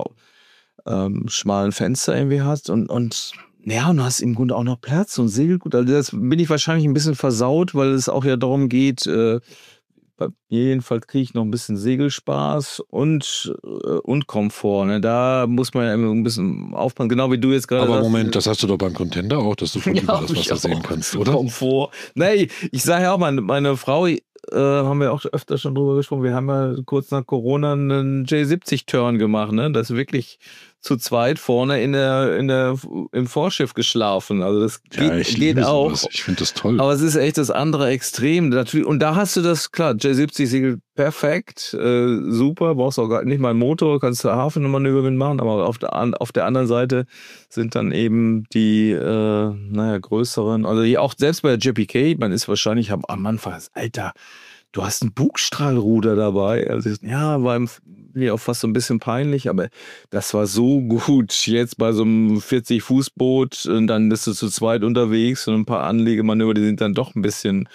ähm, schmalen Fenster irgendwie hast. Und, und ja, und du hast im Grunde auch noch Platz und Segelgut. Also das bin ich wahrscheinlich ein bisschen versaut, weil es auch ja darum geht, äh, bei mir jedenfalls kriege ich noch ein bisschen Segelspaß und, äh, und Komfort. Ne? Da muss man ja immer ein bisschen aufpassen, genau wie du jetzt gerade Aber sagst. Moment, das hast du doch beim Contender auch, dass du von überall das Wasser sehen kannst, oder? Komfort. Nee, ich sage ja auch, meine, meine Frau, äh, haben wir auch öfter schon drüber gesprochen, wir haben ja kurz nach Corona einen J siebzig Turn gemacht, ne? Das ist wirklich zu zweit vorne in der, in der, im Vorschiff geschlafen. Also das geht, ja, ich geht auch. Sowas. Ich finde das toll. Aber es ist echt das andere Extrem. Natürlich. Und da hast du das, klar, J siebzig segelt perfekt, äh, super, brauchst auch gar nicht mal einen Motor, kannst du Hafenmanöver mitmachen, aber auf der, auf der anderen Seite sind dann eben die, äh, naja, größeren, also hier auch selbst bei der J P K, man ist wahrscheinlich am, am Anfang, Alter, du hast ein Bugstrahlruder dabei. Also, ja, war mir auch fast so ein bisschen peinlich, aber das war so gut. Jetzt bei so einem vierzig-Fuß-Boot und dann bist du zu zweit unterwegs und ein paar Anlegemanöver, die sind dann doch ein bisschen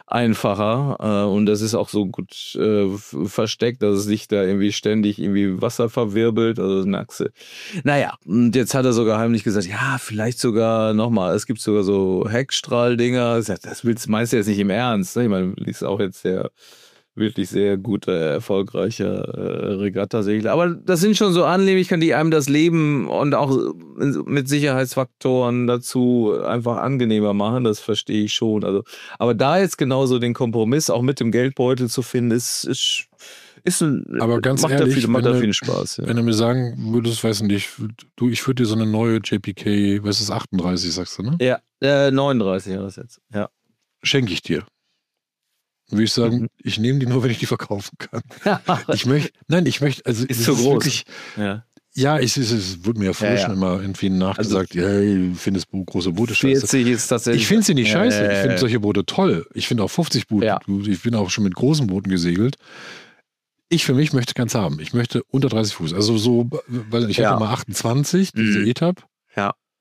einfacher. Und das ist auch so gut äh, versteckt, dass es nicht da irgendwie ständig irgendwie Wasser verwirbelt. Also das merkst du. Naja, und jetzt hat er sogar heimlich gesagt, ja, vielleicht sogar nochmal, es gibt sogar so Heckstrahldinger. Das willst du meist jetzt nicht im Ernst. Ne? Ich meine, du liest auch jetzt der wirklich sehr guter, erfolgreicher äh, Regattasegler. Aber das sind schon so Annehmlichkeiten, die einem das Leben und auch mit Sicherheitsfaktoren dazu einfach angenehmer machen. Das verstehe ich schon. Also, aber da jetzt genauso den Kompromiss auch mit dem Geldbeutel zu finden, ist, ist, ist ein, aber ganz macht ehrlich, da viel, macht da du, viel Spaß. Ja. Wenn du mir sagen würdest, weiß nicht, du, ich würde dir so eine neue J P K, was ist achtunddreißig, sagst du, ne? Ja, äh, neununddreißig war das jetzt. Ja. Schenke ich dir. Würde ich sagen, mhm. ich nehme die nur, wenn ich die verkaufen kann. ich möchte, nein, ich möchte, also ist zu groß. Wirklich, ja, ja es, ist, es wurde mir ja früher ja, ja. schon immer in vielen nachgesagt, also, ja, du findest große Boote scheiße. vierzig ist tatsächlich. Ich finde sie nicht scheiße, äh, ich finde solche Boote toll. Ich finde auch fünfzig Boote, ja. ich bin auch schon mit großen Booten gesegelt. Ich für mich möchte keins haben. Ich möchte unter dreißig Fuß. Also so, weil ich ja. hatte mal achtundzwanzig, diese mhm. E T A B. Ja.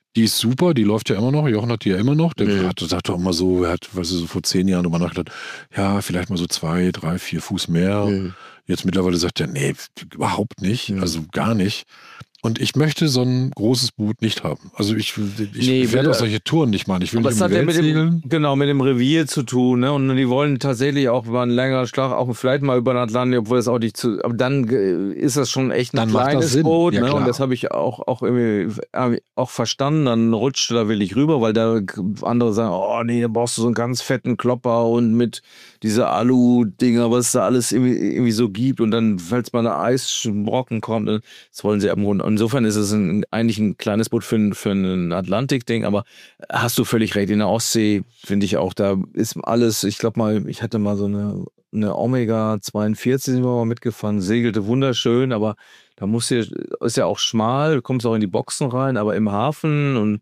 Die ist super, die läuft ja immer noch. Jochen hat die ja immer noch. Der Mhm. hat, sagt doch immer so, er hat, weißt du, so vor zehn Jahren drüber nachgedacht, ja, vielleicht mal so zwei, drei, vier Fuß mehr. Mhm. Jetzt mittlerweile sagt er, nee, überhaupt nicht. Mhm. Also gar nicht. Und ich möchte so ein großes Boot nicht haben. Also ich, ich Nee, werde will- auch solche Touren nicht machen. Ich will Aber nicht es um hat die ja Welt mit segeln. dem, genau, mit dem Revier zu tun, ne? Und die wollen tatsächlich auch mal einen längeren Schlag, auch vielleicht mal über den Atlantik, obwohl das auch nicht zu, aber dann äh, ist das schon echt ein Dann macht das kleines Sinn. Boot, Ja, ne? klar. Und das habe ich auch, auch irgendwie hab ich auch verstanden. Dann rutscht da will ich rüber, weil da andere sagen, oh nee, da brauchst du so einen ganz fetten Klopper und mit dieser Alu-Dinger, was es da alles irgendwie, irgendwie so gibt. Und dann, falls mal ein Eisbrocken kommt, das wollen sie am Grund. Insofern ist es ein, eigentlich ein kleines Boot für, ein- für ein Atlantik-Ding, aber hast du völlig recht. In der Ostsee finde ich auch, da ist alles, ich glaube mal, ich hatte mal so eine, eine Omega zweiundvierzig, sind wir mal mitgefahren, segelte wunderschön, aber da musst du, ist ja auch schmal, du kommst auch in die Boxen rein, aber im Hafen und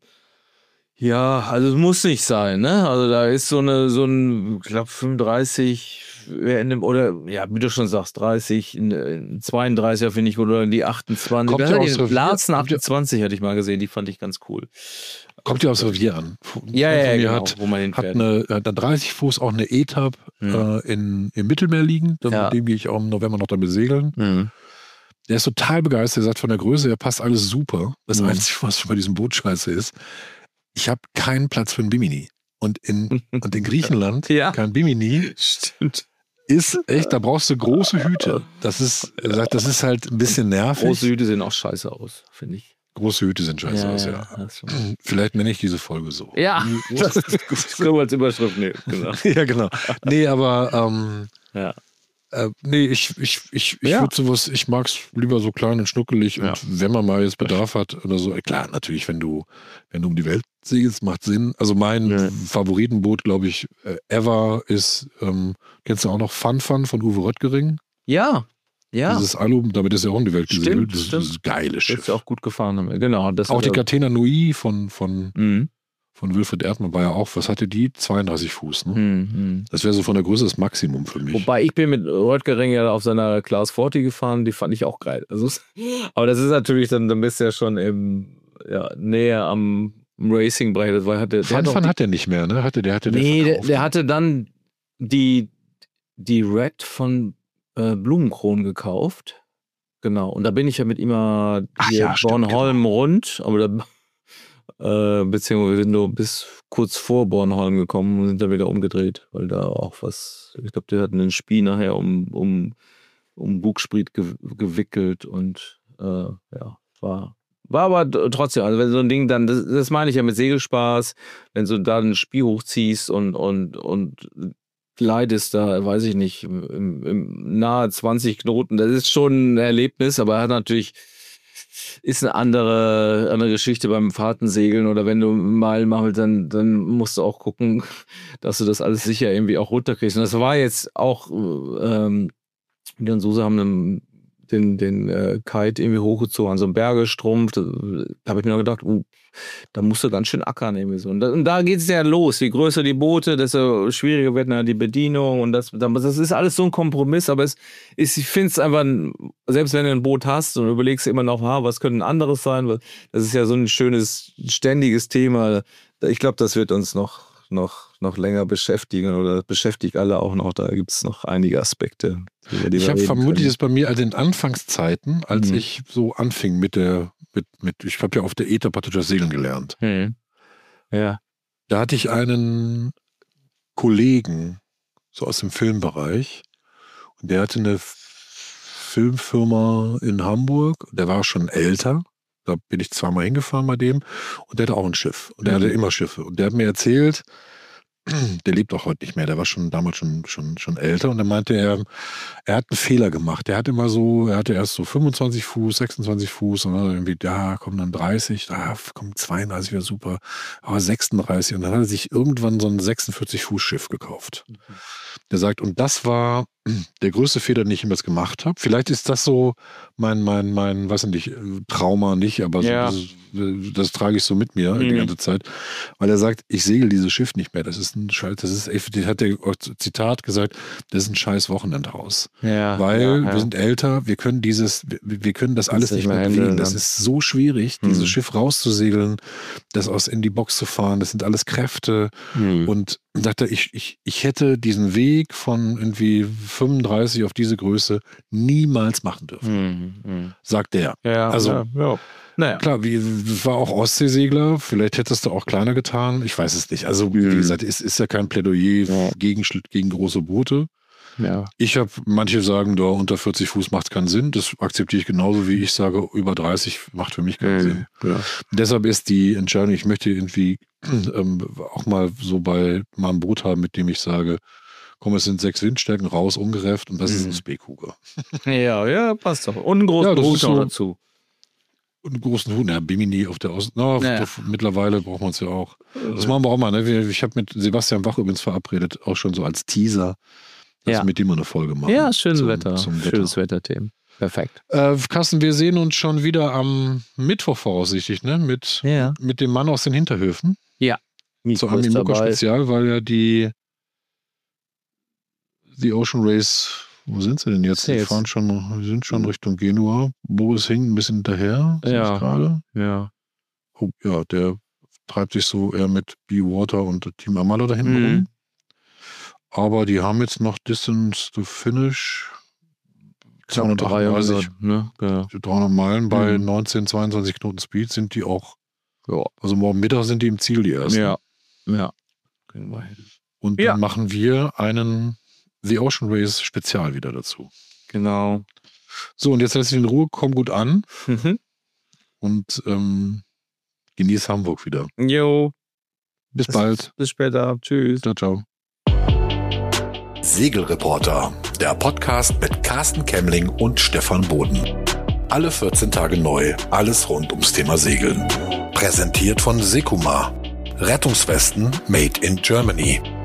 ja, also es muss nicht sein, ne? Also da ist so eine, so ein, ich glaube fünfunddreißig, wer in dem, oder ja, wie du schon sagst, dreißig, ein- ein zweiunddreißiger finde ich, oder die achtundzwanzig. Kommt Wer ja hat aus die? Revier- Larsen kommt ja- achtundzwanzig hatte ich mal gesehen, die fand ich ganz cool. Kommt ja aufs Revier an. Ein Ja, Freund ja, von mir genau, hat, wo man hat hinfährt. eine, hat eine dreißig Fuß auch eine E-Tab Hm. äh, in, im Mittelmeer liegen. Da- Ja. Mit dem gehe ich auch im November noch da besegeln. Mhm. Der ist total begeistert. Er sagt, von der Größe her passt alles super. Das Mhm. Einzige, was bei diesem Boot scheiße ist, ich habe keinen Platz für ein Bimini. Und in, und in Griechenland Ja. kein Bimini Stimmt. ist echt, da brauchst du große Hüte. Das ist, er sagt, das ist halt ein bisschen nervig. Große Hüte sehen auch scheiße aus, finde ich. Große Hüte sind scheiße aus, ja. das ist schon- Vielleicht nenne ich diese Folge so. Ja, das ist gut. Das können wir als Überschrift nehmen. Genau. Ja, genau. Nee, aber ähm, Ja. äh, nee, ich, ich, ich, ich Ja. würde sowas, ich mag es lieber so klein und schnuckelig Ja. und wenn man mal jetzt Bedarf hat oder so, äh, klar, natürlich, wenn du, wenn du um die Welt segelst, macht Sinn. Also mein Ja. Favoritenboot, glaube ich, äh, ever ist, ähm, kennst du auch noch Fun Fun von Uwe Röttgering? Ja, ja. Dieses Alu, damit ist er auch um die Welt Stimmt, gesegelt. Das ist stimmt. dieses geile Das ist Schiff. ja auch gut gefahren damit. Genau. Das Auch die ist- Catena Nui von, von, Mhm. von Wilfried Erdmann war ja auch, was hatte die? zweiunddreißig Fuß, ne? Mhm. Das wäre so von der Größe das Maximum für mich. Wobei ich bin mit Röttgering ja auf seiner Class vierzig gefahren, die fand ich auch geil. Also, es- aber das ist natürlich dann, dann bist du ja schon im, ja, näher am Racing-Bereich. Das war, hatte, der Fun hat auch Fun die- hat der nicht mehr, ne? Hatte der, hatte der Nee, der, verkauft. der hatte dann die, die Red von äh, Blumenkron gekauft. Genau. Und da bin ich ja mit ihm mal Ach hier ja, stimmt, Bornholm rund, aber da, äh, beziehungsweise wir sind nur bis kurz vor Bornholm gekommen und sind dann wieder umgedreht, weil da auch was, ich glaube, der hat einen Spie nachher um, um, um Bugspriet ge gewickelt und äh, ja, war. War aber d- trotzdem, also wenn so ein Ding dann, das, das meine ich ja mit Segelspaß, wenn du da ein Spie hochziehst und, und, und leidest da, weiß ich nicht, im, im nahe zwanzig Knoten, das ist schon ein Erlebnis, aber er hat natürlich, ist eine andere, andere Geschichte beim Fahrtensegeln oder wenn du Meilen machen willst, dann, dann musst du auch gucken, dass du das alles sicher irgendwie auch runterkriegst. Und das war jetzt auch, ähm, wir und Suse haben einen, den, den äh, Kite irgendwie hochgezogen an so einem Bergestrumpf. Da, da habe ich mir noch gedacht, uh, da musst du ganz schön ackern irgendwie so. Und da, und da geht es ja los. Je größer die Boote, desto schwieriger wird dann die Bedienung. Und das, das ist alles so ein Kompromiss. Aber es ist, ich finde es einfach, selbst wenn du ein Boot hast und überlegst immer noch, ha, was könnte ein anderes sein? Das ist ja so ein schönes, ständiges Thema. Ich glaube, das wird uns noch, noch, noch länger beschäftigen oder beschäftigt alle auch noch. Da gibt es noch einige Aspekte. Über die Ich wir habe reden vermutlich können. das bei mir also in Anfangszeiten, als Mhm. ich so anfing mit der, mit, mit ich habe ja auf der E T A praktisch das Segeln gelernt. Hm. Ja. Da hatte ich einen Kollegen, so aus dem Filmbereich, und der hatte eine F- Filmfirma in Hamburg, der war schon älter, da bin ich zweimal hingefahren bei dem, und der hatte auch ein Schiff, und der Mhm. hatte immer Schiffe, und der hat mir erzählt, der lebt auch heute nicht mehr, der war schon damals schon, schon, schon älter, und dann meinte er, er hat einen Fehler gemacht, der hat immer so, er hatte erst so fünfundzwanzig Fuß, sechsundzwanzig Fuß, und dann irgendwie, da kommen dann dreißig, da kommen zweiunddreißig, wäre super, aber sechsunddreißig, und dann hat er sich irgendwann so ein sechsundvierzig Fuß Schiff gekauft. Der sagt, und das war der größte Fehler, den ich jemals gemacht habe. Vielleicht ist das so mein, mein, mein, weiß nicht, Trauma nicht, aber so, Ja. das, das trage ich so mit mir Mhm. die ganze Zeit. Weil er sagt, ich segel dieses Schiff nicht mehr. Das ist ein Scheiß, das ist echt, hat der Zitat gesagt, das ist ein scheiß Wochenendhaus. Ja, Weil ja, ja. wir sind älter, wir können dieses, wir, wir können das alles nicht nicht mehr mehr handeln bewegen. Das dann. ist so schwierig, dieses Mhm. Schiff rauszusegeln, das aus in die Box zu fahren. Das sind alles Kräfte. Mhm. Und sagte, ich, ich, ich hätte diesen Weg von irgendwie fünfunddreißig auf diese Größe niemals machen dürfen, Mhm. Mhm. sagt der. Ja, Also- ja, ja. Naja. Klar, wie, war auch Ostseesegler, vielleicht hättest du auch kleiner getan, ich weiß es nicht. Also wie Mhm. gesagt, es ist ja kein Plädoyer Ja. gegen, gegen große Boote. Ja. Ich habe, manche sagen, da unter vierzig Fuß macht es keinen Sinn. Das akzeptiere ich genauso, wie ich sage, über dreißig macht für mich keinen Sinn. Ja. Deshalb ist die Entscheidung, ich möchte irgendwie ähm, auch mal so bei meinem Boot haben, mit dem ich sage, komm, es sind sechs Windstärken, raus, ungerefft und das ist Mhm. ein Speekuger. Ja, ja, passt doch. Und einen großen Ja, das Hut ist noch so- dazu. Und einen großen Hut, ja, Bimini auf der Ost. Na, Ja. auf- mittlerweile brauchen wir uns ja auch. Das machen wir auch mal, ne? Wir- Ich habe mit Sebastian Bach übrigens verabredet, auch schon so als Teaser, dass Ja. wir mit ihm mal eine Folge machen. Ja, schönes zum, Wetter. Zum Wetter. Schönes Wetterthemen. Perfekt. Äh, Carsten, wir sehen uns schon wieder am Mittwoch voraussichtlich, ne? Mit, Ja. mit dem Mann aus den Hinterhöfen. Mikro Zu einem ist dabei. Spezial, weil ja die die Ocean Race, wo sind sie denn jetzt? Die Jetzt. fahren schon, die sind schon Richtung Genua. Boris hinkt ein bisschen hinterher, sehe Ja. ich gerade. Ja. Oh, ja, der treibt sich so eher mit B-Water und Team Amalo da hinten Mhm. rum. Aber die haben jetzt noch Distance to Finish zweihundertachtunddreißig, dreihundert, ne? Ja. dreihundert Meilen bei Mhm. neunzehn, zweiundzwanzig Knoten Speed sind die auch, Ja. also morgen Mittag sind die im Ziel, die ersten. Ja. Ja. Kriegen wir hin. Und Ja. dann machen wir einen The Ocean Race Spezial wieder dazu. Genau. So, und jetzt lässt sich in Ruhe, komm gut an Mhm. und ähm, genieß Hamburg wieder. Jo. Bis bald. Bis später. Tschüss. Ciao, ciao. Segelreporter, der Podcast mit Carsten Kemmling und Stefan Boden. Alle vierzehn Tage neu, alles rund ums Thema Segeln. Präsentiert von Sekuma. Rettungswesten made in Germany.